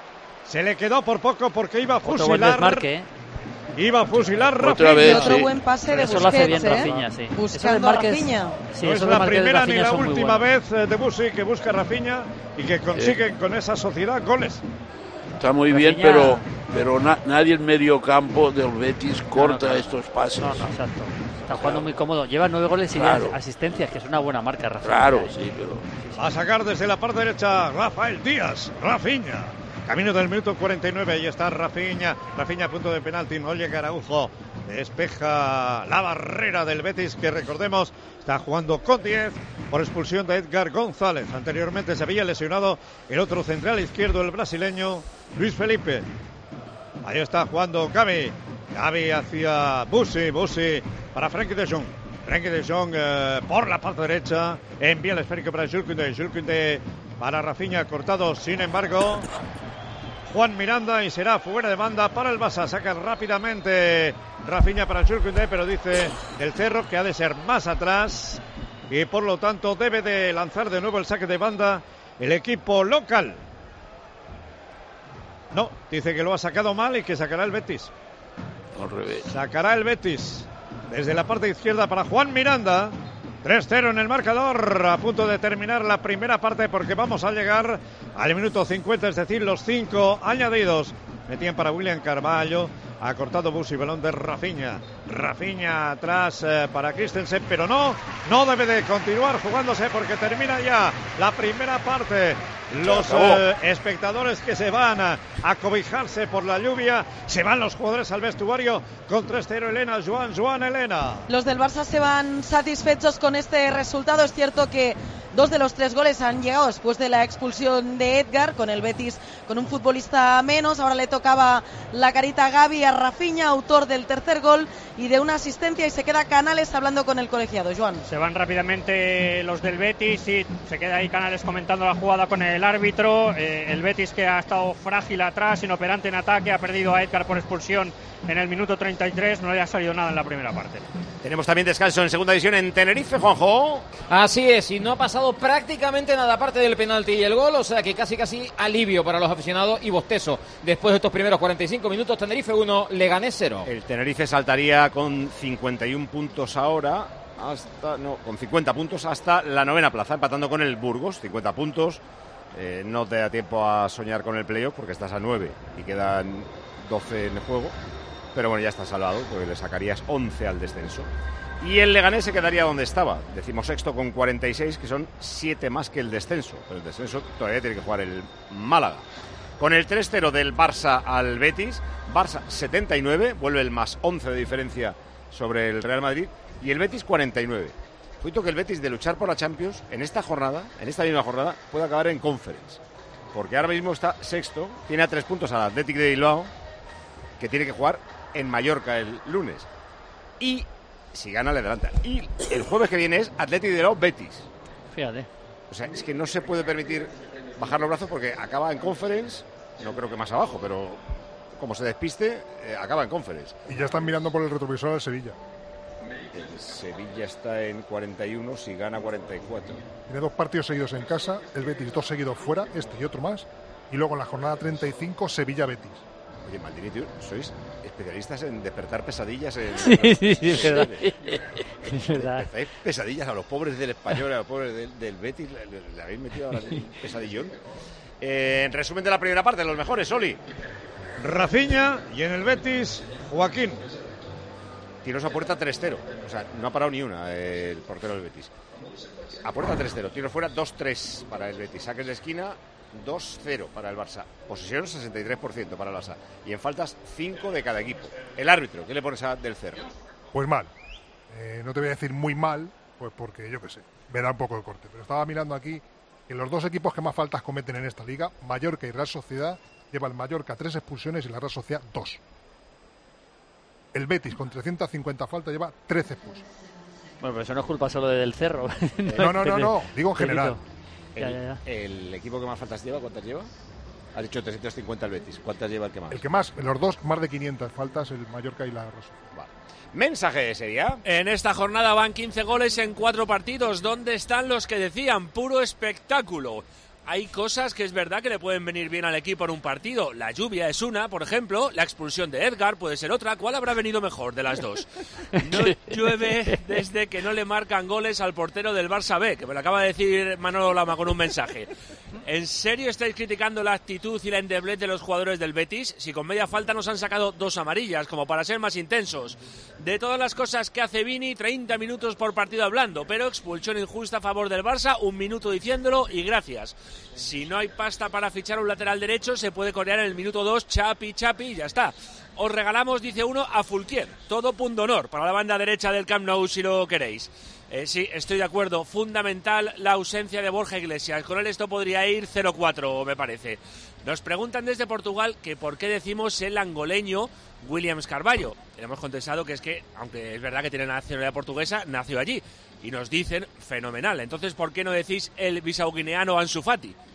[SPEAKER 6] porque iba a fusilar. Iba a fusilar Rafinha.
[SPEAKER 16] Y otro buen pase de Busquets.
[SPEAKER 12] Eso lo hace bien Rafinha, sí.
[SPEAKER 16] Buscando a Rafinha.
[SPEAKER 6] Sí, no es la primera ni la última vez de Busi que busca Rafinha y que consiguen con esa sociedad goles.
[SPEAKER 10] Está muy bien, pero nadie en medio campo del Betis corta estos pases.
[SPEAKER 12] No, exacto. Está jugando muy cómodo. Lleva 9 goles y 10 asistencias, que es una buena marca, Rafinha.
[SPEAKER 10] Claro, sí, pero...
[SPEAKER 6] Va a sacar desde la parte derecha Rafael Díaz. Rafinha. Camino del minuto 49, ahí está Rafinha a punto de penalti, no llega Araujo, despeja la barrera del Betis, que recordemos está jugando con 10 por expulsión de Edgar González. Anteriormente se había lesionado el otro central izquierdo, el brasileño Luis Felipe. Ahí está jugando Gavi hacia Busi para Frenkie de Jong, por la parte derecha, envía el esférico para Jules Koundé para Rafinha, cortado, sin embargo Juan Miranda, y será fuera de banda para el Barça. Saca rápidamente Rafinha para Jules Koundé, pero dice del Cerro que ha de ser más atrás y por lo tanto debe de lanzar de nuevo el saque de banda el equipo local. No, dice que lo ha sacado mal y que sacará el Betis.
[SPEAKER 10] Al revés.
[SPEAKER 6] Sacará el Betis desde la parte izquierda para Juan Miranda. 3-0 en el marcador, a punto de terminar la primera parte porque vamos a llegar al minuto 50, es decir, los 5 añadidos. Metían para William Carvalho, ha cortado Busi, balón de Rafinha. Rafinha atrás para Christensen, pero no debe de continuar jugándose porque termina ya la primera parte. Los espectadores que se van a cobijarse por la lluvia, se van los jugadores al vestuario con 3-0 Elena, Joan Elena.
[SPEAKER 16] Los del Barça se van satisfechos con este resultado. Es cierto que 2 de los 3 goles han llegado después de la expulsión de Edgar, con el Betis con un futbolista menos. Ahora le tocaba la carita a Gavi, a Rafinha, autor del tercer gol y de una asistencia, y se queda Canales hablando con el colegiado. Joan.
[SPEAKER 7] Se van rápidamente los del Betis y se queda ahí Canales comentando la jugada con el árbitro. El Betis, que ha estado frágil atrás, inoperante en ataque, ha perdido a Edgar por expulsión en el minuto 33, no le ha salido nada en la primera parte.
[SPEAKER 4] Tenemos también descanso en segunda división en Tenerife, Juanjo.
[SPEAKER 22] Así es, y no ha pasado prácticamente nada aparte del penalti y el gol, o sea que casi alivio para los aficionados y bostezo. Después de estos primeros 45 minutos, Tenerife 1, Leganés 0.
[SPEAKER 4] El Tenerife saltaría con 51 puntos ahora, con 50 puntos hasta la 9ª plaza, empatando con el Burgos, 50 puntos. No te da tiempo a soñar con el playoff porque estás a 9 y quedan 12 en el juego. Pero bueno, ya está salvado, porque le sacarías 11 al descenso. Y el Leganés se quedaría donde estaba, 16º con 46, que son 7 más que el descenso. Pero el descenso todavía tiene que jugar el Málaga. Con el 3-0 del Barça al Betis, Barça 79, vuelve el más 11 de diferencia sobre el Real Madrid, y el Betis 49. Cuento que el Betis, de luchar por la Champions, en esta misma jornada, puede acabar en Conference. Porque ahora mismo está sexto, tiene a 3 puntos al Athletic de Bilbao, que tiene que jugar en Mallorca el lunes. Y si gana, le adelantan. Y el jueves que viene es Athletic de Bilbao Betis.
[SPEAKER 12] Fíjate.
[SPEAKER 4] O sea, es que no se puede permitir bajar los brazos porque acaba en Conference, no creo que más abajo, pero como se despiste, acaba en Conference.
[SPEAKER 3] Y ya están mirando por el retrovisor al Sevilla.
[SPEAKER 4] El Sevilla está en 41, si gana 44.
[SPEAKER 3] Tiene 2 partidos seguidos en casa, el Betis 2 seguidos fuera, este y otro más, y luego en la jornada 35, Sevilla-Betis.
[SPEAKER 4] Oye, Maldini, tío, sois especialistas en despertar pesadillas.
[SPEAKER 12] Sí, es verdad. Es verdad.
[SPEAKER 4] Despertáis pesadillas a los pobres del Español, a los pobres del Betis, le habéis metido ahora un pesadillón. En resumen de la primera parte, los mejores, Oli.
[SPEAKER 6] Rafinha, y en el Betis, Joaquín.
[SPEAKER 4] Tiros a puerta 3-0, o sea, no ha parado ni una el portero del Betis. A puerta 3-0, tiros fuera 2-3 para el Betis, saques de esquina 2-0 para el Barça, posesión 63% para el Barça, y en faltas 5 de cada equipo. El árbitro, ¿qué le pones a Del Cerro?
[SPEAKER 3] Pues mal, no te voy a decir muy mal, pues porque yo qué sé, me da un poco de corte, pero estaba mirando aquí que los 2 equipos que más faltas cometen en esta liga, Mallorca y Real Sociedad, lleva el Mallorca 3 expulsiones y la Real Sociedad 2. El Betis, con 350 faltas, lleva 13 expulsiones.
[SPEAKER 12] Bueno, pero eso no es culpa solo de Del Cerro.
[SPEAKER 3] No, digo en general.
[SPEAKER 4] El equipo que más faltas lleva, ¿cuántas lleva? Has dicho 350 el Betis. ¿Cuántas lleva el que más?
[SPEAKER 3] El que más, los 2, más de 500 faltas, el Mallorca y la Rosa.
[SPEAKER 4] Vale. Mensaje sería:
[SPEAKER 21] en esta jornada van 15 goles en 4 partidos. ¿Dónde están los que decían puro espectáculo? Hay cosas que es verdad que le pueden venir bien al equipo en un partido. La lluvia es una, por ejemplo. La expulsión de Edgar puede ser otra. ¿Cuál habrá venido mejor de las dos? No llueve desde que no le marcan goles al portero del Barça B, que me lo acaba de decir Manolo Lama con un mensaje. ¿En serio estáis criticando la actitud y la endeblez de los jugadores del Betis? Si con media falta nos han sacado 2 amarillas, como para ser más intensos. De todas las cosas que hace Vini, 30 minutos por partido hablando, pero expulsión injusta a favor del Barça, 1 minuto diciéndolo y gracias. Si no hay pasta para fichar un lateral derecho, se puede corear en el minuto 2, chapi y ya está. Os regalamos, dice uno, a Fulquier. Todo punto honor para la banda derecha del Camp Nou, si lo queréis. Sí, estoy de acuerdo. Fundamental la ausencia de Borja Iglesias. Con él esto podría ir 0-4, me parece. Nos preguntan desde Portugal que por qué decimos el angoleño William Carvalho. Le hemos contestado que es que, aunque es verdad que tiene nacionalidad portuguesa, nació allí. Y nos dicen, fenomenal. Entonces, ¿por qué no decís el bisauguineano Ansu Fati?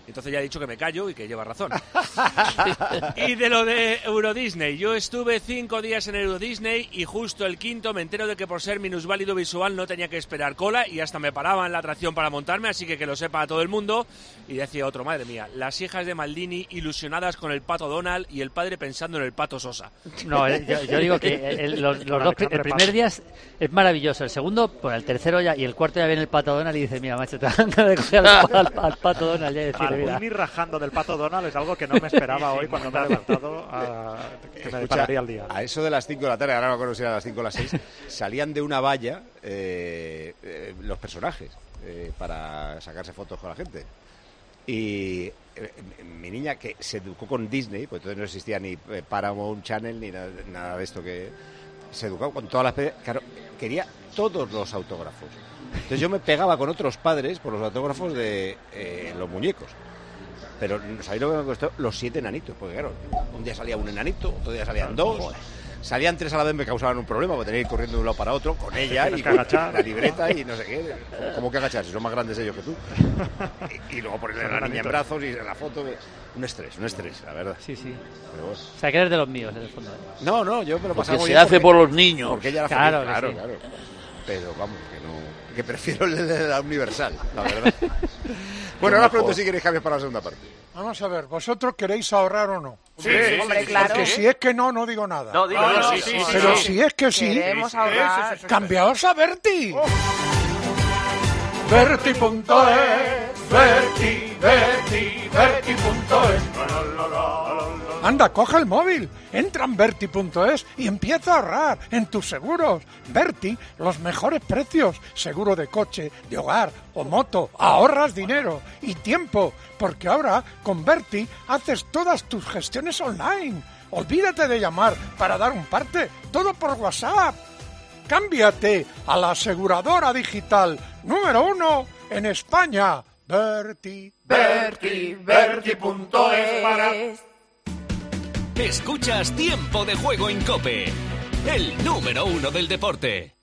[SPEAKER 21] Entonces ya he dicho que me callo y que lleva razón. Y de lo de Euro Disney, yo estuve 5 días en Euro Disney y justo el quinto me entero de que por ser minusválido visual no tenía que esperar cola y hasta me paraba en la atracción para montarme, así que lo sepa todo el mundo. Y decía otro, madre mía, las hijas de Maldini ilusionadas con el Pato Donald y el padre pensando en el Pato Sosa.
[SPEAKER 12] No, yo digo que el primer día es maravilloso, el segundo, pues el tercero ya y el cuarto ya viene el Pato Donald y dice, mira, macho, te van a coger al Pato Donald ya y decirle, mira.
[SPEAKER 11] Ni rajando del Pato Donald es algo que no me esperaba hoy cuando me he levantado que me pararía el día.
[SPEAKER 4] A eso de las 5 de la tarde, ahora no conozco si era a las 5 o las 6, salían de una valla los personajes para sacarse fotos con la gente. Y mi niña, que se educó con Disney, pues entonces no existía ni Paramount Channel ni nada de esto, que se educó con todas las... Claro, quería todos los autógrafos. Entonces yo me pegaba con otros padres por los autógrafos de los muñecos. Pero ¿sabéis lo que me costó? Los 7 enanitos, porque claro, un día salía un enanito, otro día salían 2, salían 3 a la vez, me causaban un problema, porque tenía que ir corriendo de un lado para otro, con ella y con la libreta y no sé qué. ¿Cómo que agachar? Si son más grandes ellos que tú. Y luego ponerle a la niña en brazos y en la foto. Un estrés, la verdad.
[SPEAKER 12] Sí.
[SPEAKER 4] Pero bueno.
[SPEAKER 12] O sea, que eres de los míos, en el fondo.
[SPEAKER 10] No,
[SPEAKER 4] yo me lo pasaba
[SPEAKER 10] muy bien. Porque se hace por los niños.
[SPEAKER 4] Porque ella era feliz, claro. Pero vamos, que prefiero el de la Universal, la verdad. Bueno, ahora pregunto si queréis cambios para la segunda parte.
[SPEAKER 2] Vamos a ver, ¿vosotros queréis ahorrar o no?
[SPEAKER 16] Sí, hombre, claro.
[SPEAKER 2] Porque si es que no digo nada.
[SPEAKER 14] No, digo sí.
[SPEAKER 2] Pero si es que sí,
[SPEAKER 16] queremos ahorrar.
[SPEAKER 2] Cambiaos a Berti. Berti.es, Berti.es. Anda, coge el móvil, entra en Berti.es y empieza a ahorrar en tus seguros. Berti, los mejores precios. Seguro de coche, de hogar o moto. Ahorras dinero y tiempo, porque ahora con Berti haces todas tus gestiones online. Olvídate de llamar para dar un parte, todo por WhatsApp. Cámbiate a la aseguradora digital número 1 en España. Berti.
[SPEAKER 15] Berti.es para... Escuchas Tiempo de Juego en COPE, el número 1 del deporte.